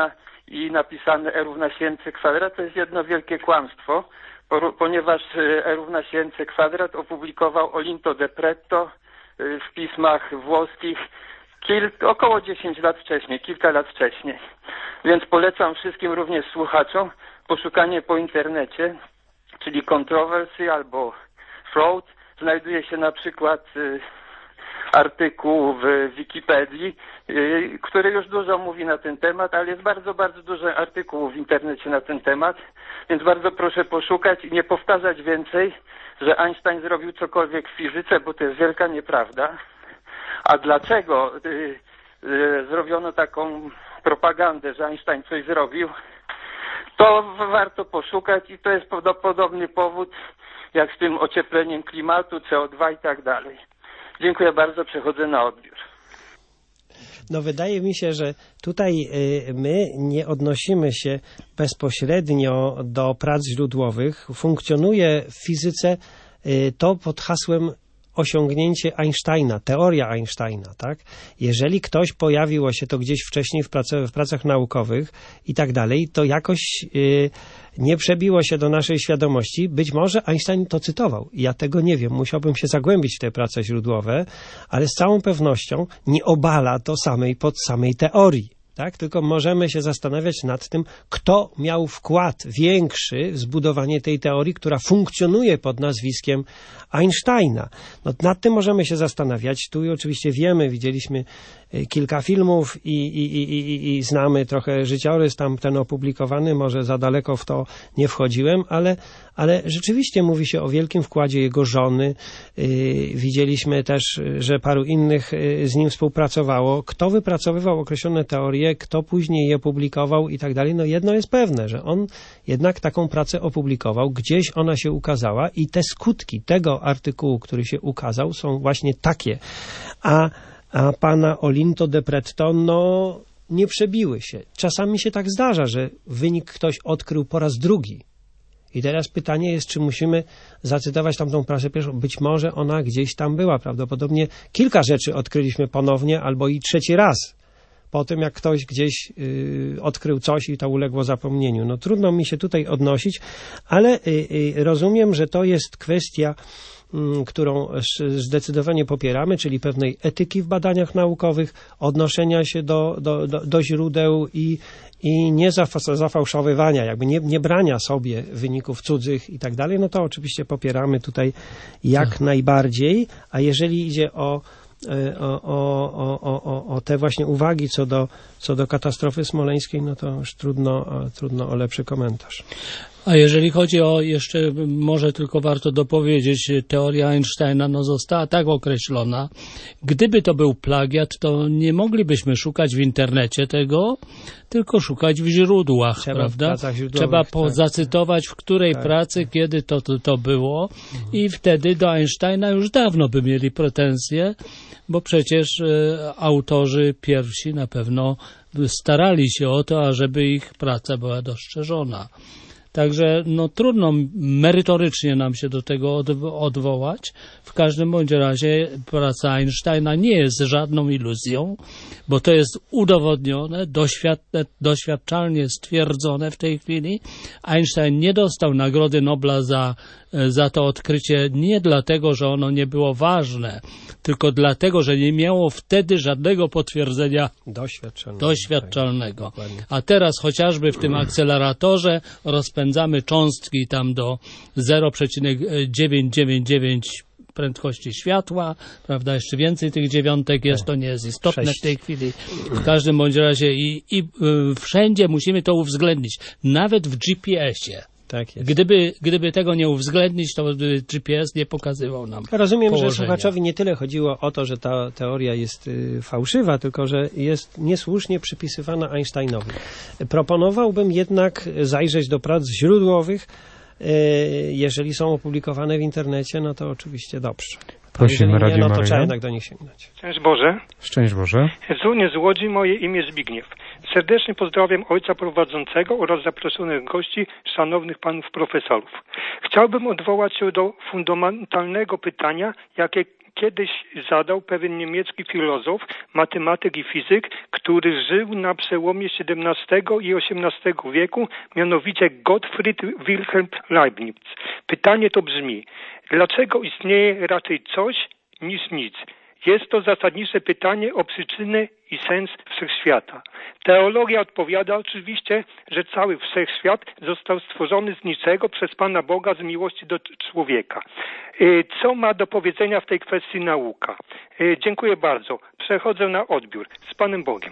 i napisane E równa się MC kwadrat, to jest jedno wielkie kłamstwo, ponieważ E równa się MC kwadrat opublikował Olinto de Pretto w pismach włoskich około 10 lat wcześniej, kilka lat wcześniej. Więc polecam wszystkim, również słuchaczom, poszukanie po internecie, czyli controversy albo fraud. Znajduje się na przykład artykuł w Wikipedii, który już dużo mówi na ten temat, ale jest bardzo, bardzo dużo artykułów w internecie na ten temat, więc bardzo proszę poszukać i nie powtarzać więcej, że Einstein zrobił cokolwiek w fizyce, bo to jest wielka nieprawda. A dlaczego zrobiono taką propagandę, że Einstein coś zrobił, to warto poszukać i to jest podobny powód jak z tym ociepleniem klimatu, CO2 i tak dalej. Dziękuję bardzo, przechodzę na odbiór. No wydaje mi się, że tutaj my nie odnosimy się bezpośrednio do prac źródłowych. Funkcjonuje w fizyce to pod hasłem osiągnięcie Einsteina, teoria Einsteina, tak? Jeżeli ktoś pojawiło się to gdzieś wcześniej w pracach naukowych i tak dalej, to jakoś nie przebiło się do naszej świadomości. Być może Einstein to cytował. Ja tego nie wiem. Musiałbym się zagłębić w te prace źródłowe, ale z całą pewnością nie obala to samej teorii. Tak? Tylko możemy się zastanawiać nad tym, kto miał wkład większy w zbudowanie tej teorii, która funkcjonuje pod nazwiskiem Einsteina. No, nad tym możemy się zastanawiać. Tu oczywiście wiemy, widzieliśmy kilka filmów i znamy trochę życiorys tamten opublikowany, może za daleko w to nie wchodziłem, ale rzeczywiście mówi się o wielkim wkładzie jego żony. Widzieliśmy też, że paru innych z nim współpracowało. Kto wypracowywał określone teorie, kto później je publikował i tak dalej. No jedno jest pewne, że on jednak taką pracę opublikował, gdzieś ona się ukazała i te skutki tego artykułu, który się ukazał, są właśnie takie. A pana Olinto de Pretto, no nie przebiły się. Czasami się tak zdarza, że wynik ktoś odkrył po raz drugi. I teraz pytanie jest, czy musimy zacytować tamtą prasę pierwszą. Być może ona gdzieś tam była. Prawdopodobnie kilka rzeczy odkryliśmy ponownie albo i trzeci raz. Po tym, jak ktoś gdzieś odkrył coś i to uległo zapomnieniu. No trudno mi się tutaj odnosić, ale rozumiem, że to jest kwestia, którą zdecydowanie popieramy, czyli pewnej etyki w badaniach naukowych, odnoszenia się do źródeł i nie zafałszowywania, jakby nie brania sobie wyników cudzych i tak dalej, no to oczywiście popieramy tutaj jak najbardziej, a jeżeli idzie o te właśnie uwagi co do katastrofy smoleńskiej, no to już trudno o lepszy komentarz. A jeżeli chodzi o jeszcze, może tylko warto dopowiedzieć, teoria Einsteina została tak określona. Gdyby to był plagiat, to nie moglibyśmy szukać w internecie tego, tylko szukać w źródłach, prawda? Trzeba zacytować, w której pracy, kiedy to było i wtedy do Einsteina już dawno by mieli pretensje, bo przecież autorzy pierwsi na pewno starali się o to, ażeby ich praca była dostrzeżona. Także trudno merytorycznie nam się do tego odwołać. W każdym bądź razie praca Einsteina nie jest żadną iluzją, bo to jest udowodnione, doświadczalnie stwierdzone w tej chwili. Einstein nie dostał Nagrody Nobla za to odkrycie nie dlatego, że ono nie było ważne, tylko dlatego, że nie miało wtedy żadnego potwierdzenia doświadczalnego. A teraz chociażby w tym akceleratorze rozpędzamy cząstki tam do 0,999 prędkości światła, prawda, jeszcze więcej tych dziewiątek jest, to nie jest istotne w tej chwili. W każdym bądź razie i wszędzie musimy to uwzględnić, nawet w GPS-ie. Tak jest. Gdyby tego nie uwzględnić, to GPS nie pokazywał nam Rozumiem, położenia. że słuchaczowi nie tyle chodziło o to, że ta teoria jest fałszywa, tylko że jest niesłusznie przypisywana Einsteinowi. Proponowałbym jednak zajrzeć do prac źródłowych. Jeżeli są opublikowane w internecie, no to oczywiście dobrze. Prosimy Radio Maryja. No to trzeba jednak do nich sięgnąć. Szczęść Boże. Szczęść Boże. Zunie z Łodzi, moje imię Zbigniew. Serdecznie pozdrawiam ojca prowadzącego oraz zaproszonych gości, szanownych panów profesorów. Chciałbym odwołać się do fundamentalnego pytania, jakie kiedyś zadał pewien niemiecki filozof, matematyk i fizyk, który żył na przełomie XVII i XVIII wieku, mianowicie Gottfried Wilhelm Leibniz. Pytanie to brzmi, dlaczego istnieje raczej coś niż nic? Jest to zasadnicze pytanie o przyczynę i sens wszechświata. Teologia odpowiada oczywiście, że cały wszechświat został stworzony z niczego przez Pana Boga z miłości do człowieka. Co ma do powiedzenia w tej kwestii nauka? Dziękuję bardzo. Przechodzę na odbiór. Z Panem Bogiem.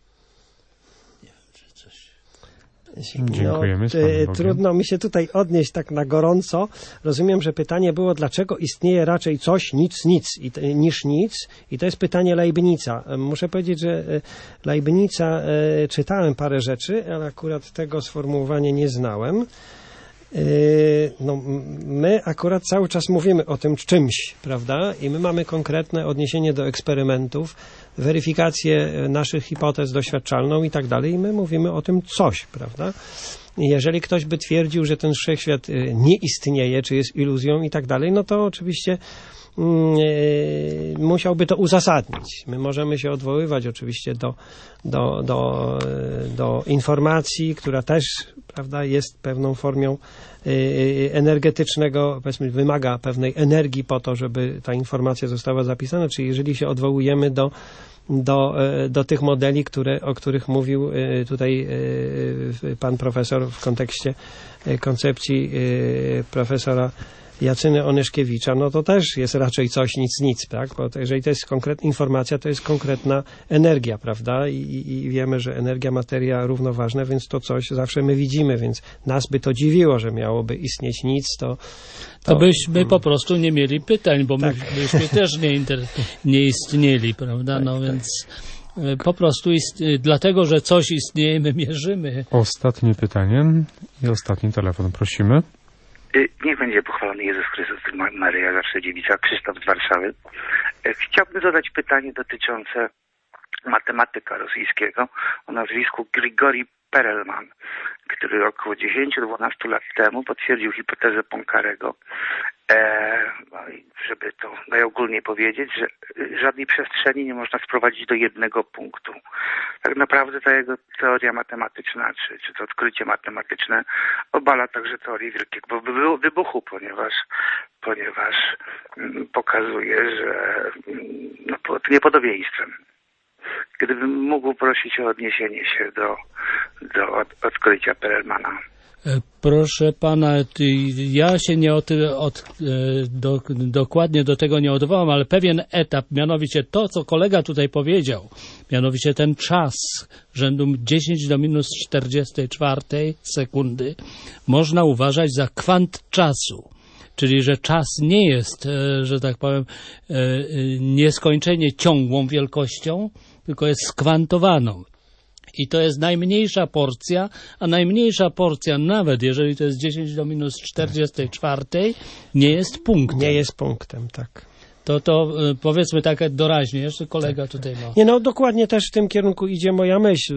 Dziękujemy. Trudno mi się tutaj odnieść tak na gorąco. Rozumiem, że pytanie było, dlaczego istnieje raczej coś niż nic. I to jest pytanie Leibniza. Muszę powiedzieć, że Leibniza czytałem parę rzeczy, ale akurat tego sformułowania nie znałem. No, my akurat cały czas mówimy o tym czymś, prawda? I my mamy konkretne odniesienie do eksperymentów, weryfikację naszych hipotez doświadczalną i tak dalej. I my mówimy o tym coś, prawda? I jeżeli ktoś by twierdził, że ten wszechświat nie istnieje, czy jest iluzją i tak dalej, no to oczywiście musiałby to uzasadnić. My możemy się odwoływać oczywiście do informacji, która też, prawda, jest pewną formą energetycznego, powiedzmy, wymaga pewnej energii po to, żeby ta informacja została zapisana, czyli jeżeli się odwołujemy do tych modeli, o których mówił tutaj pan profesor w kontekście koncepcji profesora Jacyny Onyszkiewicza, no to też jest raczej coś, nic, tak? Bo to, jeżeli to jest konkretna informacja, to jest konkretna energia, prawda? I wiemy, że energia, materia równoważne, więc to coś zawsze my widzimy, więc nas by to dziwiło, że miałoby istnieć nic, to byśmy po prostu nie mieli pytań, bo tak. My byśmy też nie istnieli, prawda? No tak, więc po prostu dlatego, że coś istnieje, my mierzymy. Ostatnie pytanie i ostatni telefon, prosimy. Niech będzie pochwalony Jezus Chrystus, Maryja zawsze dziewica, Krzysztof z Warszawy. Chciałbym zadać pytanie dotyczące matematyka rosyjskiego o nazwisku Grigori Perelman, który około 10-12 lat temu potwierdził hipotezę Poincarego, żeby to najogólniej powiedzieć, że żadnej przestrzeni nie można sprowadzić do jednego punktu. Tak naprawdę ta jego teoria matematyczna, czy to odkrycie matematyczne obala także teorię wielkiego wybuchu, ponieważ pokazuje, że niepodobieństwem. Gdybym mógł prosić o odniesienie się do odkrycia Perelmana. Proszę pana, ja się dokładnie do tego nie odwołam, ale pewien etap, mianowicie to, co kolega tutaj powiedział, mianowicie ten czas rzędu 10 do minus 44 sekundy, można uważać za kwant czasu. Czyli, że czas nie jest, że tak powiem, nieskończenie ciągłą wielkością, tylko jest skwantowaną. I to jest najmniejsza porcja, a najmniejsza porcja, nawet jeżeli to jest 10 do minus 44, nie jest punktem. Nie jest punktem, tak. To powiedzmy tak doraźnie, jeszcze kolega tutaj ma. Nie, no dokładnie też w tym kierunku idzie moja myśl,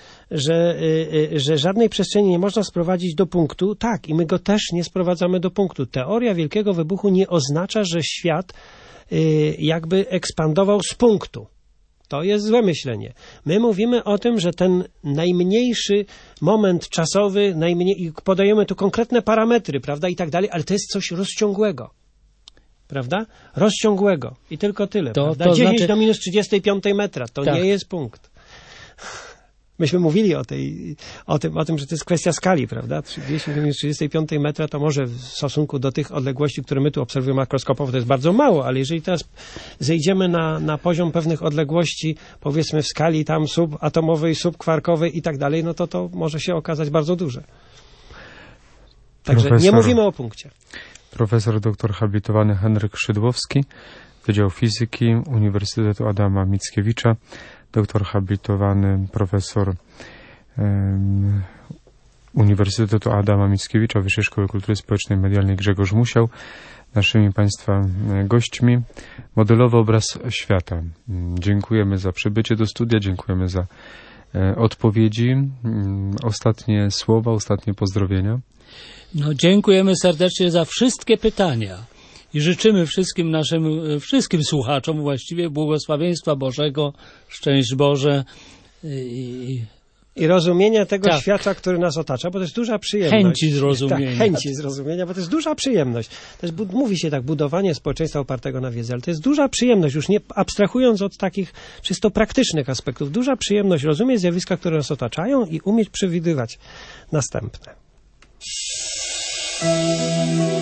że żadnej przestrzeni nie można sprowadzić do punktu. Tak, i my go też nie sprowadzamy do punktu. Teoria wielkiego wybuchu nie oznacza, że świat jakby ekspandował z punktu. To jest złe myślenie. My mówimy o tym, że ten najmniejszy moment czasowy, i podajemy tu konkretne parametry, prawda, i tak dalej, ale to jest coś rozciągłego. Prawda? Rozciągłego. I tylko tyle. To 10 znaczy... do minus 35 metra. To tak. Nie jest punkt. Myśmy mówili o tym, że to jest kwestia skali, prawda? 10 do minus 35 metra to może w stosunku do tych odległości, które my tu obserwujemy makroskopowo, to jest bardzo mało, ale jeżeli teraz zejdziemy na poziom pewnych odległości, powiedzmy w skali tam subatomowej, subkwarkowej i tak dalej, no to może się okazać bardzo duże. Także nie mówimy o punkcie. Profesor doktor habilitowany Henryk Szydłowski, Wydział Fizyki Uniwersytetu Adama Mickiewicza, doktor habilitowany profesor Uniwersytetu Adama Mickiewicza, Wyższej Szkoły Kultury Społecznej i Medialnej Grzegorz Musiał, naszymi Państwa gośćmi. Modelowy obraz świata. Dziękujemy za przybycie do studia, dziękujemy za odpowiedzi. Ostatnie słowa, ostatnie pozdrowienia. No, dziękujemy serdecznie za wszystkie pytania. i życzymy wszystkim słuchaczom właściwie błogosławieństwa Bożego, szczęść Boże i rozumienia tego tak. świata, który nas otacza, bo to jest duża przyjemność. Chęci zrozumienia. Tak, chęci zrozumienia, bo to jest duża przyjemność. To jest, mówi się tak, budowanie społeczeństwa opartego na wiedzy, ale to jest duża przyjemność, już nie abstrahując od takich czysto praktycznych aspektów, duża przyjemność rozumieć zjawiska, które nas otaczają i umieć przewidywać następne.